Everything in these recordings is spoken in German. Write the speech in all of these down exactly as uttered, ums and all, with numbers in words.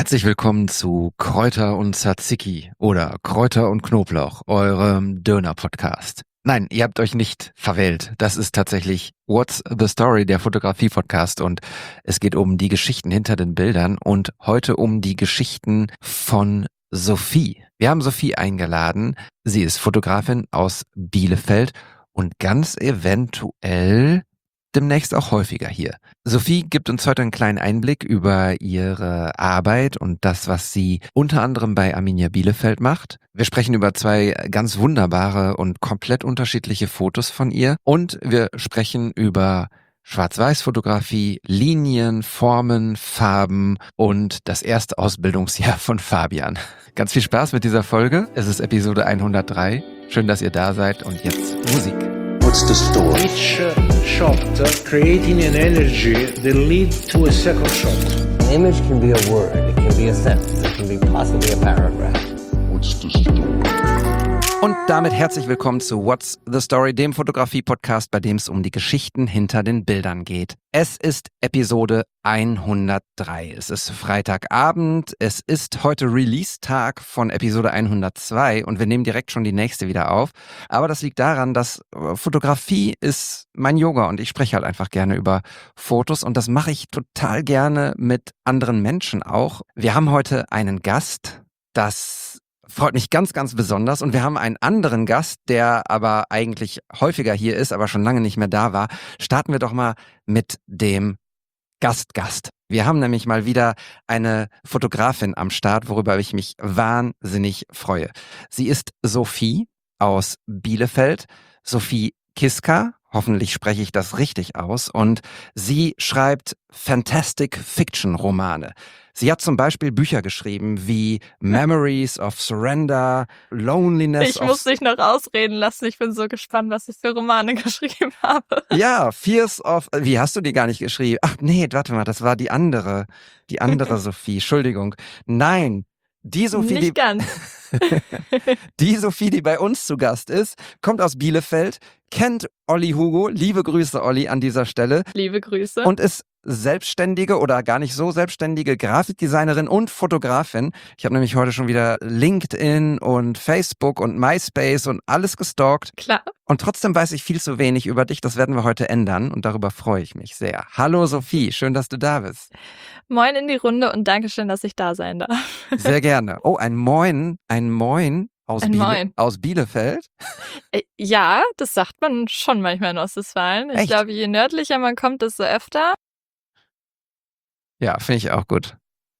Herzlich willkommen zu Kräuter und Tzatziki oder Kräuter und Knoblauch, eurem Döner-Podcast. Nein, ihr habt euch nicht verwählt. Das ist tatsächlich What's the Story, der Fotografie-Podcast, und es geht um die Geschichten hinter den Bildern und heute um die Geschichten von Sophie. Wir haben Sophie eingeladen. Sie ist Fotografin aus Bielefeld und ganz eventuell demnächst auch häufiger hier. Sophie gibt uns heute einen kleinen Einblick über ihre Arbeit und das, was sie unter anderem bei Arminia Bielefeld macht. Wir sprechen über zwei ganz wunderbare und komplett unterschiedliche Fotos von ihr und wir sprechen über Schwarz-Weiß-Fotografie, Linien, Formen, Farben und das erste Ausbildungsjahr von Fabian. Ganz viel Spaß mit dieser Folge. Es ist Episode hundertdrei. Schön, dass ihr da seid und jetzt Musik. What's the story? Each uh, shot uh, creating an energy that leads to a second shot. An image can be a word, it can be a sentence, it can be possibly a paragraph. What's the story? Und damit herzlich willkommen zu What's the Story, dem Fotografie-Podcast, bei dem es um die Geschichten hinter den Bildern geht. Es ist Episode hundertdrei. Es ist Freitagabend. Es ist heute Release-Tag von Episode hundertzwei und wir nehmen direkt schon die nächste wieder auf. Aber das liegt daran, dass Fotografie ist mein Yoga und ich spreche halt einfach gerne über Fotos und das mache ich total gerne mit anderen Menschen auch. Wir haben heute einen Gast, das freut mich ganz, ganz besonders. Und wir haben einen anderen Gast, der aber eigentlich häufiger hier ist, aber schon lange nicht mehr da war. Starten wir doch mal mit dem Gastgast. Wir haben nämlich mal wieder eine Fotografin am Start, worüber ich mich wahnsinnig freue. Sie ist Sophie aus Bielefeld, Sophie Kiska. Hoffentlich spreche ich das richtig aus. Und sie schreibt Fantastic Fiction Romane. Sie hat zum Beispiel Bücher geschrieben wie Memories of Surrender, Loneliness Ich of... muss dich noch ausreden lassen. Ich bin so gespannt, was ich für Romane geschrieben habe. Ja, Fears of... Wie hast du die gar nicht geschrieben? Ach nee, warte mal, das war die andere. Die andere Sophie, Entschuldigung. Nein, die Sophie, Nicht die... ganz. Die Sophie, die bei uns zu Gast ist, kommt aus Bielefeld, kennt Olli Hugo, liebe Grüße Olli an dieser Stelle, Liebe Grüße. und ist selbstständige oder gar nicht so selbstständige Grafikdesignerin und Fotografin. Ich habe nämlich heute schon wieder LinkedIn und Facebook und MySpace und alles gestalkt. Klar. Und trotzdem weiß ich viel zu wenig über dich. Das werden wir heute ändern und darüber freue ich mich sehr. Hallo Sophie, schön, dass du da bist. Moin in die Runde und Dankeschön, dass ich da sein darf. Sehr gerne. Oh, ein Moin, ein Moin aus, Ein Biele- Moin. aus Bielefeld. Äh, Ja, das sagt man schon manchmal in Ostwestfalen. Ich Echt? glaube, je nördlicher man kommt, desto öfter. Ja, finde ich auch gut.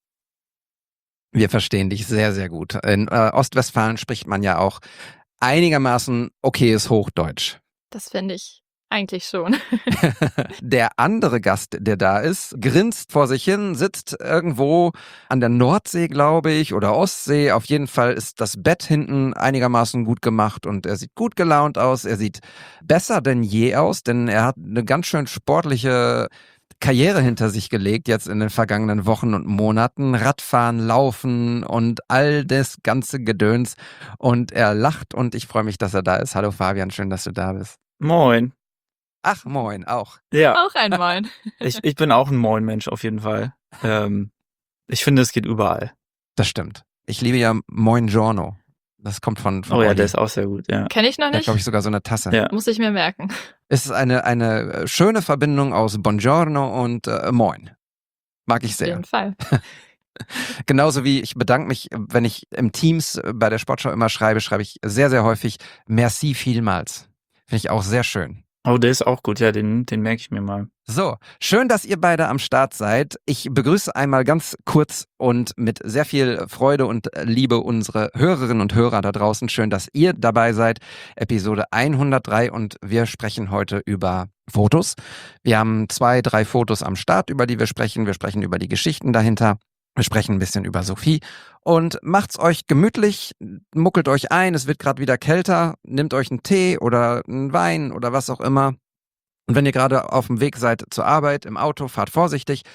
Wir verstehen dich sehr, sehr gut. In äh, Ostwestfalen spricht man ja auch einigermaßen okayes Hochdeutsch. Das finde ich eigentlich schon. Der andere Gast, der da ist, grinst vor sich hin, sitzt irgendwo an der Nordsee, glaube ich, oder Ostsee. Auf jeden Fall ist das Bett hinten einigermaßen gut gemacht und er sieht gut gelaunt aus. Er sieht besser denn je aus, denn er hat eine ganz schön sportliche Karriere hinter sich gelegt, jetzt in den vergangenen Wochen und Monaten. Radfahren, Laufen und all das ganze Gedöns. Und er lacht und ich freue mich, dass er da ist. Hallo Fabian, schön, dass du da bist. Moin. Ach, moin, auch. Ja, Auch ein Moin. ich, ich bin auch ein Moin-Mensch auf jeden Fall. Ähm, ich finde, es geht überall. Das stimmt. Ich liebe ja Moin Giorno. Das kommt von, von Oh ja, Olli. der ist auch sehr gut, ja. Kenne ich noch Der hat, nicht. glaube ich, sogar so eine Tasse. Ja. Muss ich mir merken. Es ist eine, eine schöne Verbindung aus Buongiorno und äh, Moin. Mag ich Auf sehr. jeden Fall. Genauso wie ich bedanke mich, wenn ich im Teams bei der Sportschau immer schreibe, schreibe ich sehr, sehr häufig Merci vielmals. Finde ich auch sehr schön. Oh, der ist auch gut, ja, den, den merke ich mir mal. So, schön, dass ihr beide am Start seid. Ich begrüße einmal ganz kurz und mit sehr viel Freude und Liebe unsere Hörerinnen und Hörer da draußen. Schön, dass ihr dabei seid. Episode hundertdrei und wir sprechen heute über Fotos. Wir haben zwei, drei Fotos am Start, über die wir sprechen. Wir sprechen über die Geschichten dahinter. Wir sprechen ein bisschen über Sophie und macht's euch gemütlich, muckelt euch ein, es wird gerade wieder kälter, nehmt euch einen Tee oder einen Wein oder was auch immer. Und wenn ihr gerade auf dem Weg seid zur Arbeit, im Auto, fahrt vorsichtig.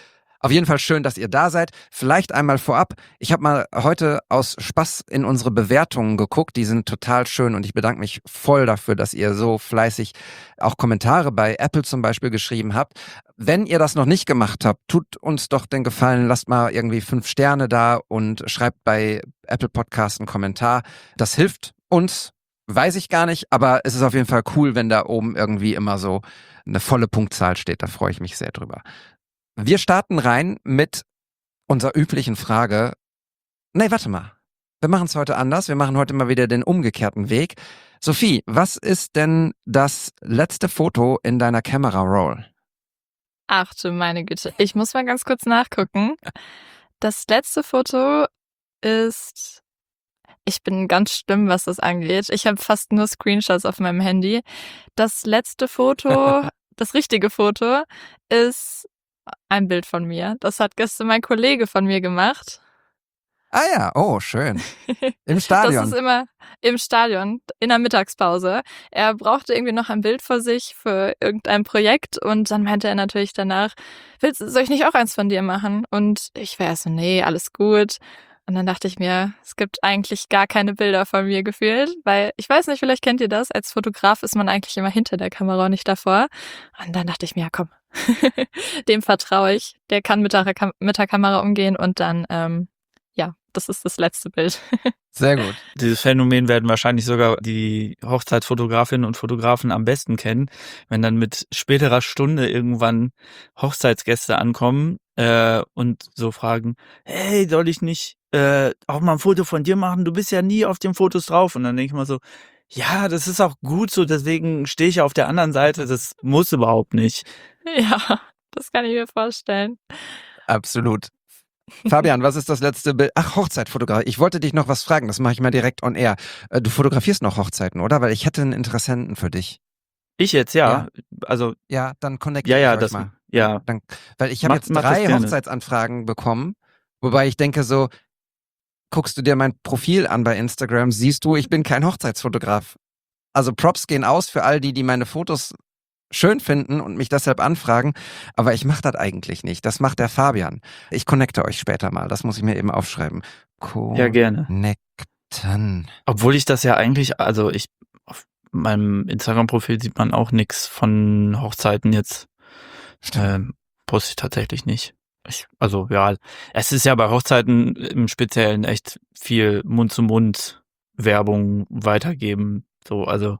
Auf jeden Fall schön, dass ihr da seid. Vielleicht einmal vorab. Ich habe mal heute aus Spaß in unsere Bewertungen geguckt. Die sind total schön und ich bedanke mich voll dafür, dass ihr so fleißig auch Kommentare bei Apple zum Beispiel geschrieben habt. Wenn ihr das noch nicht gemacht habt, tut uns doch den Gefallen, lasst mal irgendwie fünf Sterne da und schreibt bei Apple Podcast einen Kommentar. Das hilft uns, weiß ich gar nicht, aber es ist auf jeden Fall cool, wenn da oben irgendwie immer so eine volle Punktzahl steht. Da freue ich mich sehr drüber. Wir starten rein mit unserer üblichen Frage. Nee, warte mal. Wir machen es heute anders. Wir machen heute mal wieder den umgekehrten Weg. Sophie, was ist denn das letzte Foto in deiner Camera Roll? Ach du meine Güte. Ich muss mal ganz kurz nachgucken. Das letzte Foto ist... Ich bin ganz schlimm, was das angeht. Ich habe fast nur Screenshots auf meinem Handy. Das letzte Foto, das richtige Foto, ist ein Bild von mir. Das hat gestern mein Kollege von mir gemacht. Ah ja, oh, schön. Im Stadion. Das ist immer im Stadion, in der Mittagspause. Er brauchte irgendwie noch ein Bild vor sich für irgendein Projekt und dann meinte er natürlich danach, willst, soll ich nicht auch eins von dir machen? Und ich war so, nee, alles gut. Und dann dachte ich mir, es gibt eigentlich gar keine Bilder von mir gefühlt, weil ich weiß nicht, vielleicht kennt ihr das, als Fotograf ist man eigentlich immer hinter der Kamera und nicht davor. Und dann dachte ich mir, ja komm, dem vertraue ich, der kann mit der, Kam- mit der Kamera umgehen und dann, ähm, ja, das ist das letzte Bild. Sehr gut. Dieses Phänomen werden wahrscheinlich sogar die Hochzeitsfotografinnen und Fotografen am besten kennen, wenn dann mit späterer Stunde irgendwann Hochzeitsgäste ankommen äh, und so fragen, hey, soll ich nicht äh, auch mal ein Foto von dir machen? Du bist ja nie auf den Fotos drauf. Und dann denke ich mal so, ja, das ist auch gut so, deswegen stehe ich auf der anderen Seite, das muss überhaupt nicht. Ja, das kann ich mir vorstellen. Absolut. Fabian, was ist das letzte Bild? Ach, Hochzeitfotografie. Ich wollte dich noch was fragen, das mache ich mal direkt on air. Äh, Du fotografierst noch Hochzeiten, oder? Weil ich hätte einen Interessenten für dich. Ich jetzt, ja. Also, Ja, dann connecte ja, ich ja, euch das, mal. ja. Dann, weil ich habe Macht- jetzt macht das drei gerne. Hochzeitsanfragen bekommen, wobei ich denke so, guckst du dir mein Profil an bei Instagram, siehst du, ich bin kein Hochzeitsfotograf. Also Props gehen aus für all die, die meine Fotos schön finden und mich deshalb anfragen, aber ich mache das eigentlich nicht. Das macht der Fabian. Ich connecte euch später mal, das muss ich mir eben aufschreiben. Ja, gerne. Connecten. Obwohl ich das ja eigentlich, also ich, auf meinem Instagram-Profil sieht man auch nichts von Hochzeiten jetzt. Ähm, poste ich tatsächlich nicht. Ich, also ja, es ist ja bei Hochzeiten im Speziellen echt viel Mund-zu-Mund-Werbung weitergeben. So, also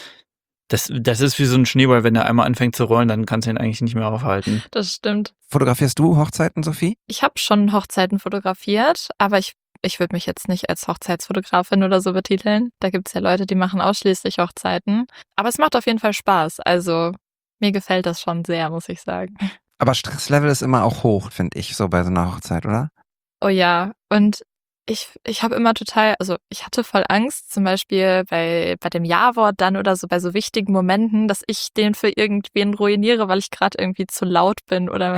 das, das ist wie so ein Schneeball, wenn er einmal anfängt zu rollen, dann kannst du ihn eigentlich nicht mehr aufhalten. Das stimmt. Fotografierst du Hochzeiten, Sophie? Ich habe schon Hochzeiten fotografiert, aber ich, ich würde mich jetzt nicht als Hochzeitsfotografin oder so betiteln. Da gibt es ja Leute, die machen ausschließlich Hochzeiten. Aber es macht auf jeden Fall Spaß. Also mir gefällt das schon sehr, muss ich sagen. Aber Stresslevel ist immer auch hoch, finde ich, so bei so einer Hochzeit, oder? Oh ja, und ich, ich habe immer total, also ich hatte voll Angst, zum Beispiel bei, bei dem Ja-Wort dann oder so, bei so wichtigen Momenten, dass ich den für irgendwen ruiniere, weil ich gerade irgendwie zu laut bin oder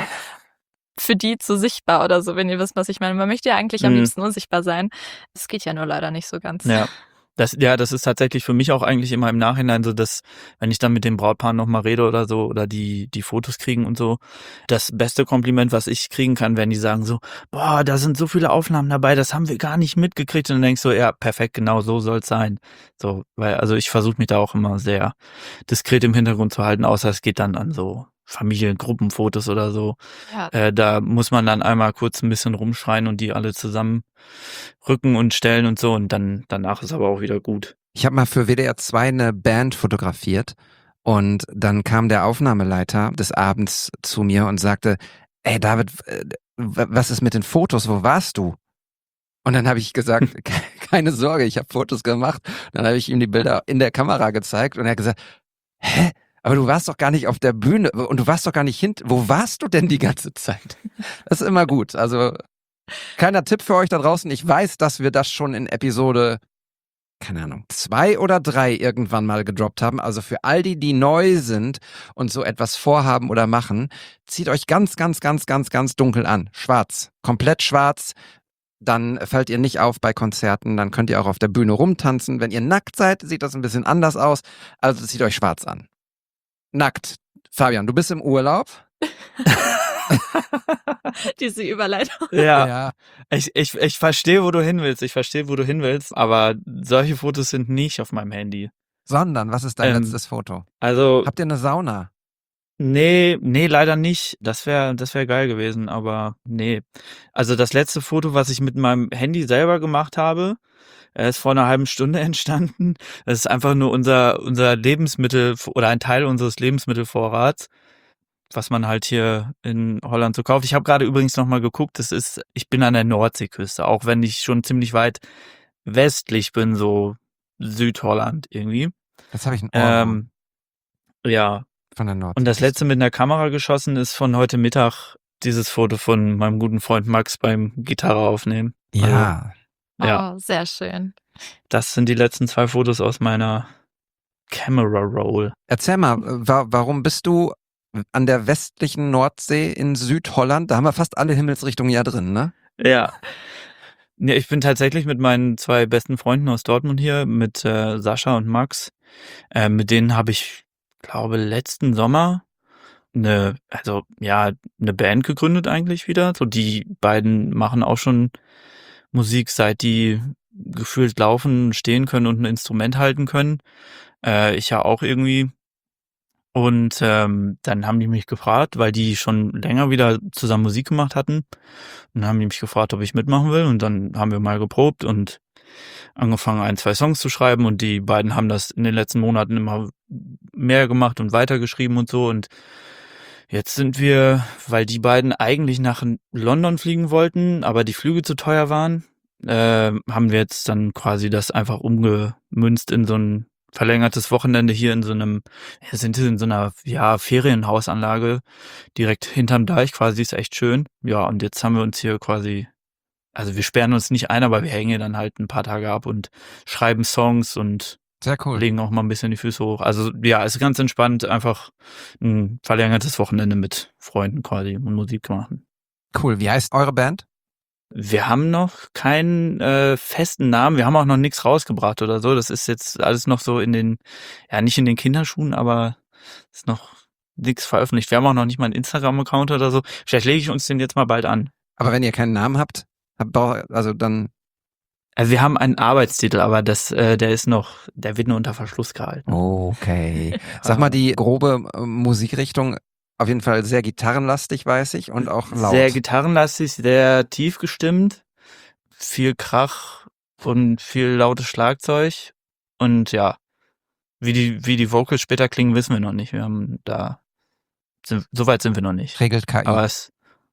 für die zu sichtbar oder so, wenn ihr wisst, was ich meine. Man möchte ja eigentlich am Mhm. liebsten unsichtbar sein. Das geht ja nur leider nicht so ganz. Ja. Das, ja, das ist tatsächlich für mich auch eigentlich immer im Nachhinein so, dass, wenn ich dann mit dem Brautpaar nochmal rede oder so, oder die, die Fotos kriegen und so, das beste Kompliment, was ich kriegen kann, wenn die sagen so, boah, da sind so viele Aufnahmen dabei, das haben wir gar nicht mitgekriegt. Und dann denkst du, ja, perfekt, genau so soll's sein. So, weil, also ich versuche mich da auch immer sehr diskret im Hintergrund zu halten, außer es geht dann an so Familiengruppenfotos oder so. Ja, Äh, da muss man dann einmal kurz ein bisschen rumschreien und die alle zusammen rücken und stellen und so und dann danach ist aber auch wieder gut. Ich habe mal für W D R zwei eine Band fotografiert und dann kam der Aufnahmeleiter des Abends zu mir und sagte, ey David, äh, w- was ist mit den Fotos, wo warst du? Und dann habe ich gesagt, ke- keine Sorge, ich habe Fotos gemacht. Dann habe ich ihm die Bilder in der Kamera gezeigt und er hat gesagt, hä? Aber du warst doch gar nicht auf der Bühne und du warst doch gar nicht hinten. Wo warst du denn die ganze Zeit? Das ist immer gut. Also kleiner Tipp für euch da draußen. Ich weiß, dass wir das schon in Episode, keine Ahnung, zwei oder drei irgendwann mal gedroppt haben. Also für all die, die neu sind und so etwas vorhaben oder machen, zieht euch ganz, ganz, ganz, ganz, ganz dunkel an. Schwarz. Komplett schwarz. Dann fällt ihr nicht auf bei Konzerten. Dann könnt ihr auch auf der Bühne rumtanzen. Wenn ihr nackt seid, sieht das ein bisschen anders aus. Also zieht euch schwarz an. Nackt. Fabian, du bist im Urlaub. Diese Überleitung. Ja, Ja. ich, ich, ich verstehe, wo du hin willst. Ich verstehe, wo du hin willst, aber solche Fotos sind nicht auf meinem Handy. Sondern, was ist dein Ähm, letztes Foto? Also, Habt ihr eine Sauna? nee, nee, leider nicht. Das wäre, das wäre geil gewesen, aber nee. Also das letzte Foto, was ich mit meinem Handy selber gemacht habe, äh, ist vor einer halben Stunde entstanden. Das ist einfach nur unser, unser Lebensmittel oder ein Teil unseres Lebensmittelvorrats, was man halt hier in Holland so kauft. Ich habe gerade übrigens nochmal geguckt, das ist, ich bin an der Nordseeküste, auch wenn ich schon ziemlich weit westlich bin, so Südholland irgendwie. Jetzt habe ich ein Ohrwurm Ähm, ja, von der Nordsee. und das letzte mit einer Kamera geschossen ist von heute Mittag dieses Foto von meinem guten Freund Max beim Gitarre aufnehmen. Ja. Ja. Oh, sehr schön. Das sind die letzten zwei Fotos aus meiner Camera Roll. Erzähl mal, wa warum bist du an der westlichen Nordsee in Südholland? Da haben wir fast alle Himmelsrichtungen ja drin, ne? Ja. Nee, ich bin tatsächlich mit meinen zwei besten Freunden aus Dortmund hier, mit äh, Sascha und Max. Äh, mit denen habe ich, glaube, letzten Sommer eine, also ja, eine Band gegründet eigentlich wieder. So die beiden machen auch schon Musik, seit die gefühlt laufen, stehen können und ein Instrument halten können. Äh, ich ja auch irgendwie. Und ähm, dann haben die mich gefragt, weil die schon länger wieder zusammen Musik gemacht hatten. Und dann haben die mich gefragt, ob ich mitmachen will. Und dann haben wir mal geprobt und angefangen, ein, zwei Songs zu schreiben. Und die beiden haben das in den letzten Monaten immer mehr gemacht und weitergeschrieben und so. Und jetzt sind wir, weil die beiden eigentlich nach London fliegen wollten, aber die Flüge zu teuer waren, äh, haben wir jetzt dann quasi das einfach umgemünzt in so ein verlängertes Wochenende hier in so einem, wir sind hier in so einer, ja, Ferienhausanlage direkt hinterm Deich quasi, ist echt schön. Ja, und jetzt haben wir uns hier quasi, also wir sperren uns nicht ein, aber wir hängen hier dann halt ein paar Tage ab und schreiben Songs und Sehr cool. legen auch mal ein bisschen die Füße hoch. Also ja, ist ganz entspannt, einfach ein verlängertes Wochenende mit Freunden quasi und Musik machen. Cool. Wie heißt eure Band? Wir haben noch keinen äh, festen Namen, wir haben auch noch nichts rausgebracht oder so. Das ist jetzt alles noch so in den, ja nicht in den Kinderschuhen, aber ist noch nichts veröffentlicht. Wir haben auch noch nicht mal einen Instagram-Account oder so. Vielleicht lege ich uns den jetzt mal bald an. Aber wenn ihr keinen Namen habt, habt also dann. Also wir haben einen Arbeitstitel, aber das, äh, der ist noch, der wird nur unter Verschluss gehalten. Okay. Sag mal, die grobe äh, Musikrichtung, auf jeden Fall sehr gitarrenlastig, weiß ich, und auch laut. Sehr gitarrenlastig, sehr tief gestimmt, viel Krach und viel lautes Schlagzeug. Und ja, wie die, wie die Vocals später klingen, wissen wir noch nicht. Wir haben da, sind, so weit sind wir noch nicht. Regelt K I. Aber es,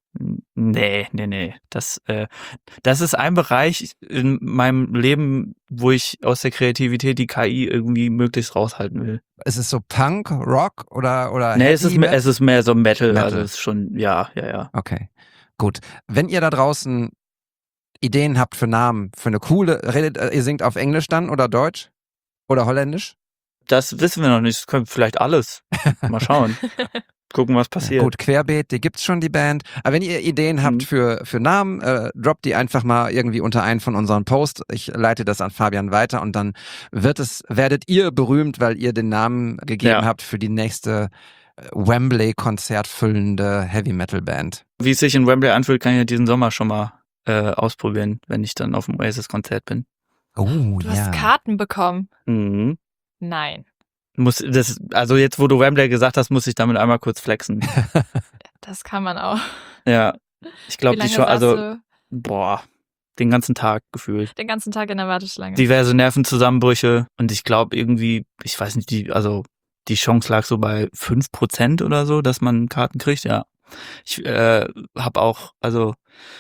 nee, nee, nee. Das, äh, das ist ein Bereich in meinem Leben, wo ich aus der Kreativität die K I irgendwie möglichst raushalten will. Ist es so Punk, Rock oder oder Nee, Heavy es ist, mehr, Metal? es ist mehr so Metal, Metal. also es ist schon, ja, ja, ja. Okay, gut. Wenn ihr da draußen Ideen habt für Namen, für eine coole, redet, äh, ihr singt auf Englisch dann oder Deutsch oder Holländisch? Das wissen wir noch nicht. Das können vielleicht alles. Mal schauen. Gucken, was Ja, passiert. gut, Querbeet, die gibt's schon, die Band. Aber wenn ihr Ideen habt Mhm. für, für Namen, äh, droppt die einfach mal irgendwie unter einen von unseren Posts. Ich leite das an Fabian weiter und dann wird es, werdet ihr berühmt, weil ihr den Namen gegeben Ja. habt für die nächste äh, Wembley-Konzert füllende Heavy-Metal-Band. Wie es sich in Wembley anfühlt, kann ich ja diesen Sommer schon mal äh, ausprobieren, wenn ich dann auf dem Oasis-Konzert bin. Oh, Du ja. hast Karten bekommen. Mhm. Nein. Muss das, also jetzt, wo du Wembley gesagt hast, muss ich damit einmal kurz flexen. Das kann man auch. Ja, ich Wie glaube, lange die schon, saßt also, du boah, den ganzen Tag gefühlt. den ganzen Tag in der Warteschlange? Diverse Nervenzusammenbrüche und ich glaube irgendwie, ich weiß nicht, die, also die Chance lag so bei fünf Prozent oder so, dass man Karten kriegt, ja. Ich äh, habe auch, also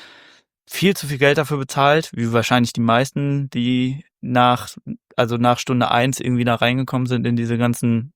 viel zu viel Geld dafür bezahlt, wie wahrscheinlich die meisten, die nach, also nach Stunde eins irgendwie da reingekommen sind in diese ganzen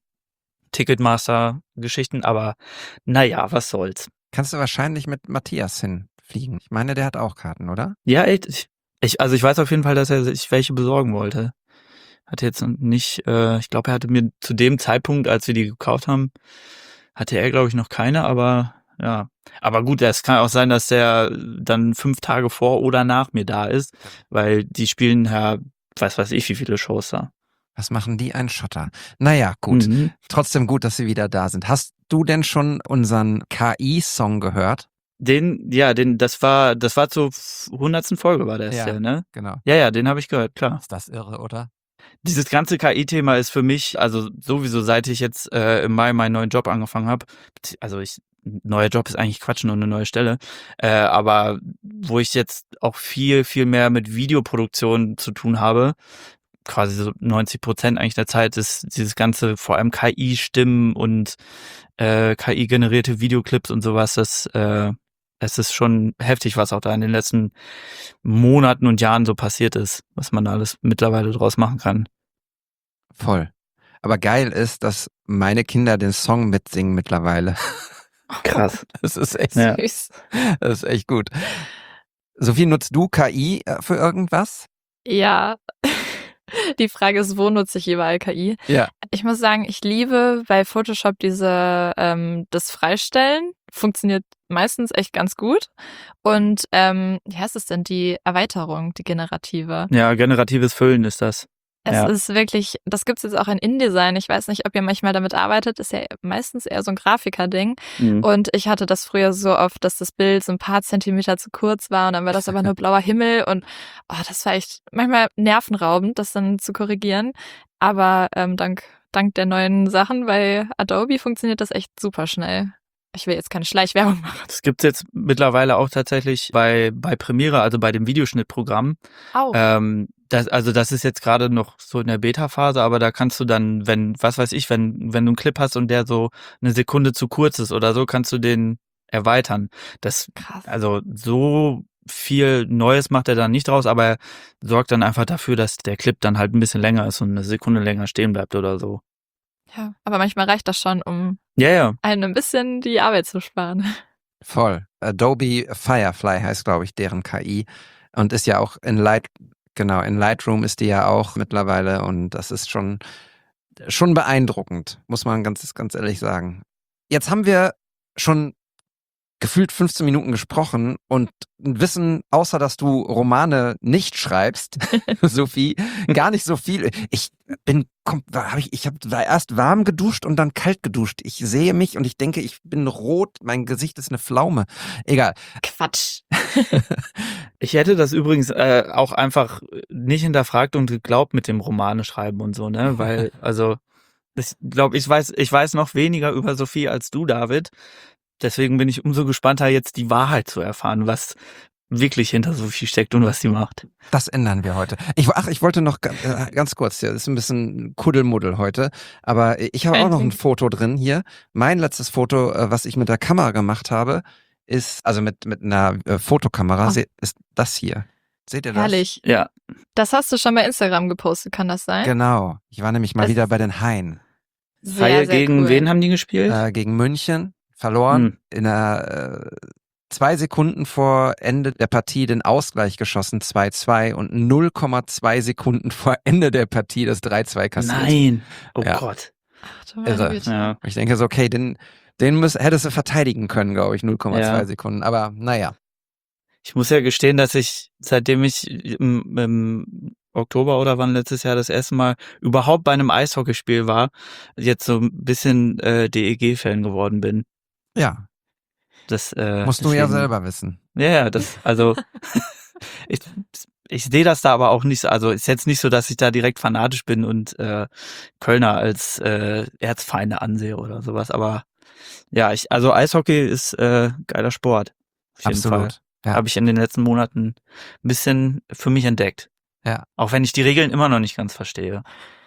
Ticketmaster-Geschichten, aber naja, was soll's. Kannst du wahrscheinlich mit Matthias hinfliegen. Ich meine, der hat auch Karten, oder? Ja, echt, ich, ich, also ich weiß auf jeden Fall, dass er sich welche besorgen wollte. Hatte jetzt nicht, äh, ich glaube, er hatte mir zu dem Zeitpunkt, als wir die gekauft haben, hatte er, glaube ich, noch keine, aber ja. Aber gut, es kann auch sein, dass der dann fünf Tage vor oder nach mir da ist, weil die spielen ja, weiß weiß ich, wie viele Shows da. Was machen die? Ein Schotter. Naja, gut. Mhm. Trotzdem gut, dass sie wieder da sind. Hast du denn schon unseren K I-Song gehört? Den, ja, den, das war, das war zur hundertsten Folge war das, Ja. ja, ne? Genau. Ja, ja, den habe ich gehört, klar. Ist das irre, oder? Dieses ganze K I-Thema ist für mich, also sowieso seit ich jetzt äh, im Mai meinen neuen Job angefangen habe, also ich, neuer Job ist eigentlich Quatsch, nur eine neue Stelle, äh, aber wo ich jetzt auch viel, viel mehr mit Videoproduktion zu tun habe, quasi so neunzig Prozent eigentlich der Zeit ist dieses ganze, vor allem K I-Stimmen und äh, K I-generierte Videoclips und sowas, das äh, es ist schon heftig, was auch da in den letzten Monaten und Jahren so passiert ist, was man da alles mittlerweile draus machen kann. Voll. Aber geil ist, dass meine Kinder den Song mitsingen mittlerweile. Krass. Das ist echt, Ja. Süß. das ist echt gut. Sophie, nutzt du K I für irgendwas? Ja. Die Frage ist, wo nutze ich überall K I? Ja. Ich muss sagen, ich liebe bei Photoshop diese ähm, das Freistellen. Funktioniert meistens echt ganz gut. Und ähm, wie heißt es denn? Die Erweiterung, die generative. Ja, generatives Füllen ist das. Es Ja. ist wirklich, das gibt's jetzt auch in InDesign. Ich weiß nicht, ob ihr manchmal damit arbeitet. Ist ja meistens eher so ein Grafiker-Ding. Mhm. Und ich hatte das früher so oft, dass das Bild so ein paar Zentimeter zu kurz war und dann war das aber nur blauer Himmel und oh, das war echt manchmal nervenraubend, das dann zu korrigieren. Aber ähm, dank, dank der neuen Sachen bei Adobe funktioniert das echt super schnell. Ich will jetzt keine Schleichwerbung machen. Das gibt's jetzt mittlerweile auch tatsächlich bei, bei Premiere, also bei dem Videoschnittprogramm. Auch. Ähm, das, also das ist jetzt gerade noch so in der Beta-Phase, aber da kannst du dann, wenn, was weiß ich, wenn, wenn du einen Clip hast und der so eine Sekunde zu kurz ist oder so, kannst du den erweitern. Das, Krass. also so viel Neues macht er dann nicht draus, aber er sorgt dann einfach dafür, dass der Clip dann halt ein bisschen länger ist und eine Sekunde länger stehen bleibt oder so. Ja, aber manchmal reicht das schon, um Ja, ja. einem ein bisschen die Arbeit zu sparen. Voll. Adobe Firefly heißt, glaube ich, deren K I und ist ja auch in Light, genau, in Lightroom ist die ja auch mittlerweile und das ist schon, schon beeindruckend, muss man ganz, ganz ehrlich sagen. Jetzt haben wir schon gefühlt fünfzehn Minuten gesprochen und wissen, außer dass du Romane nicht schreibst, Sophie, gar nicht so viel. Ich bin, komm, hab ich, ich hab, war erst warm geduscht und dann kalt geduscht. Ich sehe mich und ich denke, ich bin rot, mein Gesicht ist eine Pflaume. Egal. Quatsch. Ich hätte das übrigens äh, auch einfach nicht hinterfragt und geglaubt mit dem Romane schreiben und so, ne? Weil, also, ich glaube, ich weiß, ich weiß noch weniger über Sophie als du, David. Deswegen bin ich umso gespannter, jetzt die Wahrheit zu erfahren, was wirklich hinter Sophie steckt und was sie macht. Das ändern wir heute. Ich, ach, ich wollte noch äh, ganz kurz, ja, das ist ein bisschen Kuddelmuddel heute, aber ich habe auch noch ein Foto drin hier. Mein letztes Foto, äh, was ich mit der Kamera gemacht habe, ist, also mit, mit einer äh, Fotokamera, Oh. se- ist das hier. Seht ihr das? Herrlich. Ja. Das hast du schon bei Instagram gepostet, kann das sein? Genau. Ich war nämlich mal Es wieder ist bei den Haien. Sehr, Haie sehr gegen cool. wen haben die gespielt? Äh, gegen München. Verloren. Hm. In einer äh, zwei Sekunden vor Ende der Partie den Ausgleich geschossen, zwei zwei und null Komma zwei Sekunden vor Ende der Partie das drei zwei kassiert. Nein. Oh Ja. Gott. Ach, du meine Irre. Güte. Ja. Ich denke so, okay, den, den müß, hättest du verteidigen können, glaube ich, null Komma zwei Ja. Sekunden. Aber naja. Ich muss ja gestehen, dass ich, seitdem ich im, im Oktober oder wann letztes Jahr das erste Mal überhaupt bei einem Eishockeyspiel war, jetzt so ein bisschen äh, D E G-Fan geworden bin. Ja, Das, äh, musst du ja deswegen- selber wissen. Ja, ja, das, also ich, ich sehe das da aber auch nicht so, also ist jetzt nicht so, dass ich da direkt fanatisch bin und äh, Kölner als äh, Erzfeinde ansehe oder sowas, aber ja, ich, also Eishockey ist äh, geiler Sport. Auf jeden Fall. Absolut. Ja. Habe ich in den letzten Monaten ein bisschen für mich entdeckt. Ja. Auch wenn ich die Regeln immer noch nicht ganz verstehe.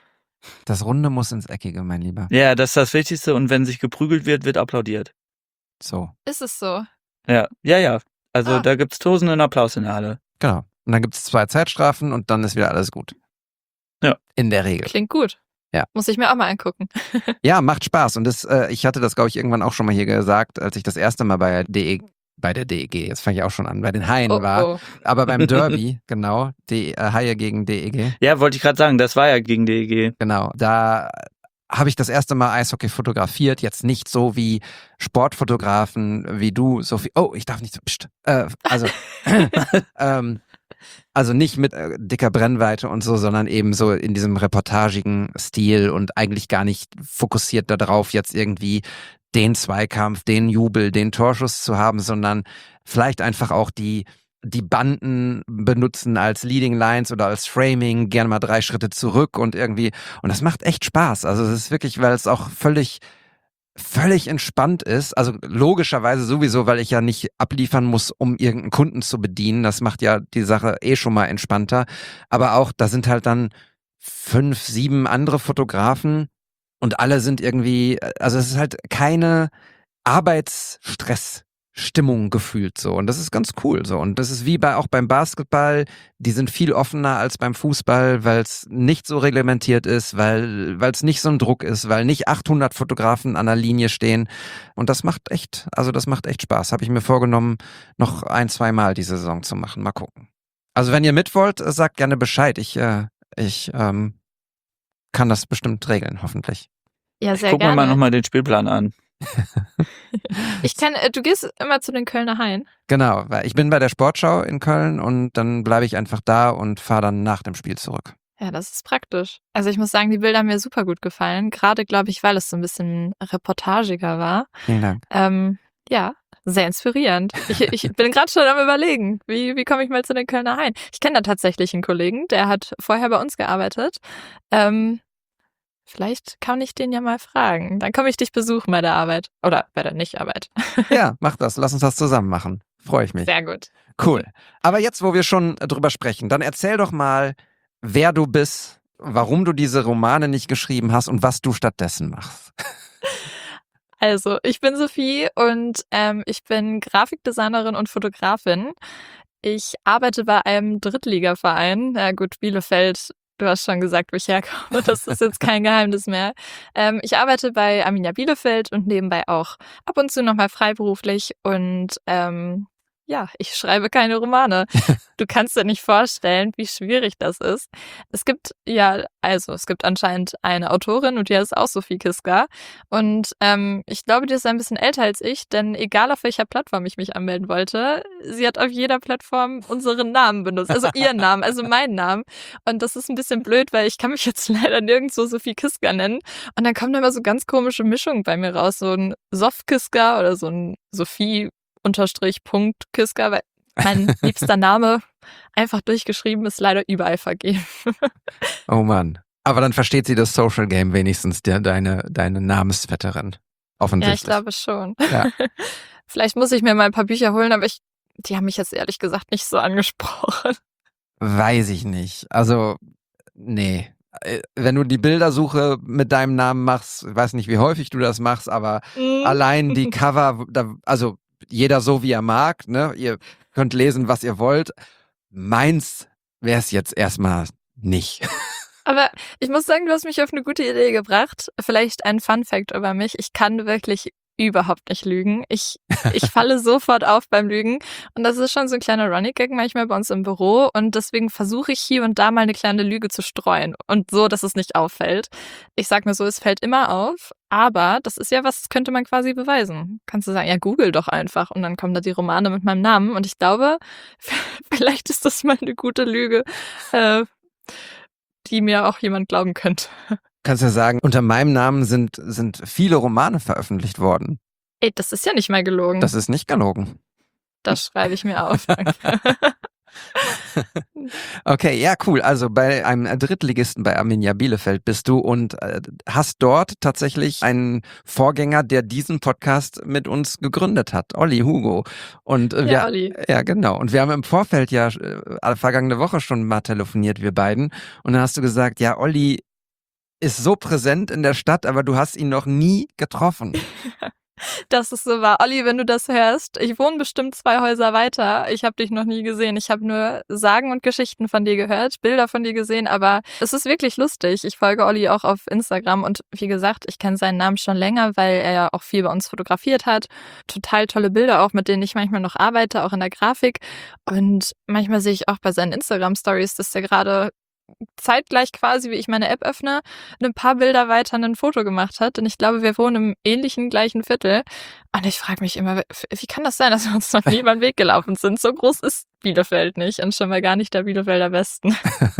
Das Runde muss ins Eckige, mein Lieber. Ja, das ist das Wichtigste und wenn sich geprügelt wird, wird applaudiert. So, Ist es so? Ja, ja, ja. Also Ah. da gibt's tosenden Applaus in der Halle. genau. Und dann gibt es zwei Zeitstrafen und dann ist wieder alles gut. Ja. In der Regel. Klingt gut. Ja. Muss ich mir auch mal angucken. Ja, macht Spaß. Und das, äh, ich hatte das, glaube ich, irgendwann auch schon mal hier gesagt, als ich das erste Mal bei der D E, bei der D E G, jetzt fange ich auch schon an, bei den Haien Oh, war. oh. Aber beim Derby, genau, die äh, Haie gegen D E G, Ja, wollte ich gerade sagen, das war ja gegen D E G. genau, da habe ich das erste Mal Eishockey fotografiert, jetzt nicht so wie Sportfotografen wie du, Sophie. Oh, ich darf nicht so, pst, äh, also, ähm, Also nicht mit äh, dicker Brennweite und so, sondern eben so in diesem reportagigen Stil und eigentlich gar nicht fokussiert darauf, jetzt irgendwie den Zweikampf, den Jubel, den Torschuss zu haben, sondern vielleicht einfach auch die die Banden benutzen als Leading Lines oder als Framing, gerne mal drei Schritte zurück und irgendwie, und das macht echt Spaß. Also es ist wirklich, weil es auch völlig, völlig entspannt ist. Also logischerweise sowieso, weil ich ja nicht abliefern muss, um irgendeinen Kunden zu bedienen. Das macht ja die Sache eh schon mal entspannter. Aber auch, da sind halt dann fünf, sieben andere Fotografen und alle sind irgendwie, also es ist halt keine Arbeitsstress. Stimmung gefühlt so und das ist ganz cool so und das ist wie bei auch beim Basketball, die sind viel offener als beim Fußball, weil es nicht so reglementiert ist, weil weil es nicht so ein Druck ist, weil nicht achthundert Fotografen an der Linie stehen und das macht echt, also das macht echt Spaß. Habe ich mir vorgenommen, noch ein, zwei Mal die Saison zu machen. Mal gucken. Also wenn ihr mit wollt, sagt gerne Bescheid. Ich äh, ich ähm, kann das bestimmt regeln, hoffentlich. Ja, sehr Gucken gerne. wir mal nochmal den Spielplan an. Ich kann, äh, du gehst immer zu den Kölner Haien. Genau, weil ich bin bei der Sportschau in Köln und dann bleibe ich einfach da und fahre dann nach dem Spiel zurück. Ja, das ist praktisch. Also ich muss sagen, die Bilder haben mir super gut gefallen. Gerade, glaube ich, weil es so ein bisschen reportagiger war. Vielen Dank. Ähm, ja, sehr inspirierend. Ich, ich bin gerade schon am Überlegen, wie, wie komme ich mal zu den Kölner Haien. Ich kenne da tatsächlich einen Kollegen, der hat vorher bei uns gearbeitet. Ähm, Vielleicht kann ich den ja mal fragen. Dann komme ich dich besuchen bei der Arbeit. Oder bei der Nicht-Arbeit. Ja, mach das. Lass uns das zusammen machen. Freue ich mich. Sehr gut. Cool. Aber jetzt, wo wir schon drüber sprechen, dann erzähl doch mal, wer du bist, warum du diese Romane nicht geschrieben hast und was du stattdessen machst. Also, ich bin Sophie und ähm, ich bin Grafikdesignerin und Fotografin. Ich arbeite bei einem Drittligaverein. Na gut, Bielefeld. Du hast schon gesagt, wo ich herkomme. Das ist jetzt kein Geheimnis mehr. Ähm, ich arbeite bei Arminia Bielefeld und nebenbei auch ab und zu nochmal freiberuflich. Und ähm, ja, ich schreibe keine Romane. Du kannst dir nicht vorstellen, wie schwierig das ist. Es gibt ja, also es gibt anscheinend eine Autorin und die heißt auch Sophie Kiska. Und ähm, ich glaube, die ist ein bisschen älter als ich, denn egal auf welcher Plattform ich mich anmelden wollte, sie hat auf jeder Plattform unseren Namen benutzt, also ihren Namen, also meinen Namen. Und das ist ein bisschen blöd, weil ich kann mich jetzt leider nirgendwo Sophie Kiska nennen. Und dann kommen da immer so ganz komische Mischungen bei mir raus, so ein Soft Kiska oder so ein Sophie Unterstrich Punkt Kiska, weil mein liebster Name einfach durchgeschrieben ist leider überall vergeben. Oh Mann. Aber dann versteht sie das Social Game wenigstens, der, deine, deine Namensvetterin. Offensichtlich. Ja, ich glaube schon. Ja. Vielleicht muss ich mir mal ein paar Bücher holen, aber ich, die haben mich jetzt ehrlich gesagt nicht so angesprochen. Weiß ich nicht. Also, nee. Wenn du die Bildersuche mit deinem Namen machst, ich weiß nicht, wie häufig du das machst, aber Mhm. allein die Cover, da, also jeder so, wie er mag, ne? Ihr könnt lesen, was ihr wollt. Meins wäre es jetzt erstmal nicht. Aber ich muss sagen, du hast mich auf eine gute Idee gebracht. Vielleicht ein Fun-Fact über mich. Ich kann wirklich überhaupt nicht lügen. Ich, ich falle sofort auf beim Lügen. Und das ist schon so ein kleiner Running-Gag manchmal bei uns im Büro. Und deswegen versuche ich hier und da mal eine kleine Lüge zu streuen. Und so, dass es nicht auffällt. Ich sag mir so, es fällt immer auf. Aber das ist ja was, das könnte man quasi beweisen. Kannst du sagen, ja, google doch einfach. Und dann kommen da die Romane mit meinem Namen. Und ich glaube, vielleicht ist das mal eine gute Lüge, äh, die mir auch jemand glauben könnte. Kannst ja sagen, unter meinem Namen sind, sind viele Romane veröffentlicht worden. Ey, das ist ja nicht mal gelogen. Das ist nicht gelogen. Das schreibe ich mir auf. Danke. Okay, ja, cool. Also bei einem Drittligisten bei Arminia Bielefeld bist du und äh, hast dort tatsächlich einen Vorgänger, der diesen Podcast mit uns gegründet hat, Olli Hugo. Und äh, Ja, wir, Olli. ja, genau. Und wir haben im Vorfeld ja äh, vergangene Woche schon mal telefoniert, wir beiden. Und dann hast du gesagt, ja, Olli ist so präsent in der Stadt, aber du hast ihn noch nie getroffen. Das ist so wahr. Olli, wenn du das hörst, ich wohne bestimmt zwei Häuser weiter. Ich habe dich noch nie gesehen. Ich habe nur Sagen und Geschichten von dir gehört, Bilder von dir gesehen, aber es ist wirklich lustig. Ich folge Olli auch auf Instagram und wie gesagt, ich kenne seinen Namen schon länger, weil er ja auch viel bei uns fotografiert hat. Total tolle Bilder auch, mit denen ich manchmal noch arbeite, auch in der Grafik. Und manchmal sehe ich auch bei seinen Instagram-Stories, dass der gerade zeitgleich quasi, wie ich meine App öffne, ein paar Bilder weiter ein Foto gemacht hat. Und ich glaube, wir wohnen im ähnlichen gleichen Viertel. Und ich frage mich immer, wie kann das sein, dass wir uns noch nie über den Weg gelaufen sind? So groß ist Bielefeld nicht und schon mal gar nicht der Bielefelder Westen.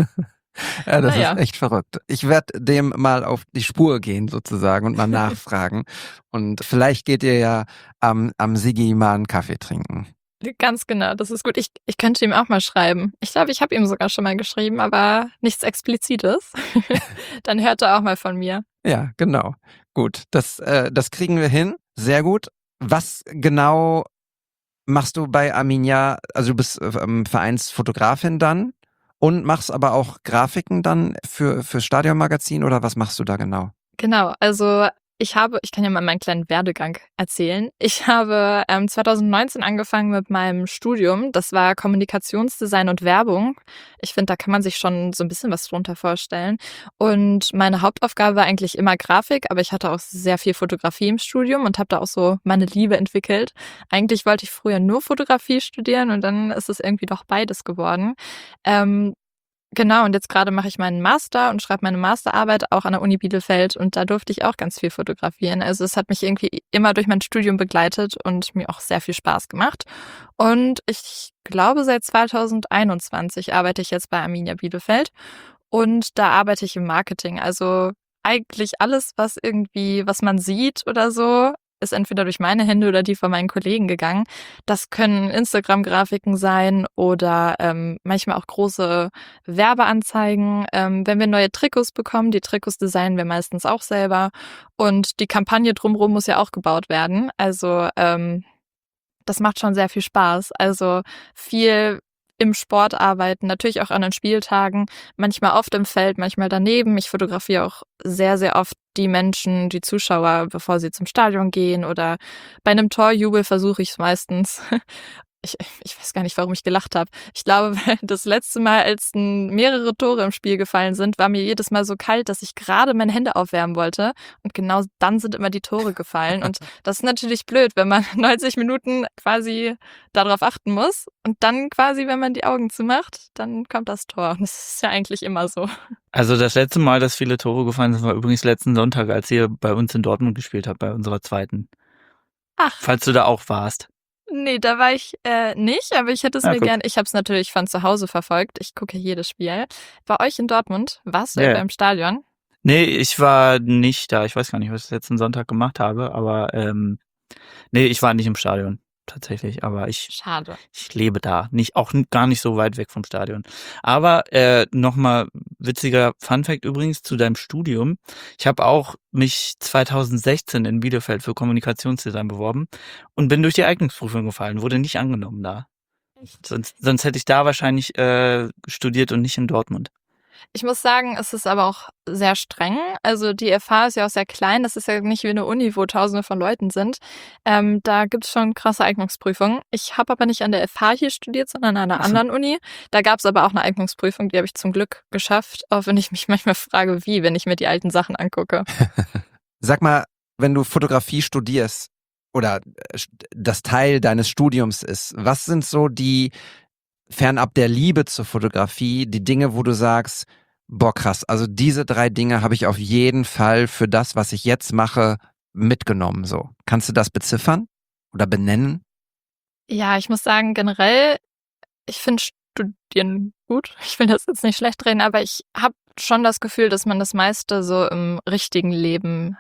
Ja, das Naja. ist echt verrückt. Ich werde dem mal auf die Spur gehen sozusagen und mal nachfragen. Und vielleicht geht ihr ja am, am Sigi mal einen Kaffee trinken. Ganz genau, das ist gut. Ich, ich könnte ihm auch mal schreiben. Ich glaube, ich habe ihm sogar schon mal geschrieben, aber nichts Explizites. Dann hört er auch mal von mir. Ja, genau. Gut, das, äh, das kriegen wir hin. Sehr gut. Was genau machst du bei Arminia? Also du bist ähm, Vereinsfotografin dann und machst aber auch Grafiken dann für fürs Stadionmagazin oder was machst du da genau? Genau, also ich habe, ich kann ja mal meinen kleinen Werdegang erzählen. Ich habe ähm, zwanzig neunzehn angefangen mit meinem Studium. Das war Kommunikationsdesign und Werbung. Ich finde, da kann man sich schon so ein bisschen was drunter vorstellen. Und meine Hauptaufgabe war eigentlich immer Grafik, aber ich hatte auch sehr viel Fotografie im Studium und habe da auch so meine Liebe entwickelt. Eigentlich wollte ich früher nur Fotografie studieren und dann ist es irgendwie doch beides geworden. Ähm, Genau, und jetzt gerade mache ich meinen Master und schreibe meine Masterarbeit auch an der Uni Bielefeld und da durfte ich auch ganz viel fotografieren. Also es hat mich irgendwie immer durch mein Studium begleitet und mir auch sehr viel Spaß gemacht. Und ich glaube, seit zwanzig einundzwanzig arbeite ich jetzt bei Arminia Bielefeld und da arbeite ich im Marketing. Also eigentlich alles, was irgendwie, was man sieht oder so, ist entweder durch meine Hände oder die von meinen Kollegen gegangen. Das können Instagram-Grafiken sein oder ähm, manchmal auch große Werbeanzeigen. Ähm, wenn wir neue Trikots bekommen, die Trikots designen wir meistens auch selber. Und die Kampagne drumherum muss ja auch gebaut werden. Also ähm, das macht schon sehr viel Spaß. Also viel im Sport arbeiten, natürlich auch an den Spieltagen, manchmal auf dem Feld, manchmal daneben. Ich fotografiere auch sehr, sehr oft die Menschen, die Zuschauer, bevor sie zum Stadion gehen oder bei einem Torjubel versuche ich es meistens. Ich, ich weiß gar nicht, warum ich gelacht habe. Ich glaube, das letzte Mal, als mehrere Tore im Spiel gefallen sind, war mir jedes Mal so kalt, dass ich gerade meine Hände aufwärmen wollte. Und genau dann sind immer die Tore gefallen. Und das ist natürlich blöd, wenn man neunzig Minuten quasi darauf achten muss. Und dann quasi, wenn man die Augen zumacht, dann kommt das Tor. Und das ist ja eigentlich immer so. Also das letzte Mal, dass viele Tore gefallen sind, war übrigens letzten Sonntag, als ihr bei uns in Dortmund gespielt habt, bei unserer zweiten. Ach. Falls du da auch warst. Nee, da war ich äh, nicht, aber ich hätte es Ah, mir guck. gern, ich habe es natürlich von zu Hause verfolgt. Ich gucke jedes Spiel. Bei euch in Dortmund, warst du Ja. etwa im Stadion? Nee, ich war nicht da. Ich weiß gar nicht, was ich letzten Sonntag gemacht habe, aber ähm, nee, ich war nicht im Stadion tatsächlich, aber ich Schade. ich lebe da, nicht auch n- gar nicht so weit weg vom Stadion. Aber äh, nochmal witziger Funfact übrigens zu deinem Studium. Ich habe auch mich zwanzig sechzehn in Bielefeld für Kommunikationsdesign beworben und bin durch die Eignungsprüfung gefallen, wurde nicht angenommen da. Echt? Sonst, sonst hätte ich da wahrscheinlich äh, studiert und nicht in Dortmund. Ich muss sagen, es ist aber auch sehr streng. Also die F H ist ja auch sehr klein. Das ist ja nicht wie eine Uni, wo tausende von Leuten sind. Ähm, da gibt es schon krasse Eignungsprüfungen. Ich habe aber nicht an der F H hier studiert, sondern an einer Ach so. anderen Uni. Da gab es aber auch eine Eignungsprüfung, die habe ich zum Glück geschafft. Auch wenn ich mich manchmal frage, wie, wenn ich mir die alten Sachen angucke. Sag mal, wenn du Fotografie studierst oder das Teil deines Studiums ist, was sind so die, fernab der Liebe zur Fotografie, die Dinge, wo du sagst, boah krass, also diese drei Dinge habe ich auf jeden Fall für das, was ich jetzt mache, mitgenommen. So, kannst du das beziffern oder benennen? Ja, ich muss sagen, generell, ich finde Studieren gut. Ich will das jetzt nicht schlecht reden, aber ich habe schon das Gefühl, dass man das meiste so im richtigen Leben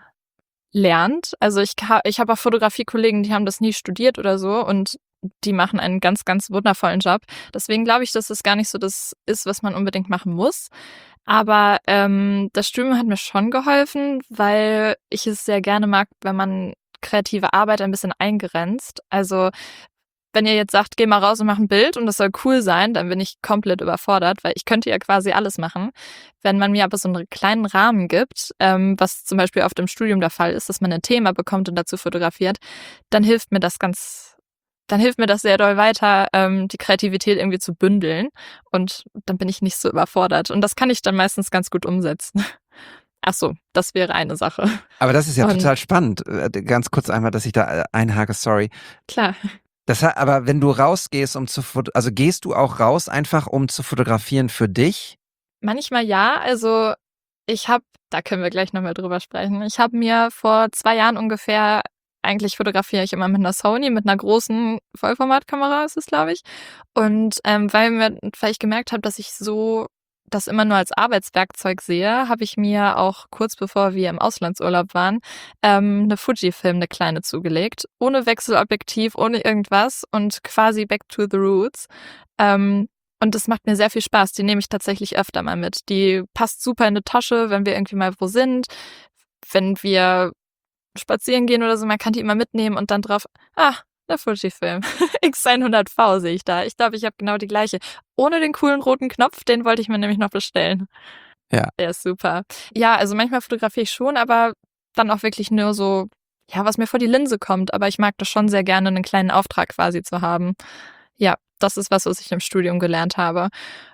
lernt. Also ich, ha- ich habe auch Fotografiekollegen, die haben das nie studiert oder so und die machen einen ganz, ganz wundervollen Job. Deswegen glaube ich, dass das gar nicht so das ist, was man unbedingt machen muss. Aber ähm, das Studium hat mir schon geholfen, weil ich es sehr gerne mag, wenn man kreative Arbeit ein bisschen eingrenzt. Also wenn ihr jetzt sagt, geh mal raus und mach ein Bild und das soll cool sein, dann bin ich komplett überfordert, weil ich könnte ja quasi alles machen. Wenn man mir aber so einen kleinen Rahmen gibt, ähm, was zum Beispiel auf dem Studium der Fall ist, dass man ein Thema bekommt und dazu fotografiert, dann hilft mir das ganz, dann hilft mir das sehr doll weiter, ähm, die Kreativität irgendwie zu bündeln und dann bin ich nicht so überfordert. Und das kann ich dann meistens ganz gut umsetzen. Ach so, das wäre eine Sache. Aber das ist ja Und- total spannend. Äh, Ganz kurz einmal, dass ich da äh, einhake, sorry. Klar. Das, hat- aber wenn du rausgehst, um zu foto- also gehst du auch raus einfach, um zu fotografieren für dich? Manchmal ja, also ich habe, da können wir gleich nochmal drüber sprechen, ich habe mir vor zwei Jahren ungefähr, eigentlich fotografiere ich immer mit einer Sony, mit einer großen Vollformatkamera ist es, glaube ich. Und ähm, weil, mir, weil ich gemerkt habe, dass ich so das immer nur als Arbeitswerkzeug sehe, habe ich mir auch kurz bevor wir im Auslandsurlaub waren, ähm, eine Fujifilm, eine kleine zugelegt. Ohne Wechselobjektiv, ohne irgendwas und quasi back to the roots. Ähm, Und das macht mir sehr viel Spaß. Die nehme ich tatsächlich öfter mal mit. Die passt super in die Tasche, wenn wir irgendwie mal wo sind. Wenn wir spazieren gehen oder so, man kann die immer mitnehmen und dann drauf, ah, eine Fujifilm. X hundert V sehe ich da. Ich glaube, ich habe genau die gleiche. Ohne den coolen roten Knopf, den wollte ich mir nämlich noch bestellen. Ja. Der ist super. Ja, also manchmal fotografiere ich schon, aber dann auch wirklich nur so, ja, was mir vor die Linse kommt. Aber ich mag das schon sehr gerne, einen kleinen Auftrag quasi zu haben. Ja, das ist was, was ich im Studium gelernt habe.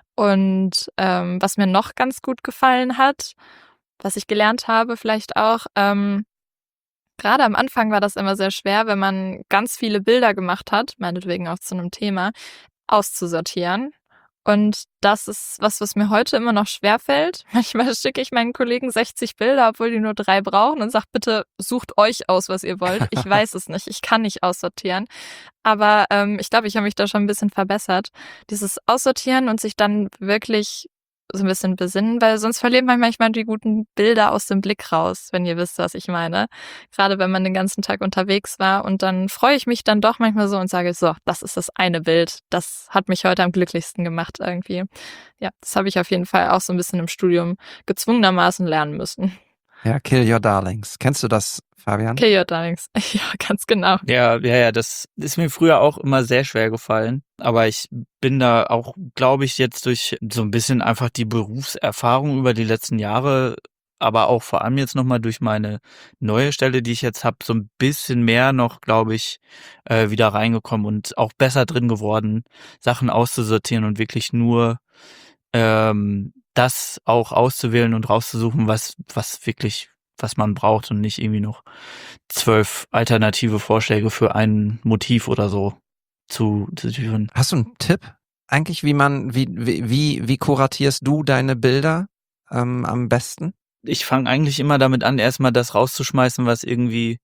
Und ähm, was mir noch ganz gut gefallen hat, was ich gelernt habe vielleicht auch, ähm, gerade am Anfang war das immer sehr schwer, wenn man ganz viele Bilder gemacht hat, meinetwegen auch zu einem Thema, auszusortieren. Und das ist was, was mir heute immer noch schwerfällt. Manchmal schicke ich meinen Kollegen sechzig Bilder, obwohl die nur drei brauchen und sage, bitte sucht euch aus, was ihr wollt. Ich weiß es nicht, ich kann nicht aussortieren. Aber ähm, ich glaube, ich habe mich da schon ein bisschen verbessert. Dieses Aussortieren und sich dann wirklich so ein bisschen besinnen, weil sonst verliert man manchmal die guten Bilder aus dem Blick raus, wenn ihr wisst, was ich meine. Gerade wenn man den ganzen Tag unterwegs war und dann freue ich mich dann doch manchmal so und sage, so, das ist das eine Bild, das hat mich heute am glücklichsten gemacht irgendwie. Ja, das habe ich auf jeden Fall auch so ein bisschen im Studium gezwungenermaßen lernen müssen. Ja, Kill Your Darlings. Kennst du das, Fabian? Kill Your Darlings. Ja, ganz genau. Ja, ja, ja, das ist mir früher auch immer sehr schwer gefallen. Aber ich bin da auch, glaube ich, jetzt durch so ein bisschen einfach die Berufserfahrung über die letzten Jahre, aber auch vor allem jetzt nochmal durch meine neue Stelle, die ich jetzt habe, so ein bisschen mehr noch, glaube ich, äh, wieder reingekommen und auch besser drin geworden, Sachen auszusortieren und wirklich nur ähm, das auch auszuwählen und rauszusuchen, was, was wirklich, was man braucht und nicht irgendwie noch zwölf alternative Vorschläge für ein Motiv oder so zu, zu führen. Hast du einen Tipp eigentlich, wie man, wie, wie, wie, wie kuratierst du deine Bilder ähm, am besten? Ich fange eigentlich immer damit an, erstmal das rauszuschmeißen, was irgendwie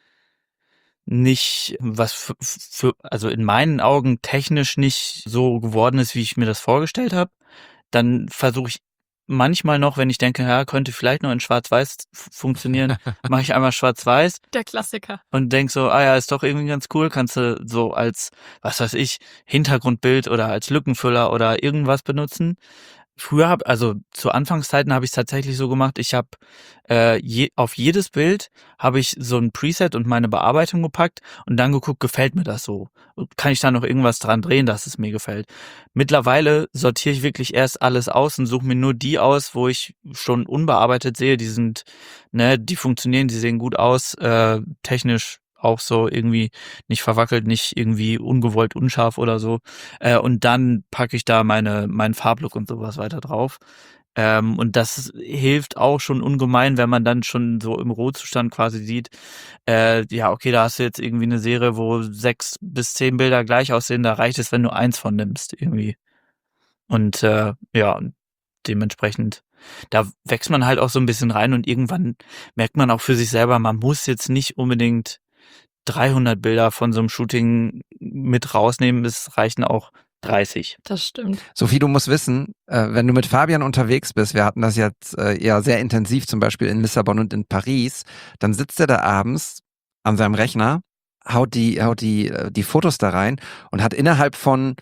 nicht, was für, für, also in meinen Augen technisch nicht so geworden ist, wie ich mir das vorgestellt habe. Dann versuche ich manchmal noch, wenn ich denke, ja, könnte vielleicht noch in Schwarz-Weiß f- funktionieren, mache ich einmal Schwarz-Weiß Der Klassiker. und denk so, ah ja, ist doch irgendwie ganz cool, kannst du so als, was weiß ich, Hintergrundbild oder als Lückenfüller oder irgendwas benutzen. Früher hab, also zu Anfangszeiten habe ich es tatsächlich so gemacht, ich habe äh, je, auf jedes Bild habe ich so ein Preset und meine Bearbeitung gepackt und dann geguckt, gefällt mir das so? Kann ich da noch irgendwas dran drehen, dass es mir gefällt? Mittlerweile sortiere ich wirklich erst alles aus und suche mir nur die aus, wo ich schon unbearbeitet sehe, die sind, ne, die funktionieren, die sehen gut aus, äh, technisch auch so irgendwie nicht verwackelt, nicht irgendwie ungewollt unscharf oder so. Äh, und dann packe ich da meine meinen Farblook und sowas weiter drauf. Ähm, und das hilft auch schon ungemein, wenn man dann schon so im Rohzustand quasi sieht, äh, ja, okay, da hast du jetzt irgendwie eine Serie, wo sechs bis zehn Bilder gleich aussehen, da reicht es, wenn du eins von nimmst irgendwie. Und äh, ja, dementsprechend, da wächst man halt auch so ein bisschen rein und irgendwann merkt man auch für sich selber, man muss jetzt nicht unbedingt dreihundert Bilder von so einem Shooting mit rausnehmen, es reichen auch dreißig. Das stimmt. Sophie, du musst wissen, äh, wenn du mit Fabian unterwegs bist, wir hatten das jetzt äh, ja sehr intensiv, zum Beispiel in Lissabon und in Paris, dann sitzt er da abends an seinem Rechner, haut die, haut die, äh, die Fotos da rein und hat innerhalb von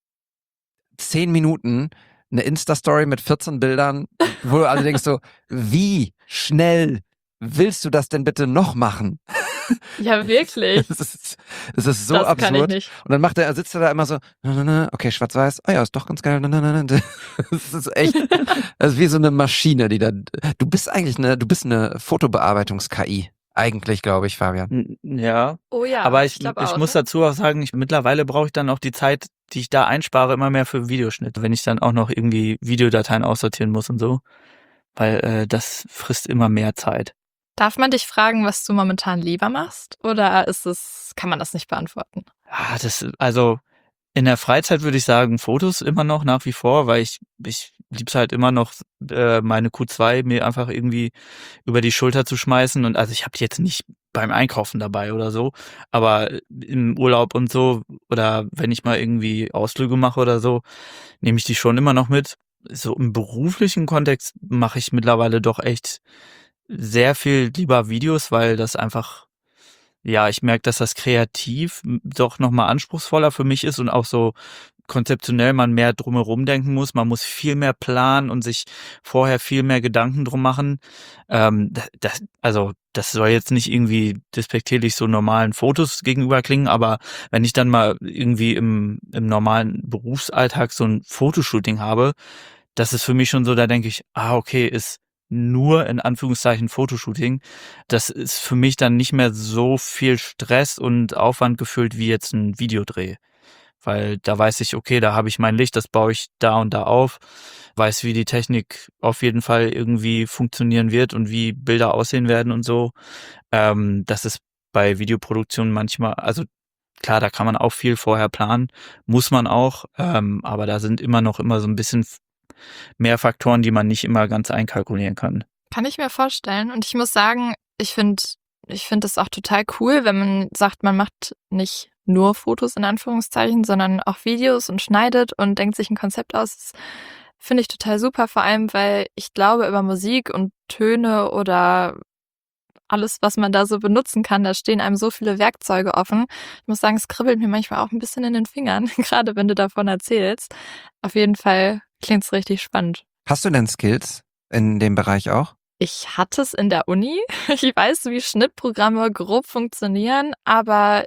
zehn Minuten eine Insta-Story mit vierzehn Bildern, wo du alle denkst so, wie schnell willst du das denn bitte noch machen? Ja, wirklich. Das ist, das ist so das kann ich absurd. nicht. Und dann macht er, sitzt er da immer so, na, na, na, okay, schwarz-weiß, ah ja, ist doch ganz geil. Na, na, na, na. Das ist echt, das ist wie so eine Maschine, die da, du bist eigentlich eine, du bist eine Fotobearbeitungs-K I. Eigentlich, glaube ich, Fabian. N- Ja, Oh ja, aber ich, ich, glaub ich auch, muss ne? dazu auch sagen, ich, mittlerweile brauche ich dann auch die Zeit, die ich da einspare, immer mehr für Videoschnitt, wenn ich dann auch noch irgendwie Videodateien aussortieren muss und so, weil äh, das frisst immer mehr Zeit. Darf man dich fragen, was du momentan lieber machst? Oder ist es, kann man das nicht beantworten? Ah, das, also in der Freizeit würde ich sagen, Fotos immer noch nach wie vor, weil ich, ich lieb's halt immer noch, äh, meine Q zwei mir einfach irgendwie über die Schulter zu schmeißen. Und also ich habe die jetzt nicht beim Einkaufen dabei oder so, aber im Urlaub und so oder wenn ich mal irgendwie Ausflüge mache oder so, nehme ich die schon immer noch mit. So im beruflichen Kontext mache ich mittlerweile doch echt sehr viel lieber Videos, weil das einfach, ja, ich merke, dass das kreativ m- doch nochmal anspruchsvoller für mich ist und auch so konzeptionell man mehr drumherum denken muss. Man muss viel mehr planen und sich vorher viel mehr Gedanken drum machen. Ähm, da- das, also das soll jetzt nicht irgendwie despektierlich so normalen Fotos gegenüber klingen, aber wenn ich dann mal irgendwie im, im normalen Berufsalltag so ein Fotoshooting habe, das ist für mich schon so, da denke ich, ah, okay, ist nur in Anführungszeichen Fotoshooting. Das ist für mich dann nicht mehr so viel Stress und Aufwand gefühlt wie jetzt ein Videodreh. Weil da weiß ich, okay, da habe ich mein Licht, das baue ich da und da auf, weiß, wie die Technik auf jeden Fall irgendwie funktionieren wird und wie Bilder aussehen werden und so. Ähm, das ist bei Videoproduktionen manchmal, also klar, da kann man auch viel vorher planen, muss man auch, ähm, aber da sind immer noch immer so ein bisschen f- mehr Faktoren, die man nicht immer ganz einkalkulieren kann. Kann ich mir vorstellen. Und ich muss sagen, ich finde ich finde es auch total cool, wenn man sagt, man macht nicht nur Fotos in Anführungszeichen, sondern auch Videos und schneidet und denkt sich ein Konzept aus. Das finde ich total super, vor allem, weil ich glaube, über Musik und Töne oder alles, was man da so benutzen kann, da stehen einem so viele Werkzeuge offen. Ich muss sagen, es kribbelt mir manchmal auch ein bisschen in den Fingern, gerade wenn du davon erzählst. Auf jeden Fall klingt es richtig spannend. Hast du denn Skills in dem Bereich auch? Ich hatte es in der Uni. Ich weiß, wie Schnittprogramme grob funktionieren, aber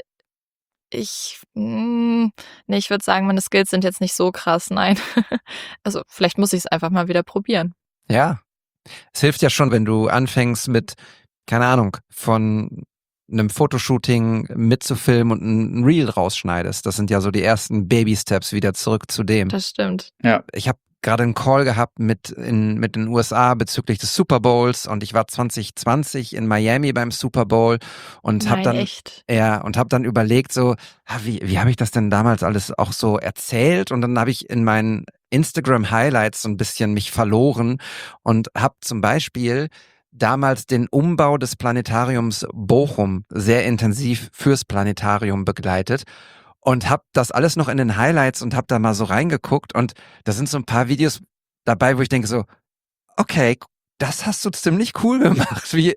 ich, mh, nee, ich würde sagen, meine Skills sind jetzt nicht so krass, nein. Also vielleicht muss ich es einfach mal wieder probieren. Ja. Es hilft ja schon, wenn du anfängst mit, keine Ahnung, von einem Fotoshooting mitzufilmen und ein Reel rausschneidest. Das sind ja so die ersten Baby-Steps wieder zurück zu dem. Das stimmt. Ja. Ich habe gerade einen Call gehabt mit, in, mit den U S A bezüglich des Super Bowls und ich war zwanzig zwanzig in Miami beim Super Bowl und habe Nein, dann echt. ja und habe dann überlegt so, ah, wie wie habe ich das denn damals alles auch so erzählt und dann habe ich in meinen Instagram Highlights so ein bisschen mich verloren und habe zum Beispiel damals den Umbau des Planetariums Bochum sehr intensiv fürs Planetarium begleitet und habe das alles noch in den Highlights und habe da mal so reingeguckt und da sind so ein paar Videos dabei, wo ich denke so, okay, das hast du ziemlich cool gemacht. Wie,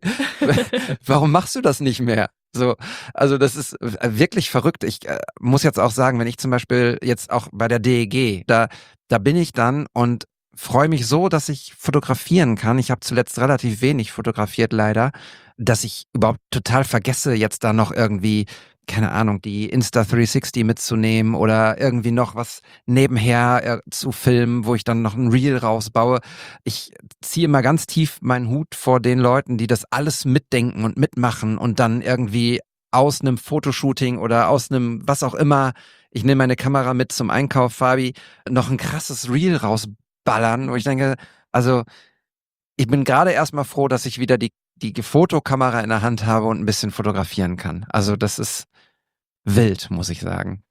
warum machst du das nicht mehr? So, also das ist äh, wirklich verrückt. Ich äh, muss jetzt auch sagen, wenn ich zum Beispiel jetzt auch bei der D E G, da, da bin ich dann und freue mich so, dass ich fotografieren kann. Ich habe zuletzt relativ wenig fotografiert leider, dass ich überhaupt total vergesse, jetzt da noch irgendwie, keine Ahnung, die Insta dreihundertsechzig mitzunehmen oder irgendwie noch was nebenher äh, zu filmen, wo ich dann noch ein Reel rausbaue. Ich ziehe immer ganz tief meinen Hut vor den Leuten, die das alles mitdenken und mitmachen und dann irgendwie aus einem Fotoshooting oder aus einem was auch immer, ich nehme meine Kamera mit zum Einkauf, Fabi, noch ein krasses Reel rausballern, wo ich denke, also ich bin gerade erstmal froh, dass ich wieder die, die Fotokamera in der Hand habe und ein bisschen fotografieren kann. Also das ist wild, muss ich sagen.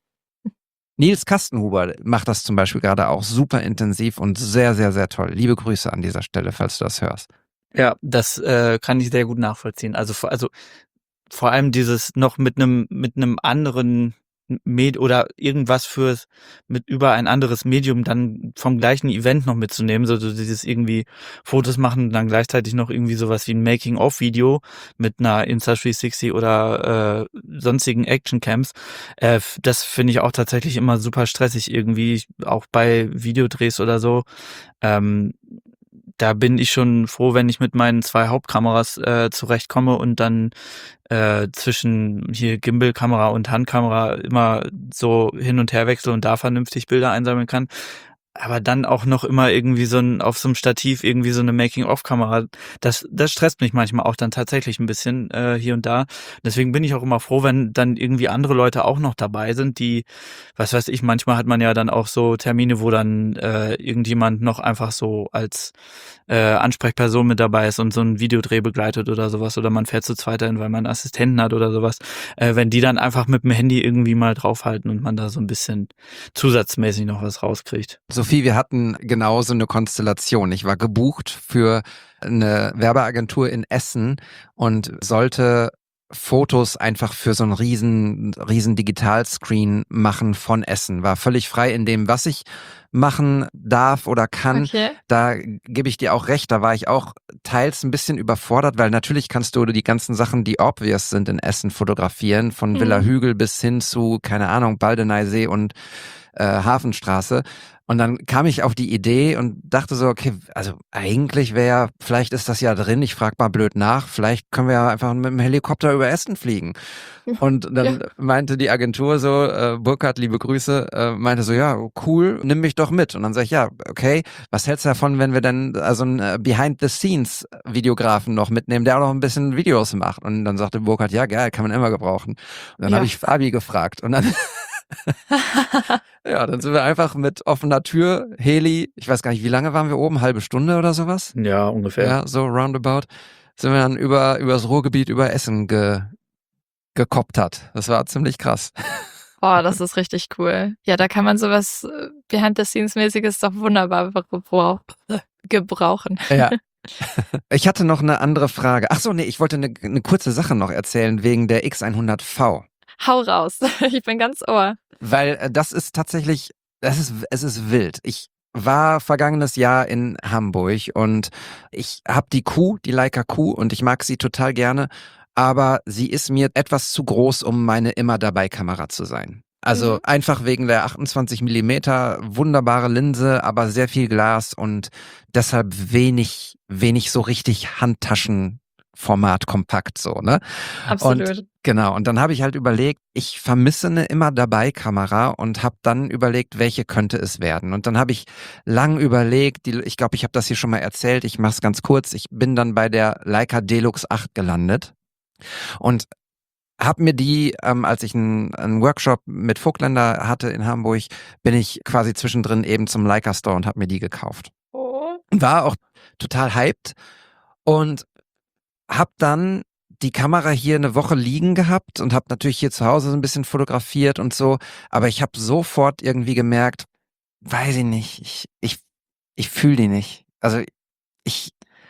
Nils Kastenhuber macht das zum Beispiel gerade auch super intensiv und sehr, sehr, sehr toll. Liebe Grüße an dieser Stelle, falls du das hörst. Ja, das äh, kann ich sehr gut nachvollziehen. Also, vor- also vor allem dieses noch mit einem mit einem anderen Med oder irgendwas fürs mit über ein anderes Medium dann vom gleichen Event noch mitzunehmen, so so dieses irgendwie Fotos machen und dann gleichzeitig noch irgendwie sowas wie ein Making-of-Video mit einer Insta dreihundertsechzig oder äh, sonstigen Actioncams. Äh, f- das finde ich auch tatsächlich immer super stressig irgendwie, auch bei Videodrehs oder so. Ähm, Da bin ich schon froh, wenn ich mit meinen zwei Hauptkameras äh, zurechtkomme und dann äh, zwischen hier Gimbal-Kamera und Handkamera immer so hin und her wechsle und da vernünftig Bilder einsammeln kann. Aber dann auch noch immer irgendwie so ein, auf so einem Stativ irgendwie so eine Making-of-Kamera. Das, das stresst mich manchmal auch dann tatsächlich ein bisschen äh, hier und da. Deswegen bin ich auch immer froh, wenn dann irgendwie andere Leute auch noch dabei sind, die, was weiß ich, manchmal hat man ja dann auch so Termine, wo dann äh, irgendjemand noch einfach so als äh, Ansprechperson mit dabei ist und so einen Videodreh begleitet oder sowas. Oder man fährt zu zweit dahin, weil man einen Assistenten hat oder sowas. Äh, wenn die dann einfach mit dem Handy irgendwie mal draufhalten und man da so ein bisschen zusatzmäßig noch was rauskriegt. So Sophie, wir hatten genauso eine Konstellation. Ich war gebucht für eine Werbeagentur in Essen und sollte Fotos einfach für so einen riesen, riesen Digitalscreen machen von Essen. War völlig frei in dem, was ich machen darf oder kann. Okay. Da gebe ich dir auch recht, da war ich auch teils ein bisschen überfordert, weil natürlich kannst du die ganzen Sachen, die obvious sind in Essen, fotografieren, von Villa Mhm. Hügel bis hin zu, keine Ahnung, Baldeneysee und äh, Hafenstraße. Und dann kam ich auf die Idee und dachte so, okay, also eigentlich wäre ja, vielleicht ist das ja drin, ich frage mal blöd nach, vielleicht können wir ja einfach mit dem Helikopter über Essen fliegen. Und dann Ja. meinte die Agentur so, äh, Burkhard, liebe Grüße, äh, meinte so, ja, cool, nimm mich doch mit. Und dann sag ich, ja, okay, was hältst du davon, wenn wir dann also einen äh, Behind-the-Scenes-Videografen noch mitnehmen, der auch noch ein bisschen Videos macht? Und dann sagte Burkhard, ja, geil, kann man immer gebrauchen. Und dann Ja. habe ich Fabi gefragt und dann ja, dann sind wir einfach mit offener Tür, Heli, ich weiß gar nicht, wie lange waren wir oben? Halbe Stunde oder sowas? Ja, ungefähr. Ja, so roundabout. Sind wir dann über, über das Ruhrgebiet, über Essen ge, gekoptert. Das war ziemlich krass. Oh, das ist richtig cool. Ja, da kann man sowas äh, Behind-the-Scenes-mäßiges doch wunderbar gebrauch gebrauchen. Ja. Ich hatte noch eine andere Frage. Ach so, nee, ich wollte eine, eine kurze Sache noch erzählen wegen der X hundert V. Hau raus. Ich bin ganz Ohr. Weil äh, das ist tatsächlich, das ist, es ist wild. Ich war vergangenes Jahr in Hamburg und ich habe die Q, die Leica Q, und ich mag sie total gerne, aber sie ist mir etwas zu groß, um meine Immer-Dabei-Kamera zu sein. Also Mhm. einfach wegen der achtundzwanzig Millimeter, wunderbare Linse, aber sehr viel Glas und deshalb wenig, wenig so richtig Handtaschenformat kompakt so, ne? Absolut. Und genau, und dann habe ich halt überlegt, ich vermisse eine Immer-Dabei-Kamera und habe dann überlegt, welche könnte es werden. Und dann habe ich lang überlegt, die, ich glaube, ich habe das hier schon mal erzählt, ich mache es ganz kurz, ich bin dann bei der Leica Delux acht gelandet und habe mir die, ähm, als ich einen, einen Workshop mit Vogtländer hatte in Hamburg, bin ich quasi zwischendrin eben zum Leica Store und habe mir die gekauft. Oh. War auch total hyped und hab dann die Kamera hier eine Woche liegen gehabt und hab natürlich hier zu Hause so ein bisschen fotografiert und so, aber ich habe sofort irgendwie gemerkt, weiß ich nicht, ich ich ich fühle die nicht. Also ich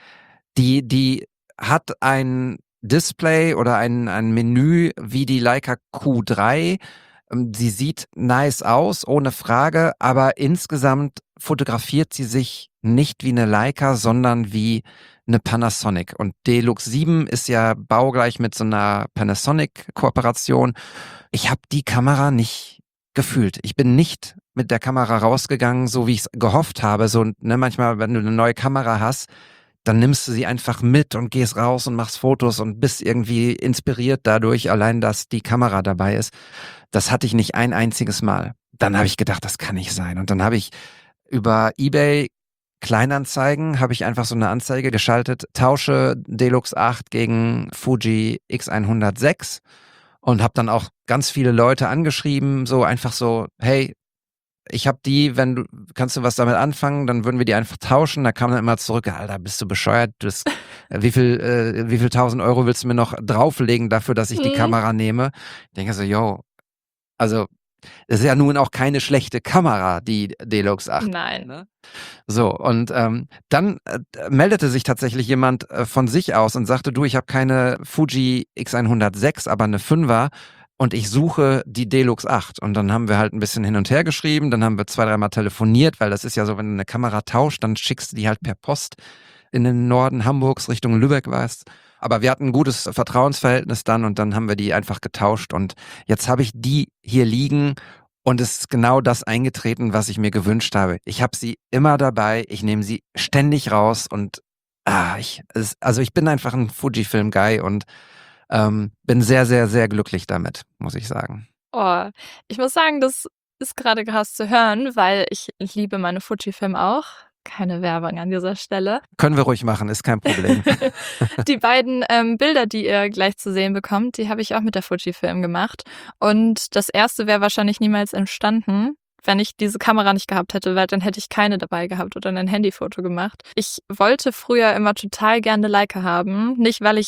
die die hat ein Display oder ein ein Menü wie die Leica Q drei. Ähm, Sie sieht nice aus, ohne Frage, aber insgesamt fotografiert sie sich nicht wie eine Leica, sondern wie eine Panasonic. Und Delux sieben ist ja baugleich mit so einer Panasonic-Kooperation. Ich habe die Kamera nicht gefühlt. Ich bin nicht mit der Kamera rausgegangen, so wie ich es gehofft habe. So, ne, manchmal, wenn du eine neue Kamera hast, dann nimmst du sie einfach mit und gehst raus und machst Fotos und bist irgendwie inspiriert dadurch, allein dass die Kamera dabei ist. Das hatte ich nicht ein einziges Mal. Dann habe ich gedacht, das kann nicht sein. Und dann habe ich über eBay Kleinanzeigen, habe ich einfach so eine Anzeige geschaltet, tausche Delux acht gegen Fuji X hundertsechs und habe dann auch ganz viele Leute angeschrieben, so einfach so, hey, ich habe die, wenn du, kannst du was damit anfangen, dann würden wir die einfach tauschen. Da kam dann immer zurück, Alter, bist du bescheuert? Das, wie viel, äh, wie viel tausend Euro willst du mir noch drauflegen dafür, dass ich die Mhm. Kamera nehme? Ich denke so, yo, also, das ist ja nun auch keine schlechte Kamera, die Delux acht. Nein. Ne? So, und ähm, dann äh, meldete sich tatsächlich jemand äh, von sich aus und sagte, du, ich habe keine Fuji X hundertsechs, aber eine Fünfer. Und ich suche die Delux acht. Und dann haben wir halt ein bisschen hin und her geschrieben. Dann haben wir zwei, dreimal telefoniert, weil das ist ja so, wenn du eine Kamera tauscht, dann schickst du die halt per Post in den Norden Hamburgs Richtung Lübeck, weißt. Aber wir hatten ein gutes Vertrauensverhältnis dann und dann haben wir die einfach getauscht. Und jetzt habe ich die hier liegen und es ist genau das eingetreten, was ich mir gewünscht habe. Ich habe sie immer dabei. Ich nehme sie ständig raus und ah, ich, es, also ich bin einfach ein Fujifilm-Guy und Ähm, bin sehr, sehr, sehr glücklich damit, muss ich sagen. Oh, ich muss sagen, das ist gerade krass zu hören, weil ich liebe meine Fujifilm auch. Keine Werbung an dieser Stelle. Können wir ruhig machen, ist kein Problem. Die beiden ähm, Bilder, die ihr gleich zu sehen bekommt, die habe ich auch mit der Fujifilm gemacht. Und das erste wäre wahrscheinlich niemals entstanden, wenn ich diese Kamera nicht gehabt hätte, weil dann hätte ich keine dabei gehabt oder ein Handyfoto gemacht. Ich wollte früher immer total gerne Leica haben. Nicht, weil ich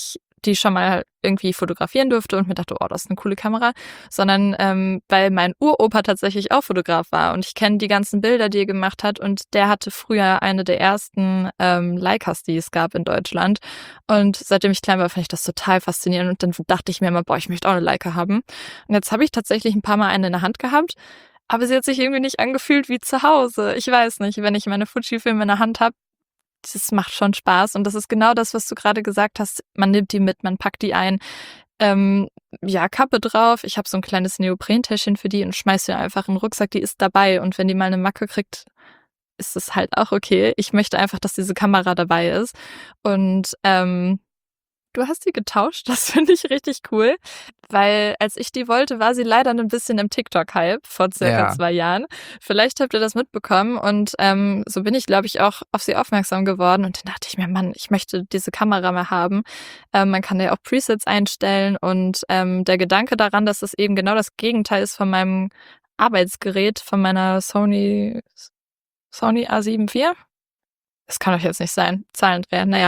die schon mal irgendwie fotografieren durfte und mir dachte, oh, das ist eine coole Kamera, sondern ähm, weil mein Uropa tatsächlich auch Fotograf war und ich kenne die ganzen Bilder, die er gemacht hat und der hatte früher eine der ersten ähm, Leicas, die es gab in Deutschland und seitdem ich klein war, fand ich das total faszinierend und dann dachte ich mir immer, boah, ich möchte auch eine Leica haben und jetzt habe ich tatsächlich ein paar Mal eine in der Hand gehabt, aber sie hat sich irgendwie nicht angefühlt wie zu Hause. Ich weiß nicht, wenn ich meine Fuji-Filme in der Hand habe, das macht schon Spaß und das ist genau das, was du gerade gesagt hast. Man nimmt die mit, man packt die ein. Ähm, ja, Kappe drauf. Ich habe so ein kleines Neoprentäschchen für die und schmeiß sie einfach in den Rucksack. Die ist dabei und wenn die mal eine Macke kriegt, ist es halt auch okay. Ich möchte einfach, dass diese Kamera dabei ist und ähm, du hast die getauscht, das finde ich richtig cool, weil als ich die wollte, war sie leider ein bisschen im TikTok-Hype vor circa Ja. zwei Jahren. Vielleicht habt ihr das mitbekommen und ähm, so bin ich, glaube ich, auch auf sie aufmerksam geworden und dann dachte ich mir, Mann, ich möchte diese Kamera mal haben. Ähm, man kann ja auch Presets einstellen und ähm, der Gedanke daran, dass es eben genau das Gegenteil ist von meinem Arbeitsgerät, von meiner Sony, Sony A sieben vier. Das kann doch jetzt nicht sein. Zahlendreher, naja.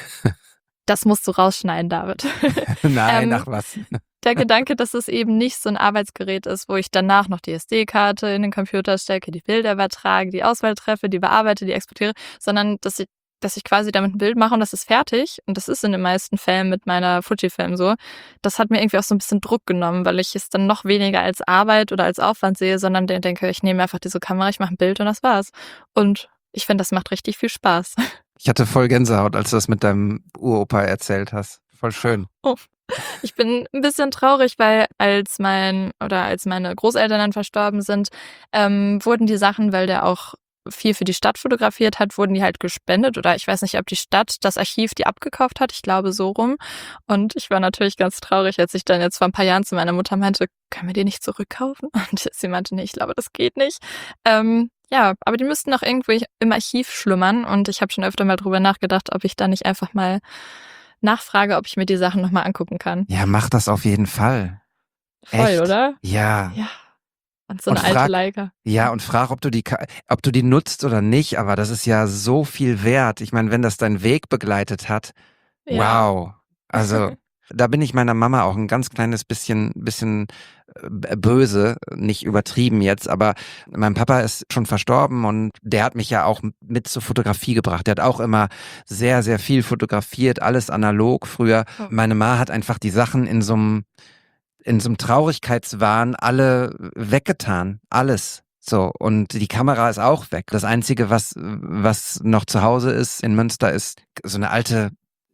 Das musst du rausschneiden, David. Nein, Ähm, ach was. Der Gedanke, dass es eben nicht so ein Arbeitsgerät ist, wo ich danach noch die S D-Karte in den Computer stecke, die Bilder übertrage, die Auswahl treffe, die bearbeite, die exportiere, sondern dass ich, dass ich quasi damit ein Bild mache und das ist fertig. Und das ist in den meisten Fällen mit meiner Fujifilm so. Das hat mir irgendwie auch so ein bisschen Druck genommen, weil ich es dann noch weniger als Arbeit oder als Aufwand sehe, sondern denke, ich nehme einfach diese Kamera, ich mache ein Bild und das war's. Und ich finde, das macht richtig viel Spaß. Ich hatte voll Gänsehaut, als du das mit deinem Uropa erzählt hast. Voll schön. Oh. Ich bin ein bisschen traurig, weil als mein oder als meine Großeltern dann verstorben sind, ähm, wurden die Sachen, weil der auch viel für die Stadt fotografiert hat, wurden die halt gespendet oder ich weiß nicht, ob die Stadt das Archiv die abgekauft hat, ich glaube so rum. Und ich war natürlich ganz traurig, als ich dann jetzt vor ein paar Jahren zu meiner Mutter meinte, können wir die nicht zurückkaufen? Und sie meinte, nee, ich glaube, das geht nicht. Ähm, ja, aber die müssten noch irgendwo im Archiv schlummern und ich habe schon öfter mal drüber nachgedacht, ob ich da nicht einfach mal nachfrage, ob ich mir die Sachen nochmal angucken kann. Ja, mach das auf jeden Fall. Voll, Echt? oder? Ja. Ja. Und so eine Und alte frag- Leica. Ja, und frag, ob du die, Ka- ob du die nutzt oder nicht, aber das ist ja so viel wert. Ich meine, wenn das deinen Weg begleitet hat, Ja. wow. Also, da bin ich meiner Mama auch ein ganz kleines bisschen, bisschen äh, böse, nicht übertrieben jetzt, aber mein Papa ist schon verstorben und der hat mich ja auch mit zur Fotografie gebracht. Der hat auch immer sehr, sehr viel fotografiert, alles analog früher. Oh. Meine Ma hat einfach die Sachen in so einem in so einem Traurigkeitswahn alle weggetan, alles. So, und die Kamera ist auch weg. Das Einzige, was, was noch zu Hause ist in Münster, ist so eine alte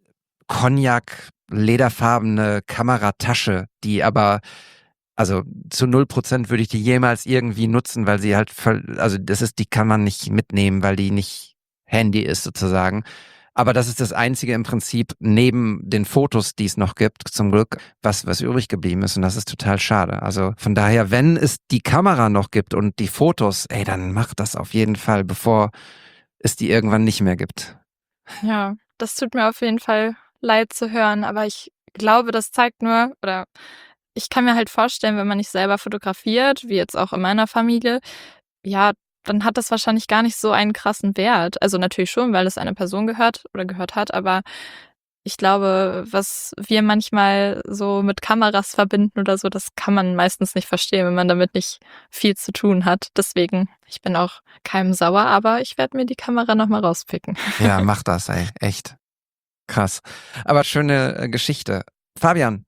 Cognac-lederfarbene Kameratasche, die aber, also zu null Prozent würde ich die jemals irgendwie nutzen, weil sie halt, voll, also das ist, die kann man nicht mitnehmen, weil die nicht Handy ist sozusagen. Aber das ist das Einzige im Prinzip neben den Fotos, die es noch gibt, zum Glück, was, was übrig geblieben ist. Und das ist total schade. Also von daher, wenn es die Kamera noch gibt und die Fotos, ey, dann mach das auf jeden Fall, bevor es die irgendwann nicht mehr gibt. Ja, das tut mir auf jeden Fall leid zu hören, aber ich glaube, das zeigt nur, oder ich kann mir halt vorstellen, wenn man nicht selber fotografiert, wie jetzt auch in meiner Familie, ja, dann hat das wahrscheinlich gar nicht so einen krassen Wert. Also natürlich schon, weil es einer Person gehört oder gehört hat, aber ich glaube, was wir manchmal so mit Kameras verbinden oder so, das kann man meistens nicht verstehen, wenn man damit nicht viel zu tun hat. Deswegen, ich bin auch keinem sauer, aber ich werde mir die Kamera nochmal rauspicken. Ja, mach das, ey. Echt. Krass. Aber schöne äh, Geschichte. Fabian.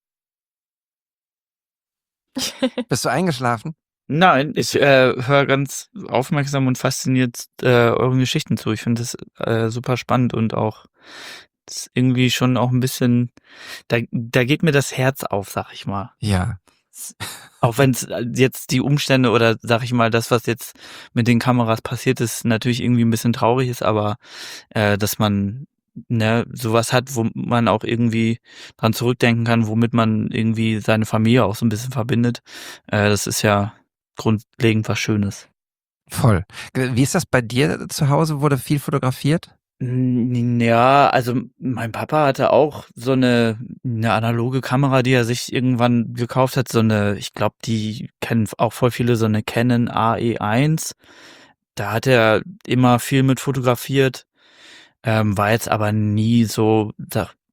Bist du eingeschlafen? Nein, ich äh, höre ganz aufmerksam und fasziniert äh, euren Geschichten zu. Ich finde das äh, super spannend und auch das ist irgendwie schon auch ein bisschen, da, da geht mir das Herz auf, sag ich mal. Ja. Auch wenn es jetzt die Umstände oder sag ich mal, das, was jetzt mit den Kameras passiert ist, natürlich irgendwie ein bisschen traurig ist, aber äh, dass man ne, sowas hat, wo man auch irgendwie dran zurückdenken kann, womit man irgendwie seine Familie auch so ein bisschen verbindet, äh, das ist ja grundlegend was Schönes. Voll. Wie ist das bei dir zu Hause? Wurde viel fotografiert? Ja, also mein Papa hatte auch so eine, eine analoge Kamera, die er sich irgendwann gekauft hat. So eine, ich glaube, die kennen auch voll viele, so eine Canon A E eins. Da hat er immer viel mit fotografiert, ähm, war jetzt aber nie so, sag,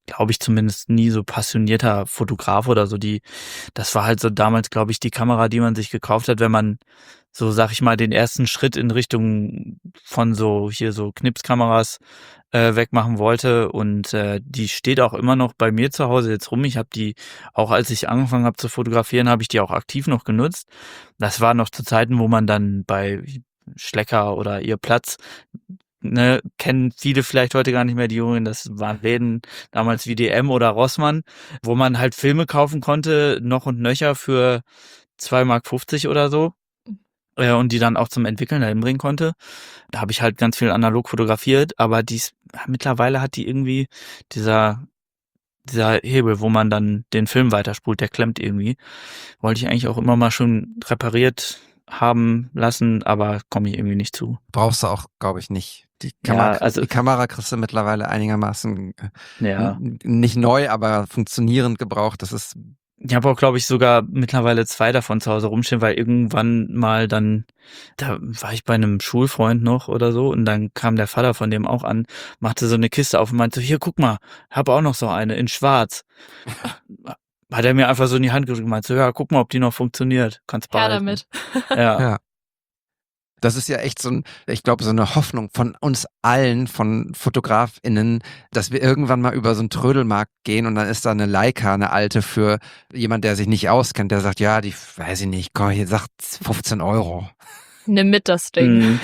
glaube ich zumindest, nie so passionierter Fotograf oder so. Die, das war halt so damals, glaube ich, die Kamera, die man sich gekauft hat, wenn man so, sag ich mal, den ersten Schritt in Richtung von so hier so Knipskameras äh, wegmachen wollte. Und äh, die steht auch immer noch bei mir zu Hause jetzt rum. Ich habe die, auch als ich angefangen habe zu fotografieren, habe ich die auch aktiv noch genutzt. Das war noch zu Zeiten, wo man dann bei Schlecker oder Ihr Platz, ne, kennen viele vielleicht heute gar nicht mehr, die Jungen, das waren Läden damals wie D M oder Rossmann, wo man halt Filme kaufen konnte, noch und nöcher für zwei Mark fünfzig oder so. Äh, und die dann auch zum Entwickeln dahin bringen konnte. Da habe ich halt ganz viel analog fotografiert, aber dies, mittlerweile hat die irgendwie dieser, dieser Hebel, wo man dann den Film weiterspult, der klemmt irgendwie. Wollte ich eigentlich auch immer mal schon repariert haben lassen, aber komme ich irgendwie nicht zu. Brauchst du auch, glaube ich, nicht. Die Kamera, Ja, also- die Kamera kriegst du mittlerweile einigermaßen äh, Ja. n- nicht neu, aber funktionierend gebraucht. Das ist Ich habe auch, glaube ich, sogar mittlerweile zwei davon zu Hause rumstehen, weil irgendwann mal dann, da war ich bei einem Schulfreund noch oder so und dann kam der Vater von dem auch an, machte so eine Kiste auf und meinte so, hier, guck mal, habe auch noch so eine in schwarz. Hat er mir einfach so in die Hand gedrückt und meinte so, ja, guck mal, ob die noch funktioniert. Kannst Her behalten. damit. Ja. Ja. Das ist ja echt so ein, ich glaube, so eine Hoffnung von uns allen, von FotografInnen, dass wir irgendwann mal über so einen Trödelmarkt gehen und dann ist da eine Leica, eine alte für jemand, der sich nicht auskennt, der sagt, ja, die, weiß ich nicht, komm, hier sagt fünfzehn Euro. Nimm mit das Ding. Mhm.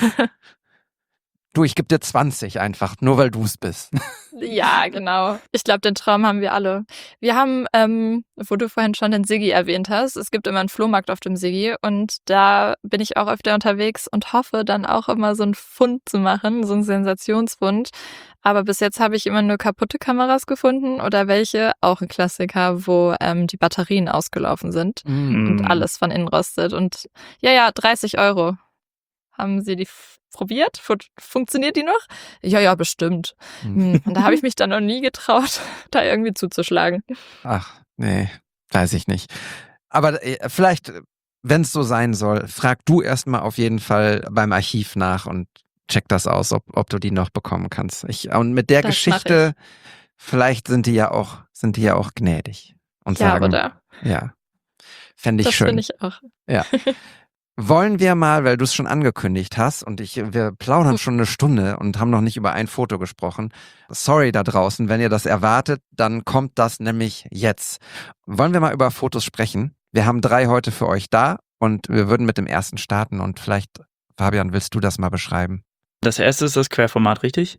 Du, ich gebe dir zwanzig einfach, nur weil du es bist. Ja, genau. Ich glaube, den Traum haben wir alle. Wir haben, ähm, wo du vorhin schon den Siggi erwähnt hast, es gibt immer einen Flohmarkt auf dem Siggi und da bin ich auch öfter unterwegs und hoffe dann auch immer so einen Fund zu machen, so einen Sensationsfund. Aber bis jetzt habe ich immer nur kaputte Kameras gefunden oder welche, auch ein Klassiker, wo ähm, die Batterien ausgelaufen sind und Mhm. alles von innen rostet. Und ja, ja, dreißig Euro. Haben Sie die f- probiert? Fu- Funktioniert die noch? Ja, ja, bestimmt. Hm, Und da habe ich mich dann noch nie getraut, da irgendwie zuzuschlagen. Ach, nee, weiß ich nicht. Aber äh, vielleicht, wenn es so sein soll, frag du erstmal auf jeden Fall beim Archiv nach und check das aus, ob, ob du die noch bekommen kannst. Ich, und mit der Das Geschichte, vielleicht sind die ja auch, sind die ja auch gnädig und Ja, sagen, oder? ja, fände ich Das schön. finde ich auch. Ja. Wollen wir mal, weil du es schon angekündigt hast und ich, wir plaudern schon eine Stunde und haben noch nicht über ein Foto gesprochen. Sorry da draußen, wenn ihr das erwartet, dann kommt das nämlich jetzt. Wollen wir mal über Fotos sprechen? Wir haben drei heute für euch da und wir würden mit dem ersten starten und vielleicht, Fabian, willst du das mal beschreiben? Das erste ist das Querformat, richtig?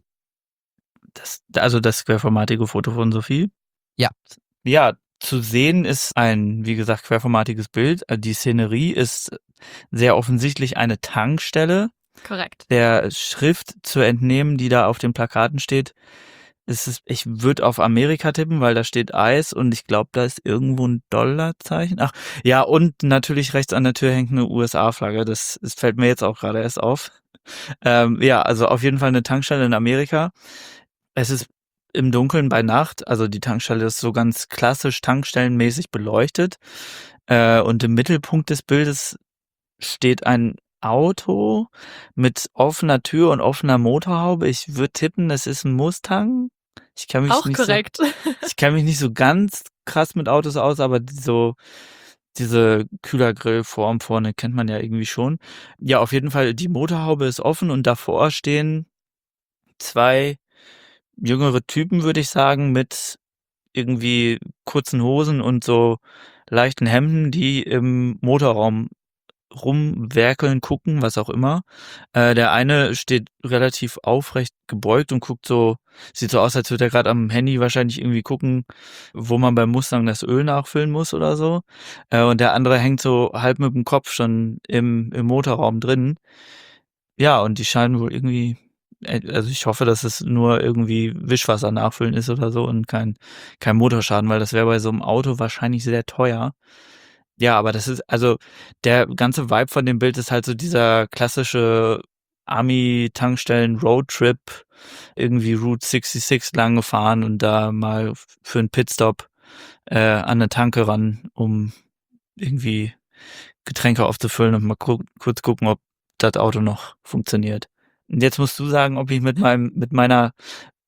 Das, also das querformatige Foto von Sophie? Ja. Ja, zu sehen ist ein, wie gesagt, querformatiges Bild. Die Szenerie ist sehr offensichtlich eine Tankstelle. Korrekt. Der Schrift zu entnehmen, die da auf den Plakaten steht, ist es, ich würde auf Amerika tippen, weil da steht Eis und ich glaube, da ist irgendwo ein Dollarzeichen. Ach, ja, und natürlich rechts an der Tür hängt eine U S A-Flagge. Das, das fällt mir jetzt auch gerade erst auf. Ähm, ja, also auf jeden Fall eine Tankstelle in Amerika. Es ist im Dunkeln bei Nacht, also die Tankstelle ist so ganz klassisch tankstellenmäßig beleuchtet. Äh, und im Mittelpunkt des Bildes steht ein Auto mit offener Tür und offener Motorhaube. Ich würde tippen, das ist ein Mustang. Ich kann mich Auch nicht korrekt. So, ich kenne mich nicht so ganz krass mit Autos aus, aber so diese Kühlergrillform vorne kennt man ja irgendwie schon. Ja, auf jeden Fall, die Motorhaube ist offen und davor stehen zwei jüngere Typen, würde ich sagen, mit irgendwie kurzen Hosen und so leichten Hemden, die im Motorraum rumwerkeln, gucken, was auch immer. Äh, der eine steht relativ aufrecht gebeugt und guckt so, sieht so aus, als würde er gerade am Handy wahrscheinlich irgendwie gucken, wo man beim Mustang das Öl nachfüllen muss oder so. Äh, und der andere hängt so halb mit dem Kopf schon im, im Motorraum drin. Ja, und die scheinen wohl irgendwie, also ich hoffe, dass es nur irgendwie Wischwasser nachfüllen ist oder so und kein, kein Motorschaden, weil das wäre bei so einem Auto wahrscheinlich sehr teuer. Ja, aber das ist, also der ganze Vibe von dem Bild ist halt so dieser klassische Army-Tankstellen-Roadtrip, irgendwie Route sechsundsechzig lang gefahren und da mal für einen Pitstop äh, an eine Tanke ran, um irgendwie Getränke aufzufüllen und mal gu- kurz gucken, ob das Auto noch funktioniert. Und jetzt musst du sagen, ob ich mit meinem, mit meiner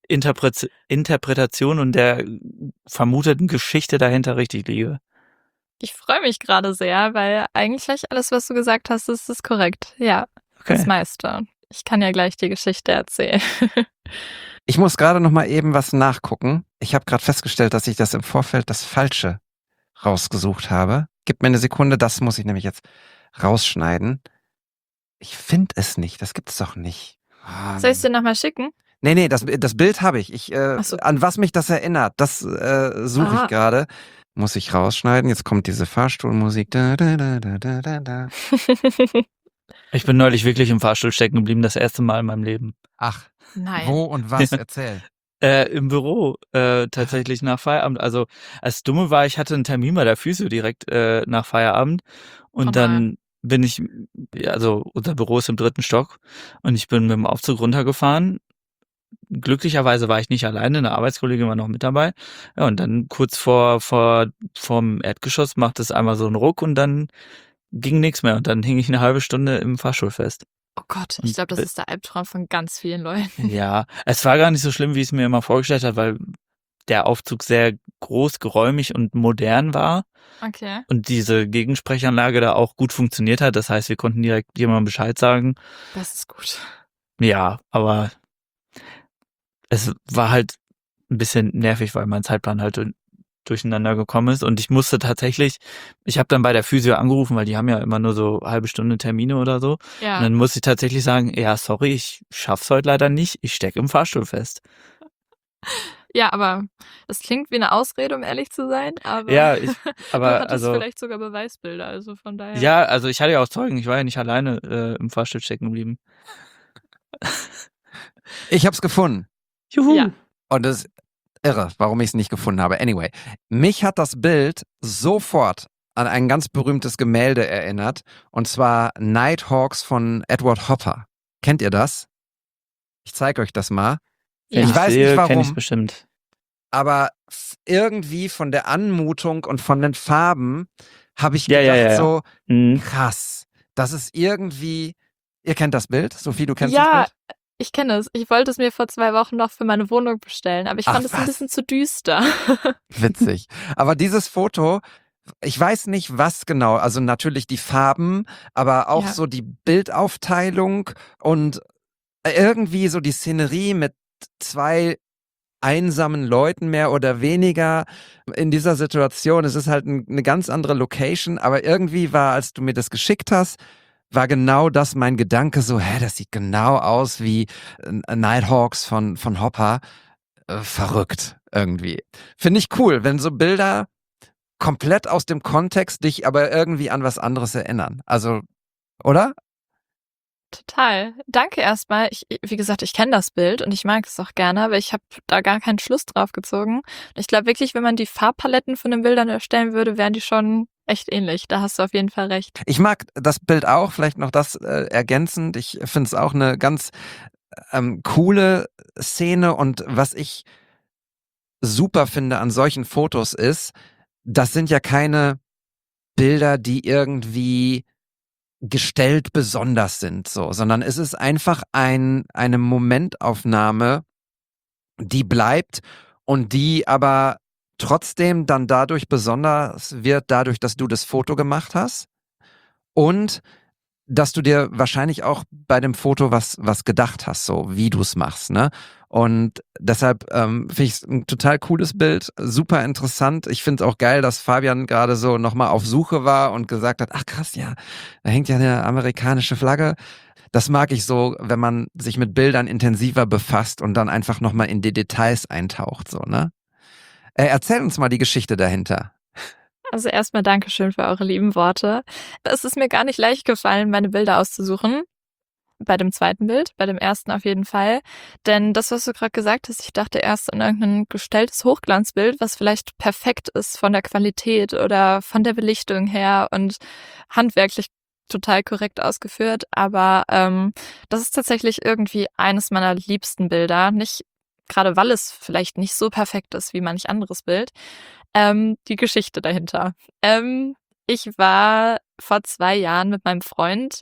Interpre- Interpretation und der vermuteten Geschichte dahinter richtig liege. Ich freue mich gerade sehr, weil eigentlich alles, was du gesagt hast, ist, ist korrekt. Ja, Okay. das meiste. Ich kann ja gleich die Geschichte erzählen. Ich muss gerade noch mal eben was nachgucken. Ich habe gerade festgestellt, dass ich das im Vorfeld das Falsche rausgesucht habe. Gib mir eine Sekunde, das muss ich nämlich jetzt rausschneiden. Ich finde es nicht, das gibt's doch nicht. Ah, Soll ich es dir nochmal schicken? nee, nee, das, das Bild habe ich. ich äh, Ach so. An was mich das erinnert, das äh, suche Ah. ich gerade. Muss ich rausschneiden. Jetzt kommt diese Fahrstuhlmusik. Da, da, da, da, da, da, da. Ich bin neulich wirklich im Fahrstuhl stecken geblieben, das erste Mal in meinem Leben. Ach, Nein. wo und was? Erzähl. Äh, im Büro, äh, tatsächlich nach Feierabend. Also, das Dumme war, ich hatte einen Termin bei der Physio direkt äh, nach Feierabend und Oh dann bin ich, ja, also unser Büro ist im dritten Stock und ich bin mit dem Aufzug runtergefahren. Glücklicherweise war ich nicht alleine, eine Arbeitskollegin war noch mit dabei. Ja, und dann kurz vor, vor, vorm Erdgeschoss macht es einmal so einen Ruck und dann ging nichts mehr und dann hing ich eine halbe Stunde im Fahrstuhl fest. Oh Gott, ich glaube, das ist der Albtraum von ganz vielen Leuten. Ja, es war gar nicht so schlimm, wie ich es mir immer vorgestellt habe, weil der Aufzug sehr groß, geräumig und modern war Okay. und diese Gegensprechanlage da auch gut funktioniert hat. Das heißt, wir konnten direkt jemandem Bescheid sagen. Das ist gut. Ja, aber es war halt ein bisschen nervig, weil mein Zeitplan halt durcheinander gekommen ist und ich musste tatsächlich, ich habe dann bei der Physio angerufen, weil die haben ja immer nur so halbe Stunde Termine oder so. Ja. Und dann musste ich tatsächlich sagen, ja, sorry, ich schaff's heute leider nicht, ich stecke im Fahrstuhl fest. Ja, aber das klingt wie eine Ausrede, um ehrlich zu sein. Aber Ja, ich, du aber hattest also vielleicht sogar Beweisbilder, also von daher. ja, also ich hatte ja auch Zeugen, ich war ja nicht alleine äh, im Fahrstuhl stecken geblieben. Ich hab's gefunden. Juhu. Ja. Und das ist irre, warum ich es nicht gefunden habe. Anyway, mich hat das Bild sofort an ein ganz berühmtes Gemälde erinnert. Und zwar Nighthawks von Edward Hopper. Kennt ihr das? Ich zeige euch das mal. Wenn Ich ich weiß sehe, nicht kenn ich's warum, bestimmt. aber f- irgendwie von der Anmutung und von den Farben habe ich Ja, gedacht ja, ja, ja. so, Mhm. krass, das ist irgendwie, ihr kennt das Bild? Sophie, du kennst Ja, das Bild? ich kenne es. Ich wollte es mir vor zwei Wochen noch für meine Wohnung bestellen, aber ich Ach, fand es ein was? bisschen zu düster. Witzig. Aber dieses Foto, ich weiß nicht, was genau, also natürlich die Farben, aber auch Ja. so die Bildaufteilung und irgendwie so die Szenerie mit zwei einsamen Leuten mehr oder weniger in dieser Situation. Es ist halt ein, eine ganz andere Location, aber irgendwie war, als du mir das geschickt hast, war genau das mein Gedanke so, hä, das sieht genau aus wie äh, Nighthawks von, von Hopper. Äh, verrückt irgendwie. Finde ich cool, wenn so Bilder komplett aus dem Kontext dich aber irgendwie an was anderes erinnern. Also, oder? Total. Danke erstmal. Ich, wie gesagt, ich kenne das Bild und ich mag es auch gerne, aber ich habe da gar keinen Schluss drauf gezogen. Ich glaube wirklich, wenn man die Farbpaletten von den Bildern erstellen würde, wären die schon echt ähnlich. Da hast du auf jeden Fall recht. Ich mag das Bild auch, vielleicht noch das äh, ergänzend. Ich finde es auch eine ganz ähm, coole Szene und was ich super finde an solchen Fotos ist, das sind ja keine Bilder, die irgendwie gestellt besonders sind, so, sondern es ist einfach ein, eine Momentaufnahme, die bleibt und die aber trotzdem dann dadurch besonders wird, dadurch, dass du das Foto gemacht hast und dass du dir wahrscheinlich auch bei dem Foto was, was gedacht hast, so wie du es machst, ne? Und deshalb ähm, finde ich es ein total cooles Bild, super interessant. Ich finde es auch geil, dass Fabian gerade so nochmal auf Suche war und gesagt hat, ach krass, ja, da hängt ja eine amerikanische Flagge. Das mag ich so, wenn man sich mit Bildern intensiver befasst und dann einfach nochmal in die Details eintaucht, so, ne? Äh, erzähl uns mal die Geschichte dahinter. Also erstmal Dankeschön für eure lieben Worte. Es ist mir gar nicht leicht gefallen, meine Bilder auszusuchen. Bei dem zweiten Bild, bei dem ersten auf jeden Fall. Denn das, was du gerade gesagt hast, ich dachte erst an irgendein gestelltes Hochglanzbild, was vielleicht perfekt ist von der Qualität oder von der Belichtung her und handwerklich total korrekt ausgeführt. Aber ähm, das ist tatsächlich irgendwie eines meiner liebsten Bilder. Nicht gerade, weil es vielleicht nicht so perfekt ist wie manch anderes Bild. Ähm, die Geschichte dahinter. Ähm, ich war vor zwei Jahren mit meinem Freund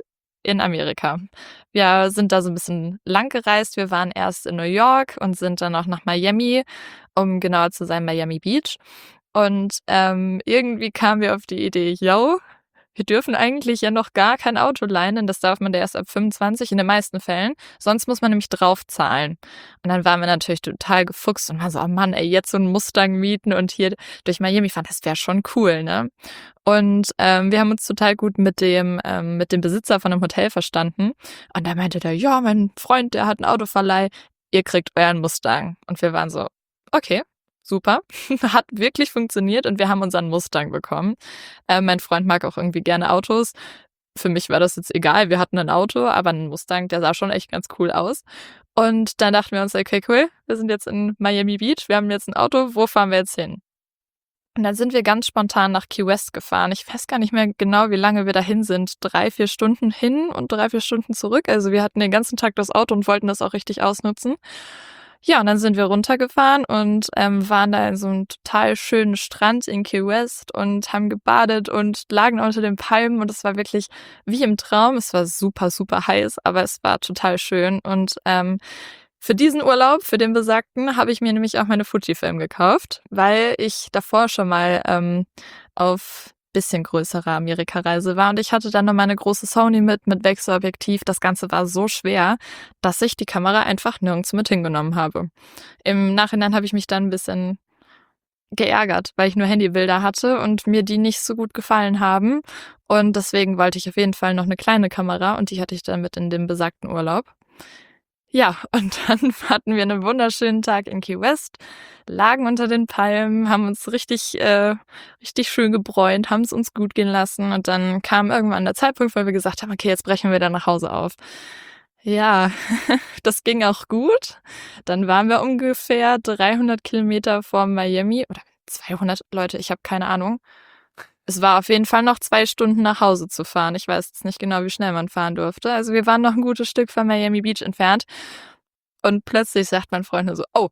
in Amerika. Wir sind da so ein bisschen lang gereist. Wir waren erst in New York und sind dann auch nach Miami, um genauer zu sein, Miami Beach. Und ähm, irgendwie kamen wir auf die Idee, yo, wir dürfen eigentlich ja noch gar kein Auto leihen, denn das darf man ja erst ab fünfundzwanzig in den meisten Fällen. Sonst muss man nämlich draufzahlen. Und dann waren wir natürlich total gefuchst und waren so, oh Mann, ey, jetzt so einen Mustang mieten und hier durch Miami fahren, das wäre schon cool, ne? Und ähm, wir haben uns total gut mit dem ähm, mit dem Besitzer von einem Hotel verstanden. Und da meinte der, ja, mein Freund, der hat einen Autoverleih, ihr kriegt euren Mustang. Und wir waren so, okay. Super, hat wirklich funktioniert und wir haben unseren Mustang bekommen. Äh, mein Freund mag auch irgendwie gerne Autos. Für mich war das jetzt egal, wir hatten ein Auto, aber ein Mustang, der sah schon echt ganz cool aus. Und dann dachten wir uns, okay, cool, wir sind jetzt in Miami Beach, wir haben jetzt ein Auto, wo fahren wir jetzt hin? Und dann sind wir ganz spontan nach Key West gefahren. Ich weiß gar nicht mehr genau, wie lange wir dahin sind. Drei, vier Stunden hin und drei, vier Stunden zurück. Also wir hatten den ganzen Tag das Auto und wollten das auch richtig ausnutzen. Ja, und dann sind wir runtergefahren und ähm, waren da in so einem total schönen Strand in Key West und haben gebadet und lagen unter den Palmen und es war wirklich wie im Traum. Es war super, super heiß, aber es war total schön. Und ähm, für diesen Urlaub, für den besagten, habe ich mir nämlich auch meine Fujifilm gekauft, weil ich davor schon mal ähm, auf bisschen größere Amerikareise war und ich hatte dann noch meine große Sony mit, mit Wechselobjektiv. Das Ganze war so schwer, dass ich die Kamera einfach nirgends mit hingenommen habe. Im Nachhinein habe ich mich dann ein bisschen geärgert, weil ich nur Handybilder hatte und mir die nicht so gut gefallen haben und deswegen wollte ich auf jeden Fall noch eine kleine Kamera und die hatte ich dann mit in dem besagten Urlaub. Ja, und dann hatten wir einen wunderschönen Tag in Key West, lagen unter den Palmen, haben uns richtig äh, richtig schön gebräunt, haben es uns gut gehen lassen und dann kam irgendwann der Zeitpunkt, weil wir gesagt haben, okay, jetzt brechen wir dann nach Hause auf. Ja, das ging auch gut. Dann waren wir ungefähr dreihundert Kilometer vor Miami oder zweihundert, Leute, ich habe keine Ahnung. Es war auf jeden Fall noch zwei Stunden nach Hause zu fahren. Ich weiß jetzt nicht genau, wie schnell man fahren durfte. Also wir waren noch ein gutes Stück von Miami Beach entfernt. Und plötzlich sagt mein Freund nur so, oh.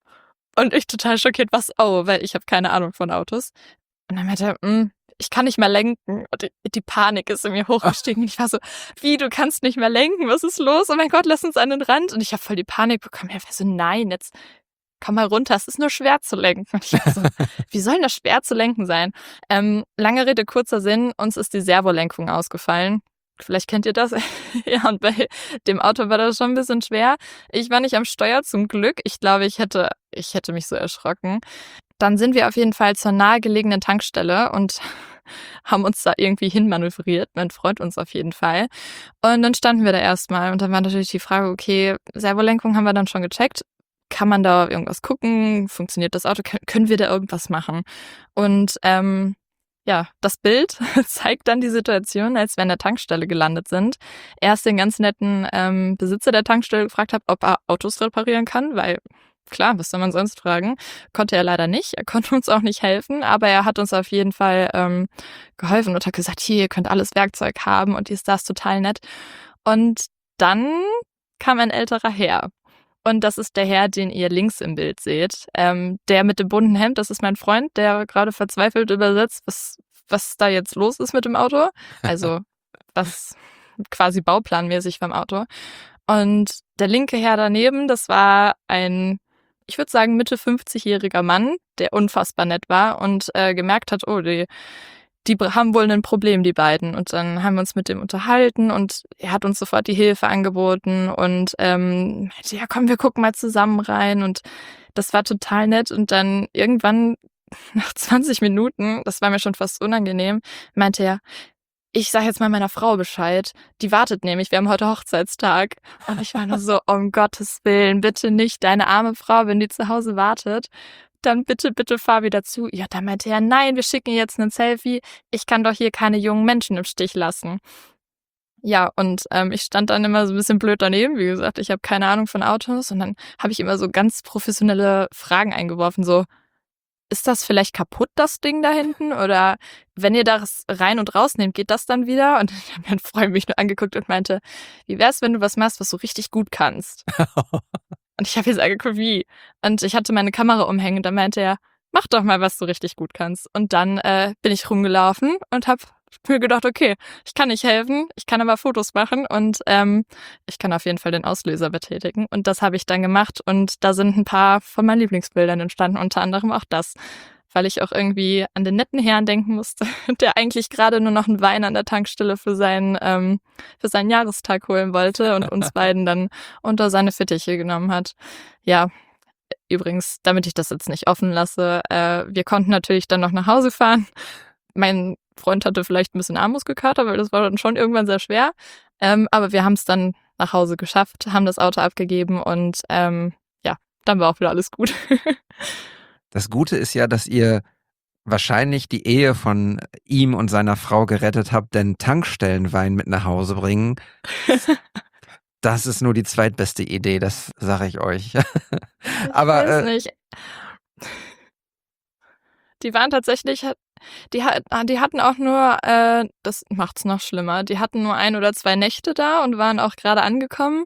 Und ich total schockiert, was, oh, weil ich habe keine Ahnung von Autos. Und dann meinte er, mm, ich kann nicht mehr lenken. Und die, die Panik ist in mir hochgestiegen. Und ich war so, wie, du kannst nicht mehr lenken? Was ist los? Oh mein Gott, lass uns an den Rand. Und ich habe voll die Panik bekommen. Ich war so, nein, jetzt komm mal runter, es ist nur schwer zu lenken. Und ich war so, wie soll denn das schwer zu lenken sein? Ähm, lange Rede, kurzer Sinn, uns ist die Servolenkung ausgefallen. Vielleicht kennt ihr das. Ja, und bei dem Auto war das schon ein bisschen schwer. Ich war nicht am Steuer, zum Glück. Ich glaube, ich hätte, ich hätte mich so erschrocken. Dann sind wir auf jeden Fall zur nahegelegenen Tankstelle und haben uns da irgendwie hinmanövriert, mein Freund uns auf jeden Fall. Und dann standen wir da erstmal und dann war natürlich die Frage, okay, Servolenkung haben wir dann schon gecheckt. Kann man da irgendwas gucken? Funktioniert das Auto? Können wir da irgendwas machen? Und ähm, ja, das Bild zeigt dann die Situation, als wir an der Tankstelle gelandet sind. Erst den ganz netten ähm, Besitzer der Tankstelle gefragt habe, ob er Autos reparieren kann, weil klar, was soll man sonst fragen? Konnte er leider nicht. Er konnte uns auch nicht helfen, aber er hat uns auf jeden Fall ähm, geholfen und hat gesagt, hier, ihr könnt alles Werkzeug haben und ist das total nett. Und dann kam ein älterer Herr. Und das ist der Herr, den ihr links im Bild seht. Ähm, der mit dem bunten Hemd, das ist mein Freund, der gerade verzweifelt übersetzt, was, was da jetzt los ist mit dem Auto. Also was quasi bauplanmäßig beim Auto. Und der linke Herr daneben, das war ein, ich würde sagen, Mitte fünfzigjähriger Mann, der unfassbar nett war und äh, gemerkt hat, oh, die Die haben wohl ein Problem, die beiden. Und dann haben wir uns mit dem unterhalten und er hat uns sofort die Hilfe angeboten und ähm, meinte, ja komm, wir gucken mal zusammen rein. Und das war total nett. Und dann irgendwann nach zwanzig Minuten, das war mir schon fast unangenehm, meinte er, ich sag jetzt mal meiner Frau Bescheid. Die wartet nämlich, wir haben heute Hochzeitstag. Und ich war nur so, um Gottes Willen, bitte nicht, deine arme Frau, wenn die zu Hause wartet, dann bitte, bitte fahr wieder zu. Ja, da meinte er, nein, wir schicken jetzt ein Selfie. Ich kann doch hier keine jungen Menschen im Stich lassen. Ja, und ähm, ich stand dann immer so ein bisschen blöd daneben. Wie gesagt, ich habe keine Ahnung von Autos. Und dann habe ich immer so ganz professionelle Fragen eingeworfen, so, ist das vielleicht kaputt, das Ding da hinten? Oder wenn ihr das rein und rausnehmt, geht das dann wieder? Und dann hat mein Freund mich nur angeguckt und meinte, wie wär's, wenn du was machst, was du richtig gut kannst? Und ich habe jetzt angeguckt, wie. Und ich hatte meine Kamera umhängen und dann meinte er, mach doch mal, was du richtig gut kannst. Und dann äh, bin ich rumgelaufen und habe mir gedacht, okay, ich kann nicht helfen, ich kann aber Fotos machen und ähm, ich kann auf jeden Fall den Auslöser betätigen. Und das habe ich dann gemacht und da sind ein paar von meinen Lieblingsbildern entstanden, unter anderem auch das, weil ich auch irgendwie an den netten Herrn denken musste, der eigentlich gerade nur noch einen Wein an der Tankstelle für seinen, ähm, für seinen Jahrestag holen wollte und uns beiden dann unter seine Fittiche genommen hat. Ja, übrigens, damit ich das jetzt nicht offen lasse, äh, wir konnten natürlich dann noch nach Hause fahren. Mein Freund hatte vielleicht ein bisschen Armmuskelkater, weil das war dann schon irgendwann sehr schwer. Ähm, aber wir haben es dann nach Hause geschafft, haben das Auto abgegeben und ähm, ja, dann war auch wieder alles gut. Das Gute ist ja, dass ihr wahrscheinlich die Ehe von ihm und seiner Frau gerettet habt, denn Tankstellenwein mit nach Hause bringen, das ist nur die zweitbeste Idee, das sage ich euch. Aber ich weiß äh, nicht. Die waren tatsächlich, die, die hatten auch nur, äh, das macht's noch schlimmer, die hatten nur ein oder zwei Nächte da und waren auch gerade angekommen.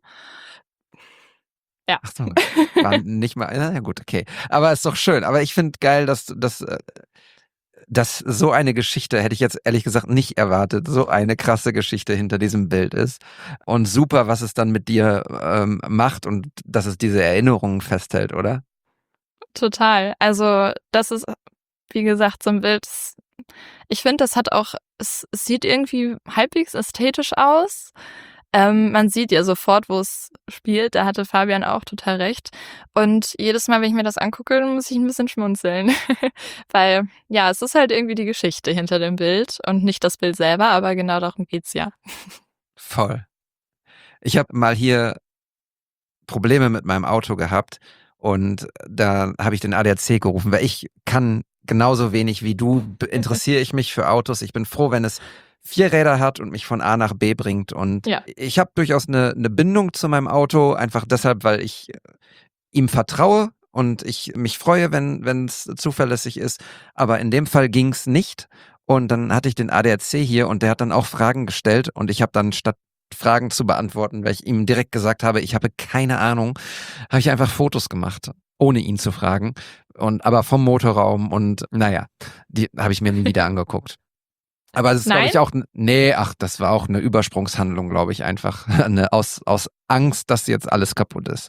Ja. Ach so, waren nicht mal, na gut, okay. Aber ist doch schön. Aber ich finde geil, dass, dass, dass so eine Geschichte, hätte ich jetzt ehrlich gesagt nicht erwartet, so eine krasse Geschichte hinter diesem Bild ist. Und super, was es dann mit dir ähm, macht und dass es diese Erinnerungen festhält, oder? Total. Also das ist, wie gesagt, so ein Bild, ich finde, das hat auch, es, es sieht irgendwie halbwegs ästhetisch aus. Ähm, man sieht ja sofort, wo es spielt. Da hatte Fabian auch total recht. Und jedes Mal, wenn ich mir das angucke, dann muss ich ein bisschen schmunzeln. Weil, ja, es ist halt irgendwie die Geschichte hinter dem Bild und nicht das Bild selber, aber genau darum geht's ja. Voll. Ich habe mal hier Probleme mit meinem Auto gehabt und da habe ich den A D A C gerufen, weil ich kann genauso wenig wie du, interessiere ich mich für Autos. Ich bin froh, wenn es vier Räder hat und mich von A nach B bringt. Und ja. ich habe durchaus eine, eine Bindung zu meinem Auto, einfach deshalb, weil ich ihm vertraue und ich mich freue, wenn wenn es zuverlässig ist. Aber in dem Fall ging es nicht. Und dann hatte ich den A D A C hier und der hat dann auch Fragen gestellt und ich habe dann statt Fragen zu beantworten, weil ich ihm direkt gesagt habe, ich habe keine Ahnung, habe ich einfach Fotos gemacht, ohne ihn zu fragen. Und aber vom Motorraum und naja, die habe ich mir nie wieder angeguckt. Aber das ist, glaube ich, auch, nee, ach, das war auch eine Übersprungshandlung, glaube ich, einfach. Eine, aus, aus Angst, dass jetzt alles kaputt ist.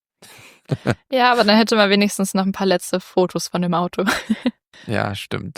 Ja, aber dann hätte man wenigstens noch ein paar letzte Fotos von dem Auto. Ja, stimmt.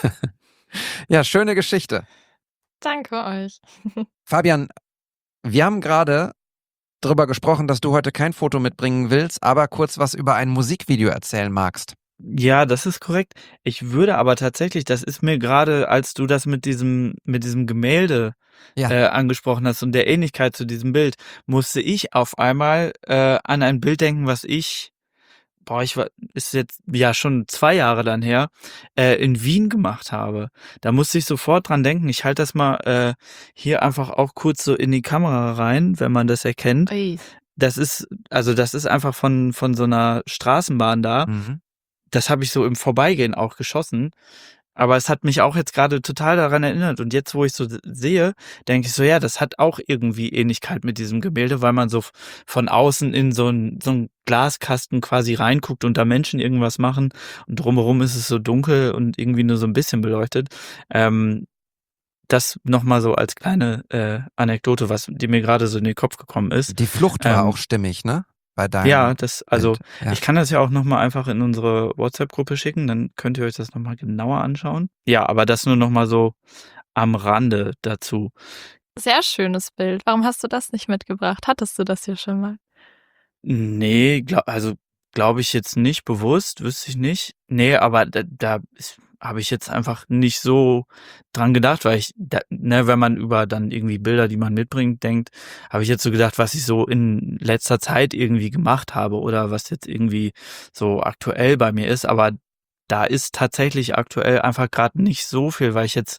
Ja, schöne Geschichte. Danke euch. Fabian, wir haben gerade drüber gesprochen, dass du heute kein Foto mitbringen willst, aber kurz was über ein Musikvideo erzählen magst. Ja, das ist korrekt. Ich würde aber tatsächlich, das ist mir gerade, als du das mit diesem mit diesem Gemälde Ja. äh, angesprochen hast und der Ähnlichkeit zu diesem Bild, musste ich auf einmal äh, an ein Bild denken, was ich, boah, ich war, ist jetzt ja schon zwei Jahre dann her, äh, in Wien gemacht habe. Da musste ich sofort dran denken. Ich halte das mal äh, hier einfach auch kurz so in die Kamera rein, wenn man das erkennt. Ui. Das ist, also das ist einfach von von so einer Straßenbahn da. Mhm. Das habe ich so im Vorbeigehen auch geschossen. Aber es hat mich auch jetzt gerade total daran erinnert. Und jetzt, wo ich so sehe, denke ich so, ja, das hat auch irgendwie Ähnlichkeit mit diesem Gemälde, weil man so von außen in so einen so einen Glaskasten quasi reinguckt und da Menschen irgendwas machen. Und drumherum ist es so dunkel und irgendwie nur so ein bisschen beleuchtet. Ähm, das nochmal so als kleine äh, Anekdote, was die mir gerade so in den Kopf gekommen ist. Die Flucht war Ähm, auch stimmig, ne? Bei deinem Ja, das, also Bild. Ja. ich kann das ja auch nochmal einfach in unsere WhatsApp-Gruppe schicken, dann könnt ihr euch das nochmal genauer anschauen. Ja, aber das nur nochmal so am Rande dazu. Sehr schönes Bild. Warum hast du das nicht mitgebracht? Hattest du das hier schon mal? Nee, glaub, also glaube ich jetzt nicht bewusst, wüsste ich nicht. Nee, aber da, da habe ich jetzt einfach nicht so dran gedacht, weil ich, da, ne, wenn man über dann irgendwie Bilder, die man mitbringt, denkt, habe ich jetzt so gedacht, was ich so in letzter Zeit irgendwie gemacht habe oder was jetzt irgendwie so aktuell bei mir ist. Aber da ist tatsächlich aktuell einfach gerade nicht so viel, weil ich jetzt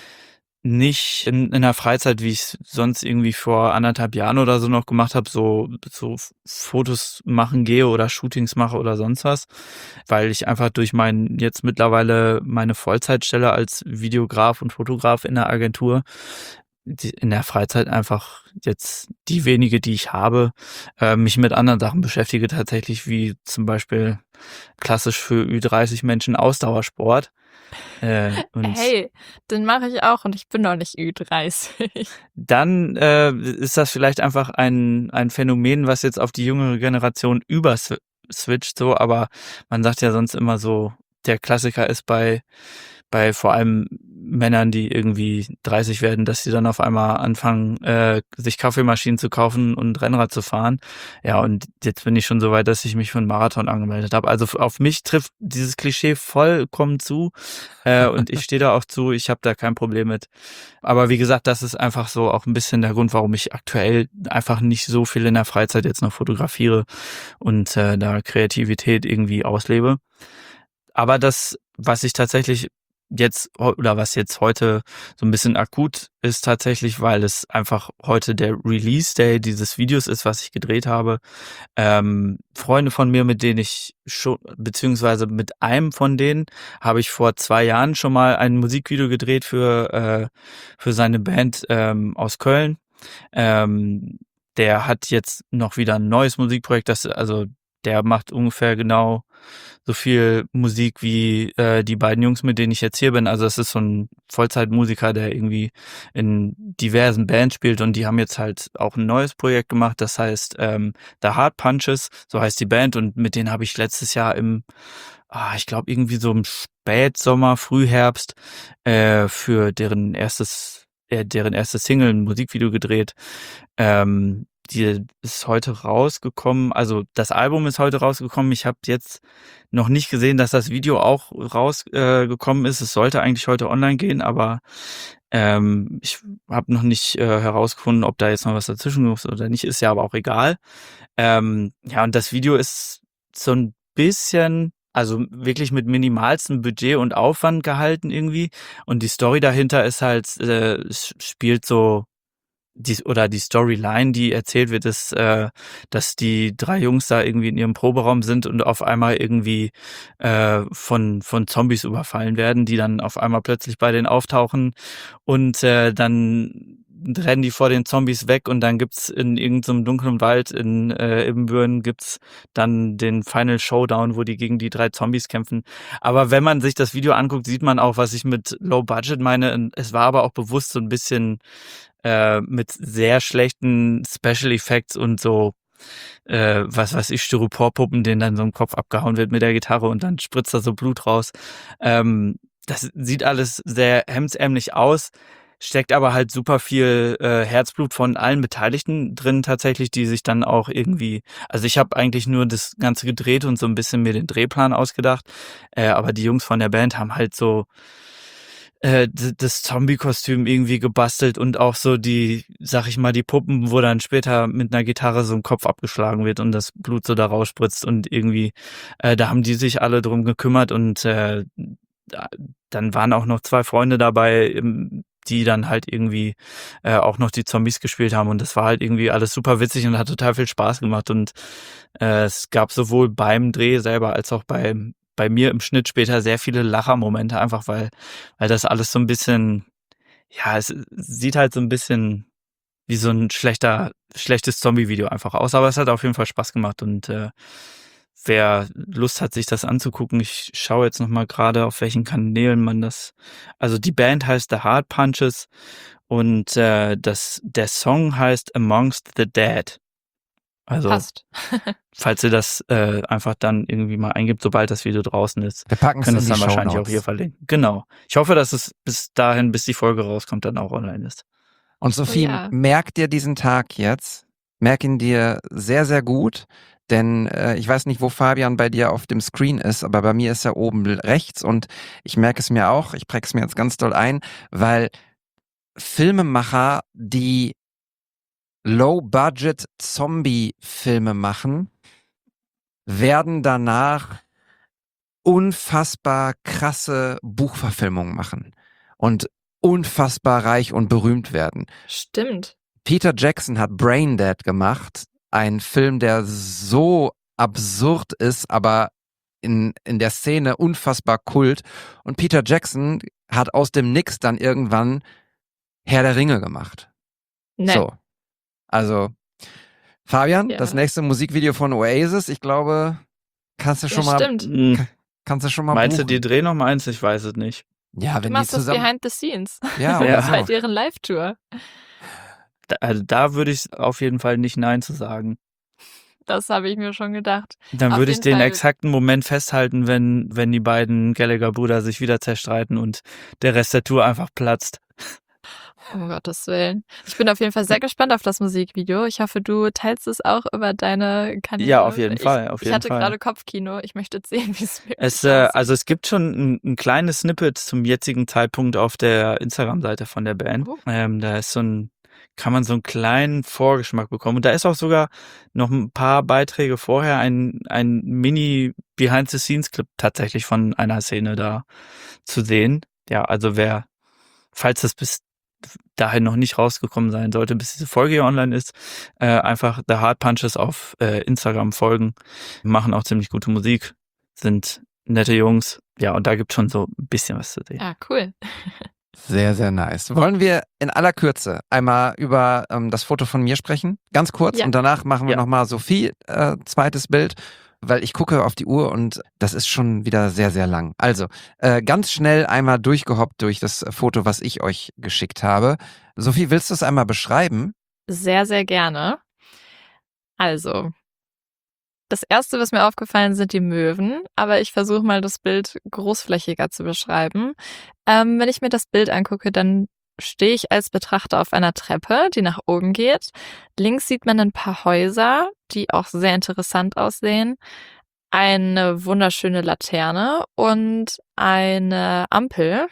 nicht in, in der Freizeit, wie ich es sonst irgendwie vor anderthalb Jahren oder so noch gemacht habe, so, so Fotos machen gehe oder Shootings mache oder sonst was, weil ich einfach durch mein jetzt mittlerweile meine Vollzeitstelle als Videograf und Fotograf in der Agentur die, in der Freizeit einfach jetzt die wenige, die ich habe, äh, mich mit anderen Sachen beschäftige tatsächlich, wie zum Beispiel klassisch für Ü dreißig Menschen Ausdauersport. Äh, und Hey, den mache ich auch und ich bin noch nicht Ü dreißig. dann äh, ist das vielleicht einfach ein, ein Phänomen, was jetzt auf die jüngere Generation überswitcht, so, aber man sagt ja sonst immer so, der Klassiker ist bei, bei vor allem Männern, die irgendwie dreißig werden, dass sie dann auf einmal anfangen, äh, sich Kaffeemaschinen zu kaufen und Rennrad zu fahren. Ja, und jetzt bin ich schon so weit, dass ich mich für einen Marathon angemeldet habe. Also auf mich trifft dieses Klischee vollkommen zu äh, und ich stehe da auch zu, ich habe da kein Problem mit. Aber wie gesagt, das ist einfach so auch ein bisschen der Grund, warum ich aktuell einfach nicht so viel in der Freizeit jetzt noch fotografiere und äh, da Kreativität irgendwie auslebe. Aber das, was ich tatsächlich jetzt oder was jetzt heute so ein bisschen akut ist tatsächlich, weil es einfach heute der Release Day dieses Videos ist, was ich gedreht habe. Ähm, Freunde von mir, mit denen ich schon, beziehungsweise mit einem von denen habe ich vor zwei Jahren schon mal ein Musikvideo gedreht für, äh, für seine Band ähm, aus Köln. Ähm, der hat jetzt noch wieder ein neues Musikprojekt, das, also der macht ungefähr genau so viel Musik wie äh, die beiden Jungs, mit denen ich jetzt hier bin. Also es ist so ein Vollzeitmusiker, der irgendwie in diversen Bands spielt und die haben jetzt halt auch ein neues Projekt gemacht, das heißt ähm, The Hard Punches, so heißt die Band und mit denen habe ich letztes Jahr im, ah, ich glaube irgendwie so im Spätsommer, Frühherbst äh, für deren erstes, äh, deren erstes Single ein Musikvideo gedreht. Ähm, Die ist heute rausgekommen, also das Album ist heute rausgekommen. Ich habe jetzt noch nicht gesehen, dass das Video auch rausgekommen äh, ist. Es sollte eigentlich heute online gehen, aber ähm, ich habe noch nicht äh, herausgefunden, ob da jetzt noch was dazwischen ist oder nicht. Ist ja aber auch egal. Ähm, ja, und das Video ist so ein bisschen, also wirklich mit minimalstem Budget und Aufwand gehalten irgendwie. Und die Story dahinter ist halt, äh, es spielt so die, oder die Storyline, die erzählt wird, ist, äh, dass die drei Jungs da irgendwie in ihrem Proberaum sind und auf einmal irgendwie äh, von von Zombies überfallen werden, die dann auf einmal plötzlich bei denen auftauchen und äh, dann rennen die vor den Zombies weg und dann gibt's in irgendeinem dunklen Wald in äh, Ibbenbüren gibt's dann den Final Showdown, wo die gegen die drei Zombies kämpfen. Aber wenn man sich das Video anguckt, sieht man auch, was ich mit Low Budget meine. Es war aber auch bewusst so ein bisschen äh, mit sehr schlechten Special Effects und so, äh, was weiß ich, Styroporpuppen, denen dann so im Kopf abgehauen wird mit der Gitarre und dann spritzt da so Blut raus. Ähm, das sieht alles sehr hemdsärmlich aus, steckt aber halt super viel äh, Herzblut von allen Beteiligten drin tatsächlich, die sich dann auch irgendwie, also ich habe eigentlich nur das Ganze gedreht und so ein bisschen mir den Drehplan ausgedacht, äh, aber die Jungs von der Band haben halt so äh, das Zombie-Kostüm irgendwie gebastelt und auch so die, sag ich mal, die Puppen, wo dann später mit einer Gitarre so ein Kopf abgeschlagen wird und das Blut so da rausspritzt und irgendwie, äh, da haben die sich alle drum gekümmert und äh, dann waren auch noch zwei Freunde dabei, die dann halt irgendwie äh, auch noch die Zombies gespielt haben und das war halt irgendwie alles super witzig und hat total viel Spaß gemacht und äh, es gab sowohl beim Dreh selber als auch bei, bei mir im Schnitt später sehr viele Lachermomente, einfach weil, weil das alles so ein bisschen, ja, es sieht halt so ein bisschen wie so ein schlechter, schlechtes Zombie-Video einfach aus, aber es hat auf jeden Fall Spaß gemacht und äh, wer Lust hat, sich das anzugucken, ich schaue jetzt nochmal gerade, auf welchen Kanälen man das, also die Band heißt The Hard Punches und äh, das, der Song heißt Amongst the Dead. Also, Passt. falls ihr das äh, einfach dann irgendwie mal eingibt, sobald das Video draußen ist, Wir packen es können in es die dann wahrscheinlich Shownotes. auch hier verlinken. Genau. Ich hoffe, dass es bis dahin, bis die Folge rauskommt, dann auch online ist. Und Sophie, Oh ja. merk dir diesen Tag jetzt, merk ihn dir sehr, sehr gut, denn äh, ich weiß nicht, wo Fabian bei dir auf dem Screen ist, aber bei mir ist er oben rechts und ich merke es mir auch, ich präge es mir jetzt ganz doll ein, weil Filmemacher, die Low-Budget-Zombie-Filme machen, werden danach unfassbar krasse Buchverfilmungen machen und unfassbar reich und berühmt werden. Stimmt. Peter Jackson hat Braindead gemacht, ein Film, der so absurd ist, aber in, in der Szene unfassbar kult. Und Peter Jackson hat aus dem Nix dann irgendwann Herr der Ringe gemacht. Nee. So. Also, Fabian, Ja. das nächste Musikvideo von Oasis, ich glaube, kannst du Ja, schon mal, stimmt. Hm. kannst du schon mal Meinst du, buchen. die drehen noch mal eins? Ich weiß es nicht. Ja, Du wenn die machst das zusammen. behind the scenes. Ja, Ja. Das ist oder halt so. deren Live-Tour. Da, also da würde ich auf jeden Fall nicht Nein zu sagen. Das habe ich mir schon gedacht. Dann Auf würde ich jeden den Fall. exakten Moment festhalten, wenn, wenn die beiden Gallagher-Brüder sich wieder zerstreiten und der Rest der Tour einfach platzt. Um Gottes Willen. Ich bin auf jeden Fall sehr gespannt auf das Musikvideo. Ich hoffe, du teilst es auch über deine Kanäle. Ja, auf jeden ich, Fall, auf ich jeden hatte Fall. gerade Kopfkino. Ich möchte jetzt sehen, wie es wirklich Es, äh, aussieht. also es gibt schon ein, ein kleines Snippet zum jetzigen Zeitpunkt auf der Instagram-Seite von der Band. Oh. Ähm, da ist so ein, kann man so einen kleinen Vorgeschmack bekommen. Und da ist auch sogar noch ein paar Beiträge vorher ein, ein Mini-Behind-the-Scenes-Clip tatsächlich von einer Szene da zu sehen. Ja, also wer, falls das bis dahin noch nicht rausgekommen sein sollte, bis diese Folge hier online ist, äh, einfach The Hard Punches auf äh, Instagram folgen. Machen auch ziemlich gute Musik, sind nette Jungs. Ja, und da gibt schon so ein bisschen was zu sehen. Ja, cool. Sehr, sehr nice. Wollen wir in aller Kürze einmal über ähm, das Foto von mir sprechen? Ganz kurz. Ja. Und danach machen wir Ja. nochmal Sophie, äh, zweites Bild, weil ich gucke auf die Uhr und das ist schon wieder sehr, sehr lang. Also, äh, ganz schnell einmal durchgehoppt durch das Foto, was ich euch geschickt habe. Sophie, willst du es einmal beschreiben? Sehr, sehr gerne. Also, das erste, was mir aufgefallen sind die Möwen, aber ich versuche mal das Bild großflächiger zu beschreiben. Ähm, wenn ich mir das Bild angucke, dann stehe ich als Betrachter auf einer Treppe, die nach oben geht. Links sieht man ein paar Häuser, die auch sehr interessant aussehen. Eine wunderschöne Laterne und eine Ampel,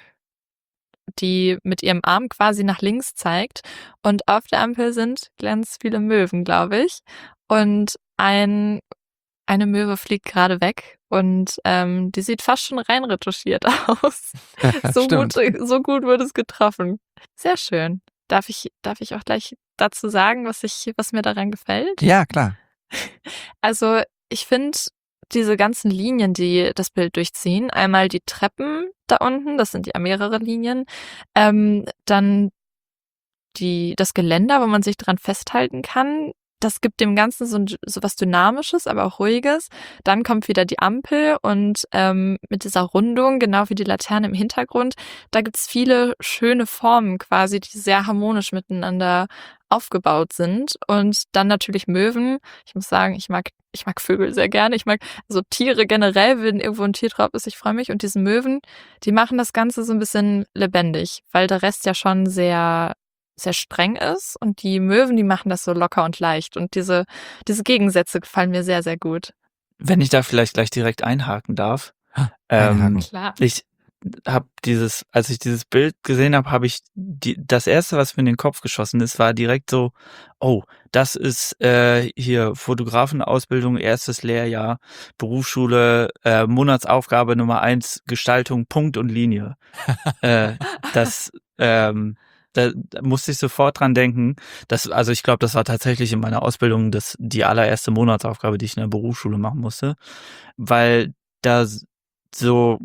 die mit ihrem Arm quasi nach links zeigt. Und auf der Ampel sind ganz viele Möwen, glaube ich. Und ein, eine Möwe fliegt gerade weg und ähm, die sieht fast schon reinretuschiert aus. So gut, Stimmt. so gut wurde es getroffen. Sehr schön. Darf ich, darf ich auch gleich dazu sagen, was ich, was mir daran gefällt? Ja, klar. Also ich finde diese ganzen Linien, die das Bild durchziehen, einmal die Treppen da unten, das sind ja mehrere Linien, ähm, dann die, das Geländer, wo man sich dran festhalten kann, das gibt dem Ganzen so, so was Dynamisches, aber auch Ruhiges. Dann kommt wieder die Ampel und ähm, mit dieser Rundung, genau wie die Laterne im Hintergrund, da gibt's viele schöne Formen quasi, die sehr harmonisch miteinander aufgebaut sind. Und dann natürlich Möwen. Ich muss sagen, ich mag ich mag Vögel sehr gerne. Ich mag also Tiere generell, wenn irgendwo ein Tier drauf ist, ich freue mich. Und diese Möwen, die machen das Ganze so ein bisschen lebendig, weil der Rest ja schon sehr sehr streng ist und die Möwen, die machen das so locker und leicht und diese diese Gegensätze gefallen mir sehr, sehr gut. Wenn ich da vielleicht gleich direkt einhaken darf. Einhaken. Ähm, Klar. ich habe dieses, als ich dieses Bild gesehen habe, habe ich die, das erste, was mir in den Kopf geschossen ist, war direkt so, oh, das ist äh, hier Fotografenausbildung, erstes Lehrjahr, Berufsschule, äh, Monatsaufgabe Nummer eins, Gestaltung, Punkt und Linie. äh, das, ähm, da, da musste ich sofort dran denken. Das, also ich glaube, das war tatsächlich in meiner Ausbildung das, die allererste Monatsaufgabe, die ich in der Berufsschule machen musste, weil da so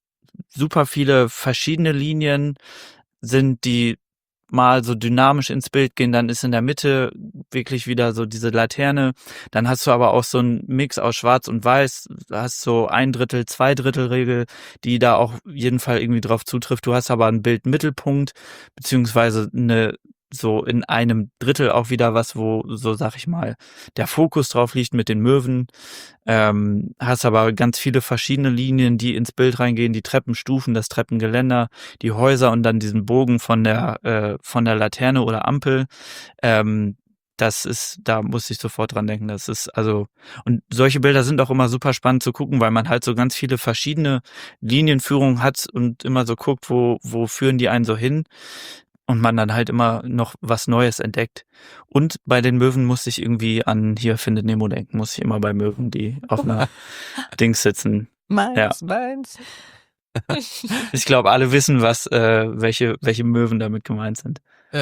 super viele verschiedene Linien sind, die mal so dynamisch ins Bild gehen, dann ist in der Mitte wirklich wieder so diese Laterne, dann hast du aber auch so einen Mix aus Schwarz und Weiß, du hast so ein Drittel, zwei Drittel Regel, die da auch jeden Fall irgendwie drauf zutrifft, du hast aber einen Bildmittelpunkt, beziehungsweise eine so in einem Drittel auch wieder was, wo so, sag ich mal, der Fokus drauf liegt mit den Möwen, ähm, hast aber ganz viele verschiedene Linien, die ins Bild reingehen, die Treppenstufen, das Treppengeländer, die Häuser und dann diesen Bogen von der äh, von der Laterne oder Ampel. Ähm, das ist, da muss ich sofort dran denken. Das ist also, und solche Bilder sind auch immer super spannend zu gucken, weil man halt so ganz viele verschiedene Linienführungen hat und immer so guckt, wo wo führen die einen so hin. Und man dann halt immer noch was Neues entdeckt. Und bei den Möwen muss ich irgendwie an hier Findet Nemo denken, muss ich immer bei Möwen, die auf einer Dings sitzen. Meins, Ja. meins. Ich glaube, alle wissen, was, äh, welche, welche Möwen damit gemeint sind.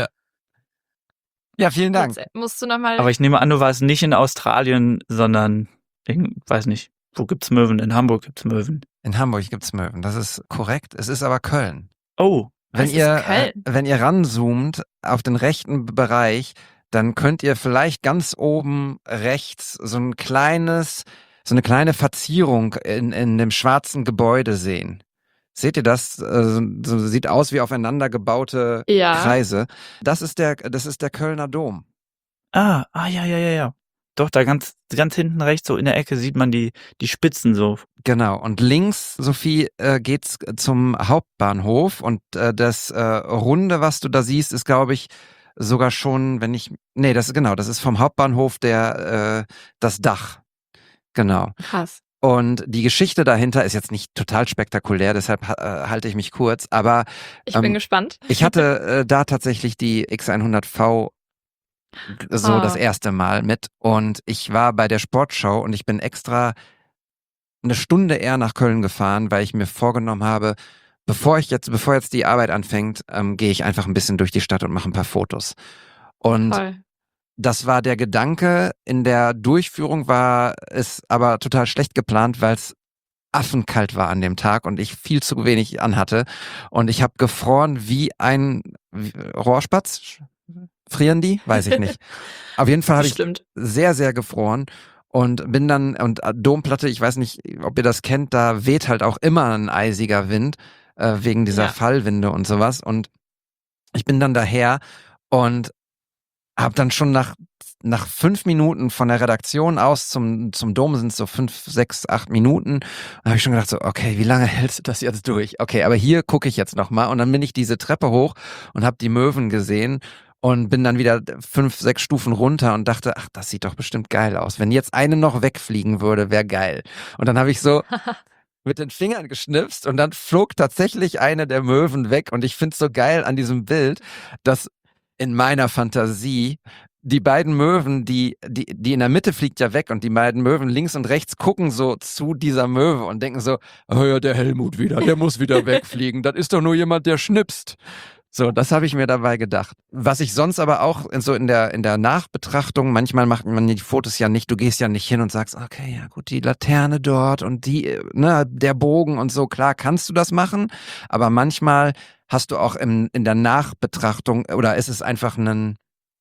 Ja, vielen Dank. Jetzt musst du nochmal. Aber ich nehme an, du warst nicht in Australien, sondern, ich weiß nicht, wo gibt's Möwen? In Hamburg gibt's Möwen. In Hamburg gibt's Möwen, das ist korrekt. Es ist aber Köln. Oh, Wenn Das ihr, ist Köln. äh, wenn ihr ranzoomt auf den rechten Bereich, dann könnt ihr vielleicht ganz oben rechts so ein kleines, so eine kleine Verzierung in, in dem schwarzen Gebäude sehen. Seht ihr das? Äh, So, so sieht aus wie aufeinander gebaute Ja. Kreise. Das ist der, das ist der Kölner Dom. Ah, ah, ja, ja, ja, ja. Doch, da ganz, ganz hinten rechts, so in der Ecke, sieht man die, die Spitzen so. Genau. Und links, Sophie, äh, geht's zum Hauptbahnhof und äh, das äh, Runde, was du da siehst, ist, glaube ich, sogar schon, wenn ich, nee, das ist genau, das ist vom Hauptbahnhof der, äh, das Dach. Genau. Krass. Und die Geschichte dahinter ist jetzt nicht total spektakulär, deshalb äh, halte ich mich kurz, aber Ich bin ähm, gespannt. ich hatte äh, da tatsächlich die X hundert V so Ah. das erste Mal mit und ich war bei der Sportschau und ich bin extra eine Stunde eher nach Köln gefahren, weil ich mir vorgenommen habe, bevor ich jetzt, bevor jetzt die Arbeit anfängt, ähm, gehe ich einfach ein bisschen durch die Stadt und mache ein paar Fotos. Und Toll. das war der Gedanke. In der Durchführung war es aber total schlecht geplant, weil es affenkalt war an dem Tag und ich viel zu wenig anhatte. Und ich habe gefroren wie ein wie, Rohrspatz. Frieren die? Weiß ich nicht. Auf jeden Fall habe ich Bestimmt. sehr, sehr gefroren und bin dann, und Domplatte, ich weiß nicht, ob ihr das kennt, da weht halt auch immer ein eisiger Wind, äh, wegen dieser Ja. Fallwinde und sowas. Und ich bin dann daher und habe dann schon nach nach fünf Minuten von der Redaktion aus zum zum Dom sind es so fünf, sechs, acht Minuten. Da habe ich schon gedacht so, okay, wie lange hältst du das jetzt durch? Okay, aber hier gucke ich jetzt noch mal und dann bin ich diese Treppe hoch und habe die Möwen gesehen und bin dann wieder fünf, sechs Stufen runter und dachte, ach, das sieht doch bestimmt geil aus. Wenn jetzt eine noch wegfliegen würde, wäre geil. Und dann habe ich so mit den Fingern geschnipst und dann flog tatsächlich eine der Möwen weg und ich find's so geil an diesem Bild, dass in meiner Fantasie die beiden Möwen, die, die, die in der Mitte fliegt ja weg und die beiden Möwen links und rechts gucken so zu dieser Möwe und denken so, oh ja, der Helmut wieder, der muss wieder wegfliegen, das ist doch nur jemand, der schnipst. So, das habe ich mir dabei gedacht. Was ich sonst aber auch in, so in der, in der Nachbetrachtung, manchmal macht man die Fotos ja nicht, du gehst ja nicht hin und sagst, okay, ja gut, die Laterne dort und die, ne, der Bogen und so, klar kannst du das machen, aber manchmal hast du auch im, in der Nachbetrachtung, oder ist es einfach ein,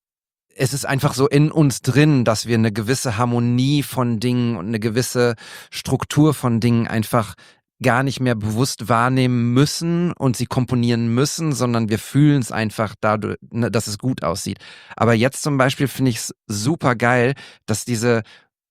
es ist einfach so in uns drin, dass wir eine gewisse Harmonie von Dingen und eine gewisse Struktur von Dingen einfach gar nicht mehr bewusst wahrnehmen müssen und sie komponieren müssen, sondern wir fühlen es einfach dadurch, ne, dass es gut aussieht. Aber jetzt zum Beispiel finde ich es super geil, dass diese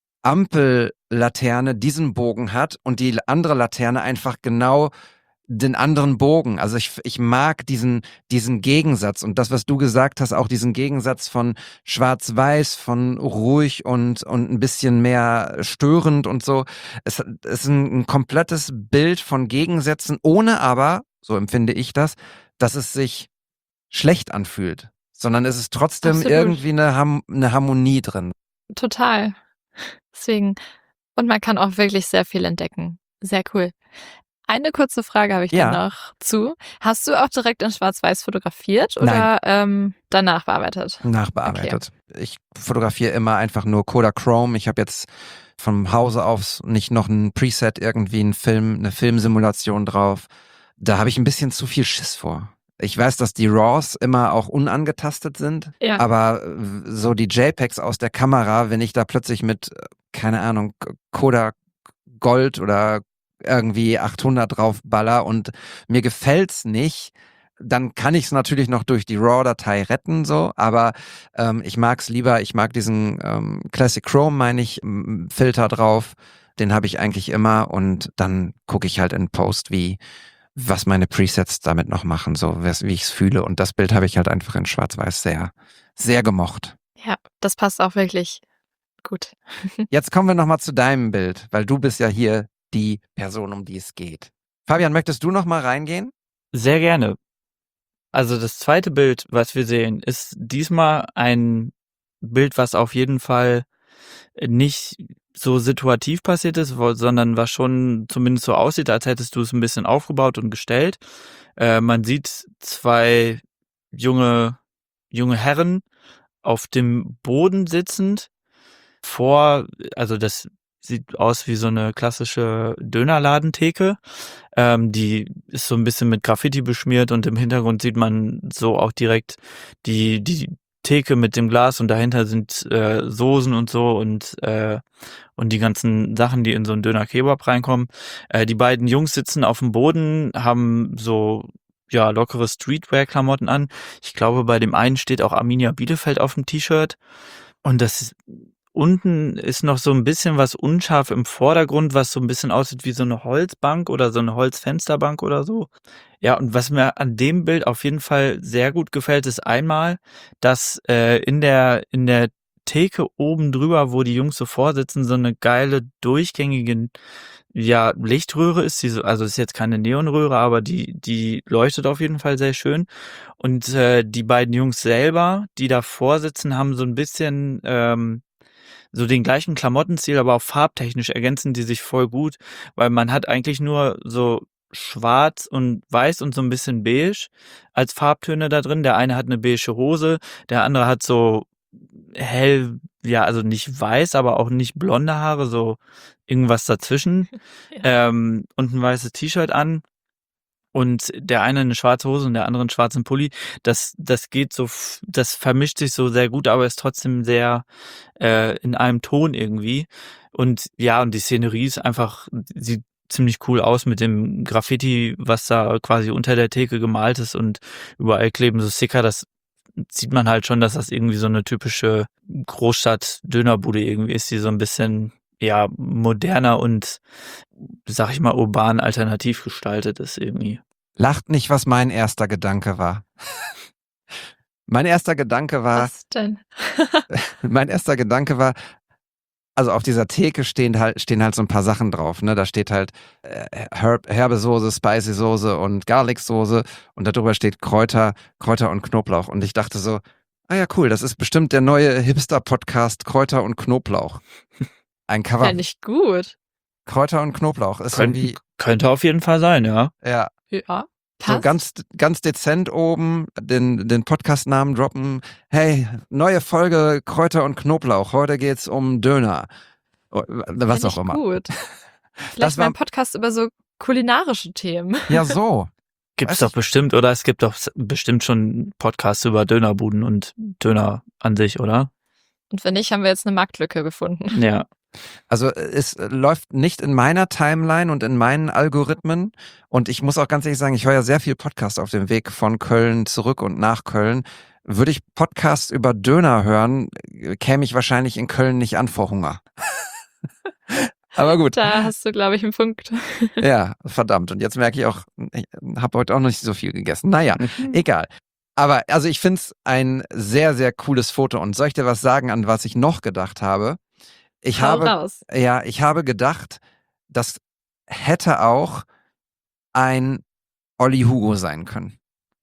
Ampellaterne diesen Bogen hat und die andere Laterne einfach genau den anderen Bogen. Also ich, ich mag diesen, diesen Gegensatz und das, was du gesagt hast, auch diesen Gegensatz von schwarz-weiß, von ruhig und, und ein bisschen mehr störend und so. Es, es ist ein, ein komplettes Bild von Gegensätzen, ohne aber, so empfinde ich das, dass es sich schlecht anfühlt, sondern es ist trotzdem Absolut. irgendwie eine, Ham- eine Harmonie drin. Total. Deswegen. Und man kann auch wirklich sehr viel entdecken. Sehr cool. Eine kurze Frage habe ich Ja. da noch zu. Hast du auch direkt in Schwarz-Weiß fotografiert oder ähm, danach bearbeitet? Nachbearbeitet. Ich fotografiere immer einfach nur Kodachrome. Ich habe jetzt vom Hause aus nicht noch ein Preset, irgendwie einen Film, eine Filmsimulation drauf. Da habe ich ein bisschen zu viel Schiss vor. Ich weiß, dass die RAWs immer auch unangetastet sind, Ja. aber so die JPEGs aus der Kamera, wenn ich da plötzlich mit, keine Ahnung, Kodak Gold oder irgendwie achthundert draufballer und mir gefällt's nicht, dann kann ich es natürlich noch durch die RAW-Datei retten, so, aber ähm, ich mag's lieber, ich mag diesen ähm, Classic Chrome, meine ich, m- Filter drauf, den habe ich eigentlich immer und dann gucke ich halt in Post, wie was meine Presets damit noch machen, so wie ich es fühle und das Bild habe ich halt einfach in Schwarz-Weiß sehr, sehr gemocht. Ja, das passt auch wirklich gut. Jetzt kommen wir nochmal zu deinem Bild, weil du bist ja hier die Person, um die es geht. Fabian, möchtest du noch mal reingehen? Sehr gerne. Also das zweite Bild, was wir sehen, ist diesmal ein Bild, was auf jeden Fall nicht so situativ passiert ist, wo- sondern was schon zumindest so aussieht, als hättest du es ein bisschen aufgebaut und gestellt. Äh, man sieht zwei junge, junge Herren auf dem Boden sitzend vor, also das sieht aus wie so eine klassische Dönerladentheke. Ähm, die ist so ein bisschen mit Graffiti beschmiert und im Hintergrund sieht man so auch direkt die, die Theke mit dem Glas und dahinter sind äh, Soßen und so und äh, und die ganzen Sachen, die in so einen Döner-Kebab reinkommen. Äh, die beiden Jungs sitzen auf dem Boden, haben so ja lockere Streetwear-Klamotten an. Ich glaube, bei dem einen steht auch Arminia Bielefeld auf dem T-Shirt. Und das ist, unten ist noch so ein bisschen was unscharf im Vordergrund, was so ein bisschen aussieht wie so eine Holzbank oder so eine Holzfensterbank oder so. Ja, und was mir an dem Bild auf jeden Fall sehr gut gefällt, ist einmal, dass äh, in der in der Theke oben drüber, wo die Jungs so vorsitzen, so eine geile durchgängige ja, Lichtröhre ist. Die so, also ist jetzt keine Neonröhre, aber die die leuchtet auf jeden Fall sehr schön. Und äh, die beiden Jungs selber, die davor sitzen, haben so ein bisschen ähm, so den gleichen Klamottenstil, aber auch farbtechnisch ergänzen die sich voll gut, weil man hat eigentlich nur so schwarz und weiß und so ein bisschen beige als Farbtöne da drin. Der eine hat eine beige Hose, der andere hat so hell, ja, also nicht weiß, aber auch nicht blonde Haare, so irgendwas dazwischen. Ja. Ähm, und ein weißes T-Shirt an. Und der eine eine schwarze Hose und der andere einen schwarzen Pulli. Das, das geht so, f- das vermischt sich so sehr gut, aber ist trotzdem sehr äh, in einem Ton irgendwie. Und ja, und die Szenerie ist einfach, sieht ziemlich cool aus mit dem Graffiti, was da quasi unter der Theke gemalt ist und überall kleben so Sticker. Das sieht man halt schon, dass das irgendwie so eine typische Großstadt-Dönerbude irgendwie ist, die so ein bisschen ja moderner und sag ich mal urban alternativ gestaltet ist irgendwie. Lacht nicht, was mein erster Gedanke war. Mein erster Gedanke war, Was denn? mein erster Gedanke war, also auf dieser Theke stehen halt, stehen halt so ein paar Sachen drauf, ne? Da steht halt äh, Herb, herbe Soße, Spicy Soße und Garlic Soße und darüber steht Kräuter, Kräuter und Knoblauch. Und ich dachte so, ah ja, cool, das ist bestimmt der neue Hipster-Podcast Kräuter und Knoblauch. Ein Cover. Ja, nicht gut. Kräuter und Knoblauch ist Könnte, irgendwie, könnte auf jeden Fall sein, ja. ja, Ja. so Passt. ganz, ganz dezent oben den, den Podcast-Namen droppen. Hey, neue Folge Kräuter und Knoblauch. Heute geht's um Döner. Oh, was Find auch ich immer. Gut. Das Vielleicht war- mal ein Podcast über so kulinarische Themen. Ja, so. Gibt's Weiß doch ich- bestimmt, oder? Es gibt doch s- bestimmt schon Podcasts über Dönerbuden und Döner an sich, oder? Und wenn nicht, haben wir jetzt eine Marktlücke gefunden. Ja. Also es läuft nicht in meiner Timeline und in meinen Algorithmen. Und ich muss auch ganz ehrlich sagen, ich höre ja sehr viel Podcast auf dem Weg von Köln zurück und nach Köln. Würde ich Podcasts über Döner hören, käme ich wahrscheinlich in Köln nicht an vor Hunger. Aber gut. Da hast du, glaube ich, einen Punkt. Ja, verdammt. Und jetzt merke ich auch, ich habe heute auch noch nicht so viel gegessen. Naja, egal. Aber also ich finde es ein sehr, sehr cooles Foto. Und soll ich dir was sagen, an was ich noch gedacht habe? Ich Hau habe, raus. ja, ich habe gedacht, das hätte auch ein Olli Hugo sein können.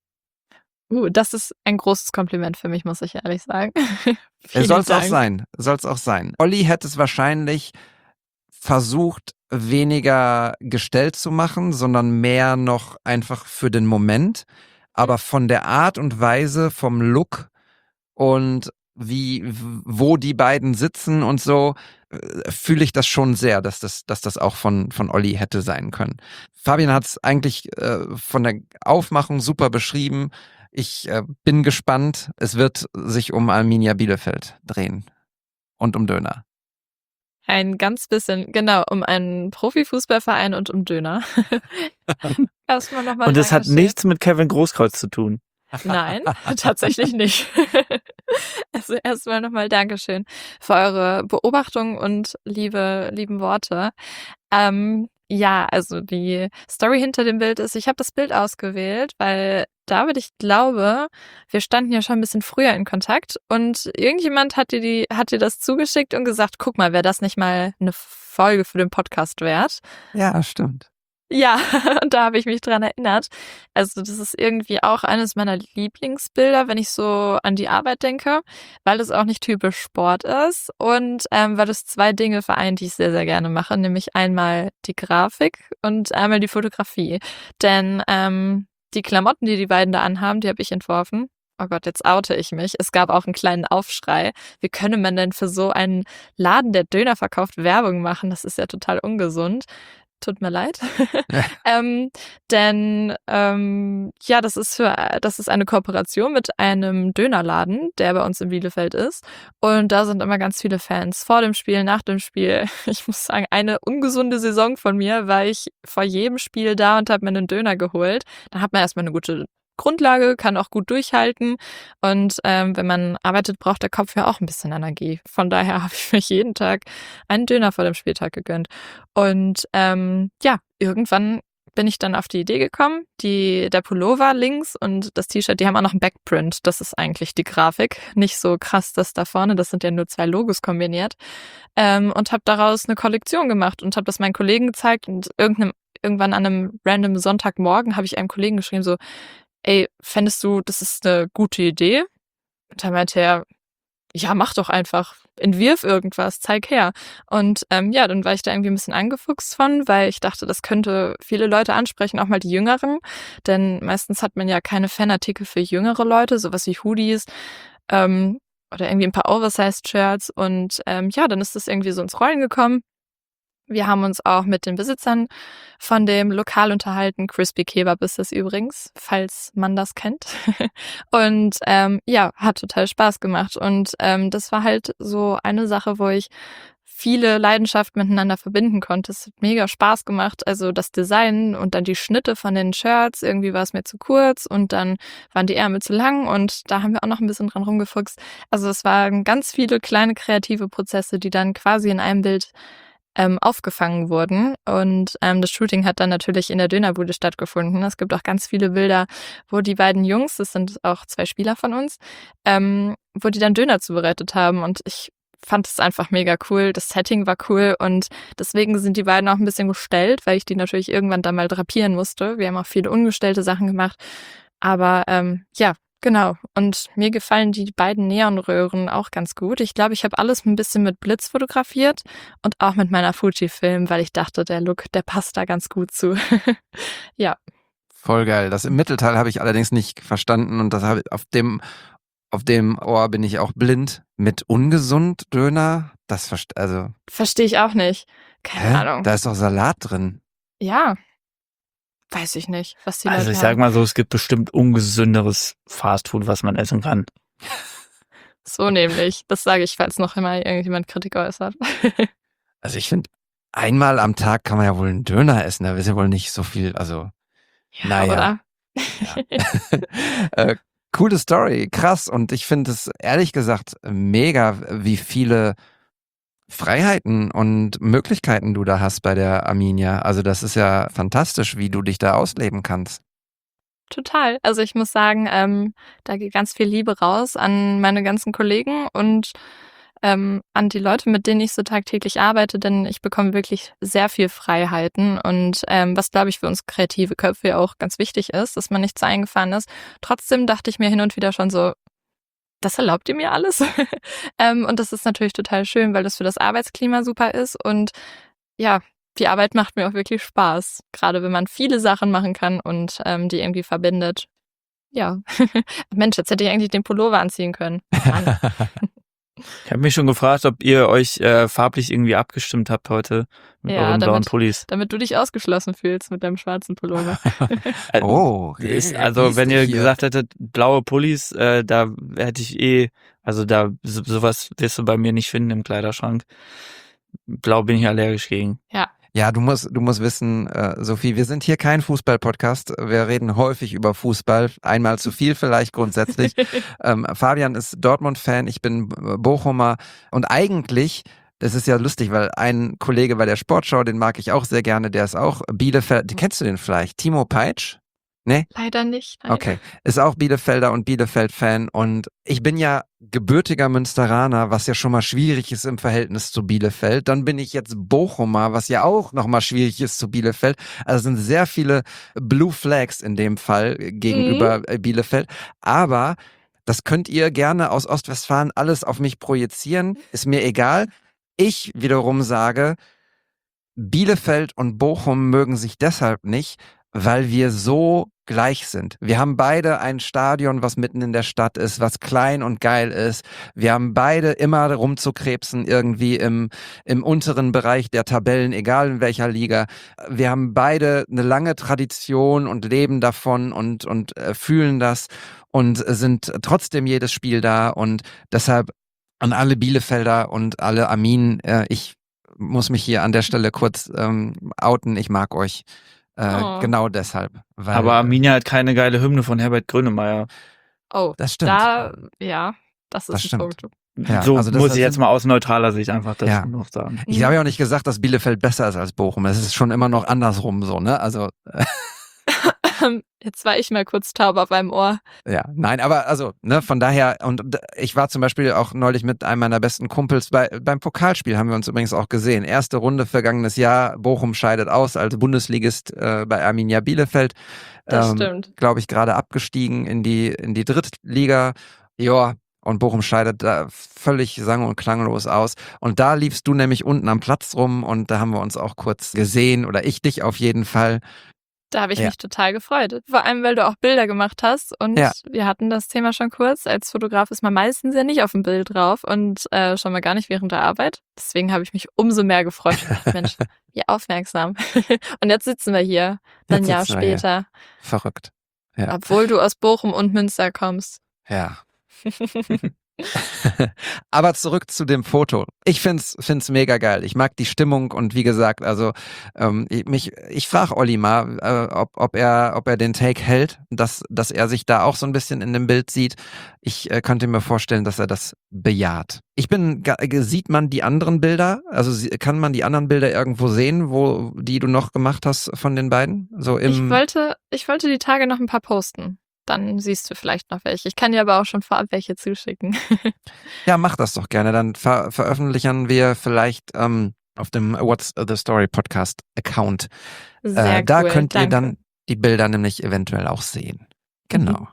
Uh, das ist ein großes Kompliment für mich, muss ich ehrlich sagen. Soll es auch Dank. sein. Soll es auch sein. Olli hätte es wahrscheinlich versucht, weniger gestellt zu machen, sondern mehr noch einfach für den Moment. Aber von der Art und Weise, vom Look und wie, wo die beiden sitzen und so, äh, fühle ich das schon sehr, dass das, dass das auch von, von Olli hätte sein können. Fabian hat es eigentlich äh, von der Aufmachung super beschrieben. Ich äh, bin gespannt. Es wird sich um Arminia Bielefeld drehen und um Döner. Ein ganz bisschen, genau, um einen Profifußballverein und um Döner. Erstmal nochmal. Und das hat Dankeschön. nichts mit Kevin Großkreuz zu tun. Nein, tatsächlich nicht. Also erstmal nochmal Dankeschön für eure Beobachtung und liebe, lieben Worte. Ähm, ja, also die Story hinter dem Bild ist, ich habe das Bild ausgewählt, weil David, ich glaube, wir standen ja schon ein bisschen früher in Kontakt und irgendjemand hat dir die, hat dir das zugeschickt und gesagt, guck mal, wäre das nicht mal eine Folge für den Podcast wert? Ja, stimmt. Ja, und da habe ich mich dran erinnert. Also das ist irgendwie auch eines meiner Lieblingsbilder, wenn ich so an die Arbeit denke, weil es auch nicht typisch Sport ist und ähm, weil es zwei Dinge vereint, die ich sehr, sehr gerne mache, nämlich einmal die Grafik und einmal die Fotografie. Denn ähm, die Klamotten, die die beiden da anhaben, die habe ich entworfen. oh Gott, jetzt oute ich mich. Es gab auch einen kleinen Aufschrei. Wie könne man denn für so einen Laden, der Döner verkauft, Werbung machen? Das ist ja total ungesund. Tut mir leid. Ja. ähm, denn ähm, ja, das ist für das ist eine Kooperation mit einem Dönerladen, der bei uns in Bielefeld ist. Und da sind immer ganz viele Fans vor dem Spiel, nach dem Spiel. Ich muss sagen, eine ungesunde Saison von mir, war ich vor jedem Spiel da und habe mir einen Döner geholt. Da hat man erstmal eine gute Grundlage, kann auch gut durchhalten. Und ähm, wenn man arbeitet, braucht der Kopf ja auch ein bisschen Energie. Von daher habe ich mich jeden Tag einen Döner vor dem Spieltag gegönnt. Und ähm, ja, irgendwann bin ich dann auf die Idee gekommen, die, der Pullover links und das T-Shirt, die haben auch noch einen Backprint. Das ist eigentlich die Grafik. Nicht so krass das da vorne, das sind ja nur zwei Logos kombiniert. Ähm, und habe daraus eine Kollektion gemacht und habe das meinen Kollegen gezeigt. Und irgendeinem, irgendwann an einem random Sonntagmorgen habe ich einem Kollegen geschrieben, so, ey, fändest du, das ist eine gute Idee? Und dann meinte er, ja, mach doch einfach, entwirf irgendwas, zeig her. Und ähm, ja, dann war ich da irgendwie ein bisschen angefuchst von, weil ich dachte, das könnte viele Leute ansprechen, auch mal die Jüngeren. Denn meistens hat man ja keine Fanartikel für jüngere Leute, sowas wie Hoodies ähm, oder irgendwie ein paar Oversized-Shirts. Und ähm, ja, dann ist das irgendwie so ins Rollen gekommen. Wir haben uns auch mit den Besitzern von dem Lokal unterhalten. Crispy Kebab ist das übrigens, falls man das kennt. Und ähm, ja, hat total Spaß gemacht. Und ähm, das war halt so eine Sache, wo ich viele Leidenschaften miteinander verbinden konnte. Es hat mega Spaß gemacht. Also das Design und dann die Schnitte von den Shirts. Irgendwie war es mir zu kurz und dann waren die Ärmel zu lang und da haben wir auch noch ein bisschen dran rumgefuchst. Also es waren ganz viele kleine kreative Prozesse, die dann quasi in einem Bild Ähm, aufgefangen wurden. Und ähm, das Shooting hat dann natürlich in der Dönerbude stattgefunden. Es gibt auch ganz viele Bilder, wo die beiden Jungs, das sind auch zwei Spieler von uns, ähm, wo die dann Döner zubereitet haben. Und ich fand es einfach mega cool. Das Setting war cool und deswegen sind die beiden auch ein bisschen gestellt, weil ich die natürlich irgendwann dann mal drapieren musste. Wir haben auch viele ungestellte Sachen gemacht. Aber ähm, ja, genau. Und mir gefallen die beiden Neonröhren auch ganz gut. Ich glaube, ich habe alles ein bisschen mit Blitz fotografiert und auch mit meiner Fujifilm, weil ich dachte, der Look, der passt da ganz gut zu. Ja. Voll geil. Das im Mittelteil habe ich allerdings nicht verstanden und das habe auf dem auf dem Ohr bin ich auch blind. Mit ungesund Döner, das verst- also Verstehe ich auch nicht. Keine hä? Ahnung. Da ist doch Salat drin. Ja. Weiß ich nicht, was die Also Leute ich sag haben. mal so, es gibt bestimmt ungesünderes Fastfood, was man essen kann. So nämlich. Das sage ich, falls noch immer irgendjemand Kritik äußert. Also ich finde, einmal am Tag kann man ja wohl einen Döner essen. Da ist ja wohl nicht so viel, also Ja, naja. oder? äh, coole Story, krass. Und ich finde es ehrlich gesagt mega, wie viele Freiheiten und Möglichkeiten du da hast bei der Arminia. Also das ist ja fantastisch, wie du dich da ausleben kannst. Total. Also ich muss sagen, ähm, da geht ganz viel Liebe raus an meine ganzen Kollegen und ähm, an die Leute, mit denen ich so tagtäglich arbeite, denn ich bekomme wirklich sehr viel Freiheiten und ähm, was, glaube ich, für uns kreative Köpfe auch ganz wichtig ist, dass man nicht zu eingefahren ist. Trotzdem dachte ich mir hin und wieder schon so, das erlaubt ihr mir alles? ähm, und das ist natürlich total schön, weil das für das Arbeitsklima super ist und ja, die Arbeit macht mir auch wirklich Spaß, gerade wenn man viele Sachen machen kann und ähm, die irgendwie verbindet. Ja, Mensch, jetzt hätte ich eigentlich den Pullover anziehen können. Mann. Ich habe mich schon gefragt, ob ihr euch äh, farblich irgendwie abgestimmt habt heute mit Ja, euren blauen damit- Pullis. Damit du dich ausgeschlossen fühlst mit deinem schwarzen Pullover. Äh, Oh, Ist, wie also ist wenn ihr hier? gesagt hättet, blaue Pullis, äh, da hätte ich eh, also da so, sowas wirst du bei mir nicht finden im Kleiderschrank. Blau bin ich allergisch gegen. Ja, du musst, du musst wissen, äh, Sophie, wir sind hier kein Fußball-Podcast. Wir reden häufig über Fußball. Einmal zu viel vielleicht grundsätzlich. ähm, Fabian ist Dortmund-Fan, ich bin äh, Bochumer. Und eigentlich, das ist ja lustig, weil ein Kollege bei der Sportschau, den mag ich auch sehr gerne, der ist auch Bielefeld. Kennst du den vielleicht? Timo Peitsch? Nee? Leider nicht. Nein. Okay, ist auch Bielefelder und Bielefeld-Fan und ich bin ja gebürtiger Münsteraner, was ja schon mal schwierig ist im Verhältnis zu Bielefeld. Dann bin ich jetzt Bochumer, was ja auch nochmal schwierig ist zu Bielefeld. Also sind sehr viele Blue Flags in dem Fall gegenüber mhm. Bielefeld. Aber das könnt ihr gerne aus Ostwestfalen alles auf mich projizieren, ist mir egal. Ich wiederum sage, Bielefeld und Bochum mögen sich deshalb nicht, weil wir so gleich sind. Wir haben beide ein Stadion, was mitten in der Stadt ist, was klein und geil ist. Wir haben beide immer rumzukrebsen irgendwie im, im unteren Bereich der Tabellen, egal in welcher Liga. Wir haben beide eine lange Tradition und leben davon und, und äh, fühlen das und sind trotzdem jedes Spiel da. Und deshalb an alle Bielefelder und alle Armin, äh, ich muss mich hier an der Stelle kurz ähm, outen. Ich mag euch. Äh, Oh. Genau deshalb. Weil, Aber Arminia hat keine geile Hymne von Herbert Grönemeyer. Oh, Das stimmt. da, ja, das ist Das ein stimmt. Punkt. Ja, so also das muss heißt- ich jetzt mal aus neutraler Sicht einfach dazu Ja. noch sagen. Ich habe ja auch nicht gesagt, dass Bielefeld besser ist als Bochum. Es ist schon immer noch andersrum so, ne? Also, äh, Jetzt war ich mal kurz taub auf einem Ohr. ja, nein, aber also, ne, von daher, und d- ich war zum Beispiel auch neulich mit einem meiner besten Kumpels bei, beim Pokalspiel, haben wir uns übrigens auch gesehen. Erste Runde vergangenes Jahr, Bochum scheidet aus als Bundesligist äh, bei Arminia Bielefeld. Das stimmt. Glaube ich, gerade abgestiegen in die, in die Drittliga. Ja, und Bochum scheidet da völlig sang- und klanglos aus. Und da liefst du nämlich unten am Platz rum und da haben wir uns auch kurz gesehen, oder ich dich auf jeden Fall. Da habe ich Ja. mich total gefreut. Vor allem, weil du auch Bilder gemacht hast. Und Ja. wir hatten das Thema schon kurz. Als Fotograf ist man meistens ja nicht auf dem Bild drauf und äh, schon mal gar nicht während der Arbeit. Deswegen habe ich mich umso mehr gefreut. Ich dachte, Mensch, wie aufmerksam. Und jetzt sitzen wir hier, ein Jetzt Jahr sitzen wir hier. später, Verrückt. Ja. obwohl du aus Bochum und Münster kommst. Ja. Aber zurück zu dem Foto. Ich find's, find's mega geil. Ich mag die Stimmung und wie gesagt, also ähm, ich, mich, ich frage Olli mal, äh, ob, ob er, ob er den Take hält, dass, dass er sich da auch so ein bisschen in dem Bild sieht. Ich äh, könnte mir vorstellen, dass er das bejaht. Ich bin, ga- sieht man die anderen Bilder? Also sie- kann man die anderen Bilder irgendwo sehen, wo die du noch gemacht hast von den beiden? So im. Ich wollte, ich wollte die Tage noch ein paar posten. Dann siehst du vielleicht noch welche. Ich kann dir aber auch schon vorab welche zuschicken. Ja, mach das doch gerne. Dann ver veröffentlichen wir vielleicht ähm, auf dem What's the Story Podcast Account. Sehr Äh, da cool, könnt ihr danke. dann die Bilder nämlich eventuell auch sehen. Genau.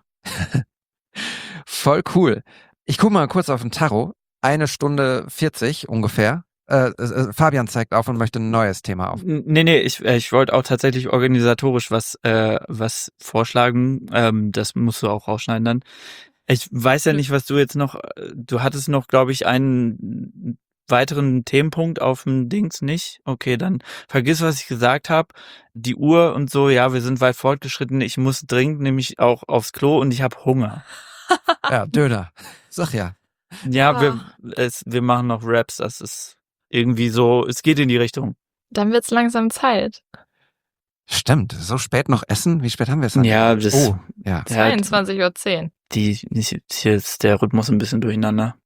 Voll cool. Ich gucke mal kurz auf den Tarot. Eine Stunde vierzig ungefähr. Äh, äh, Fabian zeigt auf und möchte ein neues Thema auf. N- Nee, nee, ich, äh, ich wollte auch tatsächlich organisatorisch was, äh, was vorschlagen. Ähm, das musst du auch rausschneiden dann. Ich weiß ja nicht, was du jetzt noch, äh, du hattest noch, glaube ich, einen weiteren Themenpunkt auf dem Dings nicht. Okay, dann vergiss, was ich gesagt habe. Die Uhr und so, ja, wir sind weit fortgeschritten. Ich muss dringend nämlich auch aufs Klo und ich habe Hunger. Ja, Döner. Sag ja. Ja, wir, Ah. es, wir machen noch Raps. Das ist irgendwie so, es geht in die Richtung. Dann wird's langsam Zeit. Stimmt. So spät noch essen? Wie spät haben wir es? Ja, das, Oh, ja. Ja, zweiundzwanzig Uhr zehn. die, hier ist der Rhythmus ein bisschen durcheinander.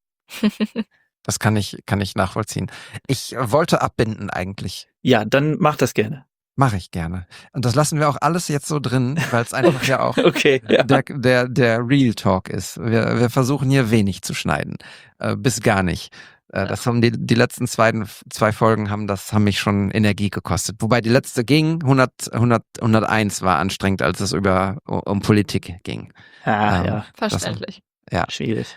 Das kann ich, kann ich nachvollziehen. Ich wollte abbinden eigentlich. Ja, dann mach das gerne. Mache ich gerne. Und das lassen wir auch alles jetzt so drin, weil es einfach ja auch Okay, ja. der, der, der Real Talk ist. Wir, wir versuchen hier wenig zu schneiden. Äh, bis gar nicht. Äh, das haben die, die letzten zwei, zwei Folgen haben das, haben mich schon Energie gekostet. Wobei die letzte ging, hundert, hundert, hunderteins war anstrengend, als es über, um Politik ging. Ah, Ähm, ja, Verständlich. schwierig.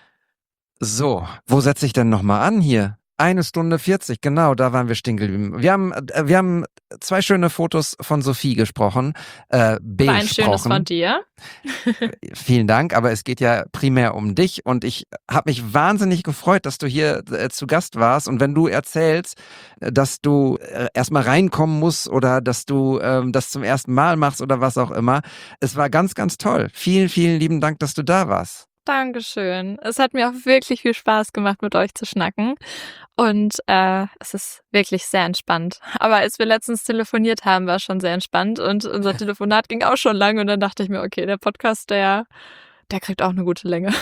So, wo setze ich denn nochmal an hier? Eine Stunde vierzig, genau, da waren wir stehen geblieben. Wir haben, äh, wir haben zwei schöne Fotos von Sophie gesprochen, äh, War ein schönes besprochen. von dir. Vielen Dank, aber es geht ja primär um dich und ich habe mich wahnsinnig gefreut, dass du hier äh, zu Gast warst und wenn du erzählst, äh, dass du äh, erstmal reinkommen musst oder dass du ähm, das zum ersten Mal machst oder was auch immer, es war ganz, ganz toll. Vielen, vielen lieben Dank, dass du da warst. Dankeschön. Es hat mir auch wirklich viel Spaß gemacht, mit euch zu schnacken. Und äh, es ist wirklich sehr entspannt. Aber als wir letztens telefoniert haben, war es schon sehr entspannt. Und unser Telefonat ging auch schon lang. Und dann dachte ich mir, okay, der Podcast, der, der kriegt auch eine gute Länge.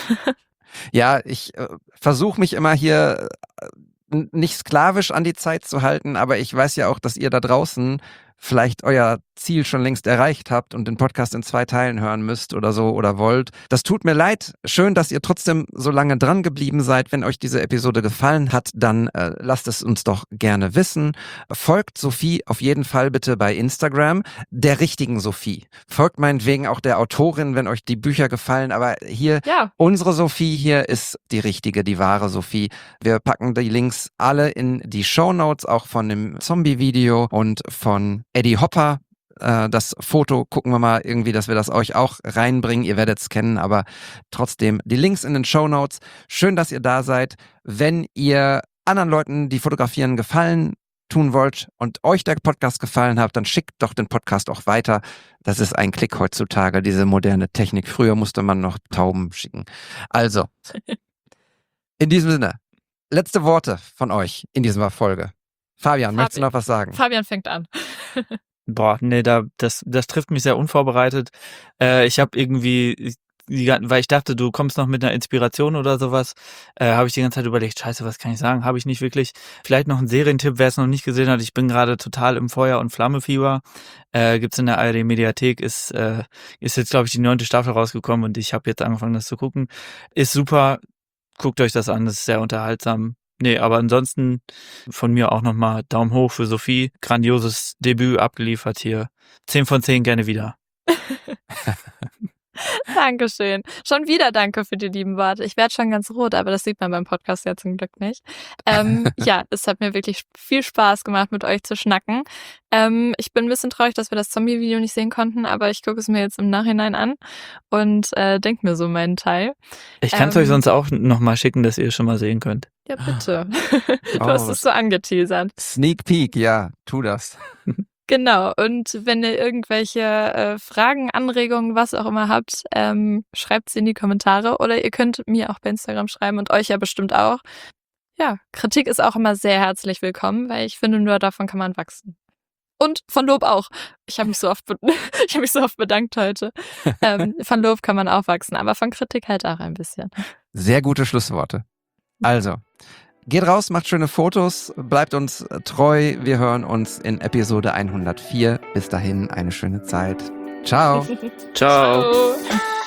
Ja, ich äh, versuche mich immer hier äh, n- nicht sklavisch an die Zeit zu halten, aber ich weiß ja auch, dass ihr da draußen vielleicht euer Ziel schon längst erreicht habt und den Podcast in zwei Teilen hören müsst oder so oder wollt. Das tut mir leid. Schön, dass ihr trotzdem so lange dran geblieben seid. Wenn euch diese Episode gefallen hat, dann äh, lasst es uns doch gerne wissen. Folgt Sophie auf jeden Fall bitte bei Instagram, der richtigen Sophie. Folgt meinetwegen auch der Autorin, wenn euch die Bücher gefallen, aber hier Ja, unsere Sophie hier ist die richtige, die wahre Sophie. Wir packen die Links alle in die Shownotes, auch von dem Zombie-Video und von Eddie Hopper, Äh, das Foto gucken wir mal irgendwie, dass wir das euch auch reinbringen. Ihr werdet es kennen, aber trotzdem die Links in den Shownotes. Schön, dass ihr da seid. Wenn ihr anderen Leuten, die fotografieren, gefallen tun wollt und euch der Podcast gefallen hat, dann schickt doch den Podcast auch weiter. Das ist ein Klick heutzutage, diese moderne Technik. Früher musste man noch Tauben schicken. Also, in diesem Sinne, letzte Worte von euch in dieser Folge. Fabian, Fabi- möchtest du noch was sagen? Fabian fängt an. Boah, nee, da, das, das trifft mich sehr unvorbereitet. Äh, ich habe irgendwie, die, gan- weil ich dachte, du kommst noch mit einer Inspiration oder sowas, äh, habe ich die ganze Zeit überlegt, scheiße, was kann ich sagen? Habe ich nicht wirklich. Vielleicht noch ein Serientipp, wer es noch nicht gesehen hat. Ich bin gerade total im Feuer- und Flamme-Fieber. Äh, gibt's in der A R D-Mediathek, ist, äh, ist jetzt, glaube ich, die neunte Staffel rausgekommen und ich habe jetzt angefangen, das zu gucken. Ist super, guckt euch das an, das ist sehr unterhaltsam. Nee, aber ansonsten von mir auch nochmal Daumen hoch für Sophie. Grandioses Debüt abgeliefert hier. Zehn von zehn gerne wieder. Dankeschön. Schon wieder danke für die lieben Worte. Ich werde schon ganz rot, aber das sieht man beim Podcast ja zum Glück nicht. Ähm, ja, es hat mir wirklich viel Spaß gemacht, mit euch zu schnacken. Ähm, ich bin ein bisschen traurig, dass wir das Zombie-Video nicht sehen konnten, aber ich gucke es mir jetzt im Nachhinein an und äh, denke mir so meinen Teil. Ich kann es Ähm, euch sonst auch nochmal schicken, dass ihr es schon mal sehen könnt. Ja, bitte. Du Oh, hast was- es so angeteasert. Sneak Peek, ja, tu das. Genau, und wenn ihr irgendwelche äh, Fragen, Anregungen, was auch immer habt, ähm, schreibt sie in die Kommentare oder ihr könnt mir auch bei Instagram schreiben und euch ja bestimmt auch. Ja, Kritik ist auch immer sehr herzlich willkommen, weil ich finde, nur davon kann man wachsen. Und von Lob auch. Ich habe mich so oft, be- ich habe mich so oft bedankt heute. Ähm, von Lob kann man auch wachsen, aber von Kritik halt auch ein bisschen. Sehr gute Schlussworte. Also, geht raus, macht schöne Fotos, bleibt uns treu. Wir hören uns in Episode hundertvier. Bis dahin eine schöne Zeit. Ciao. Ciao. Ciao.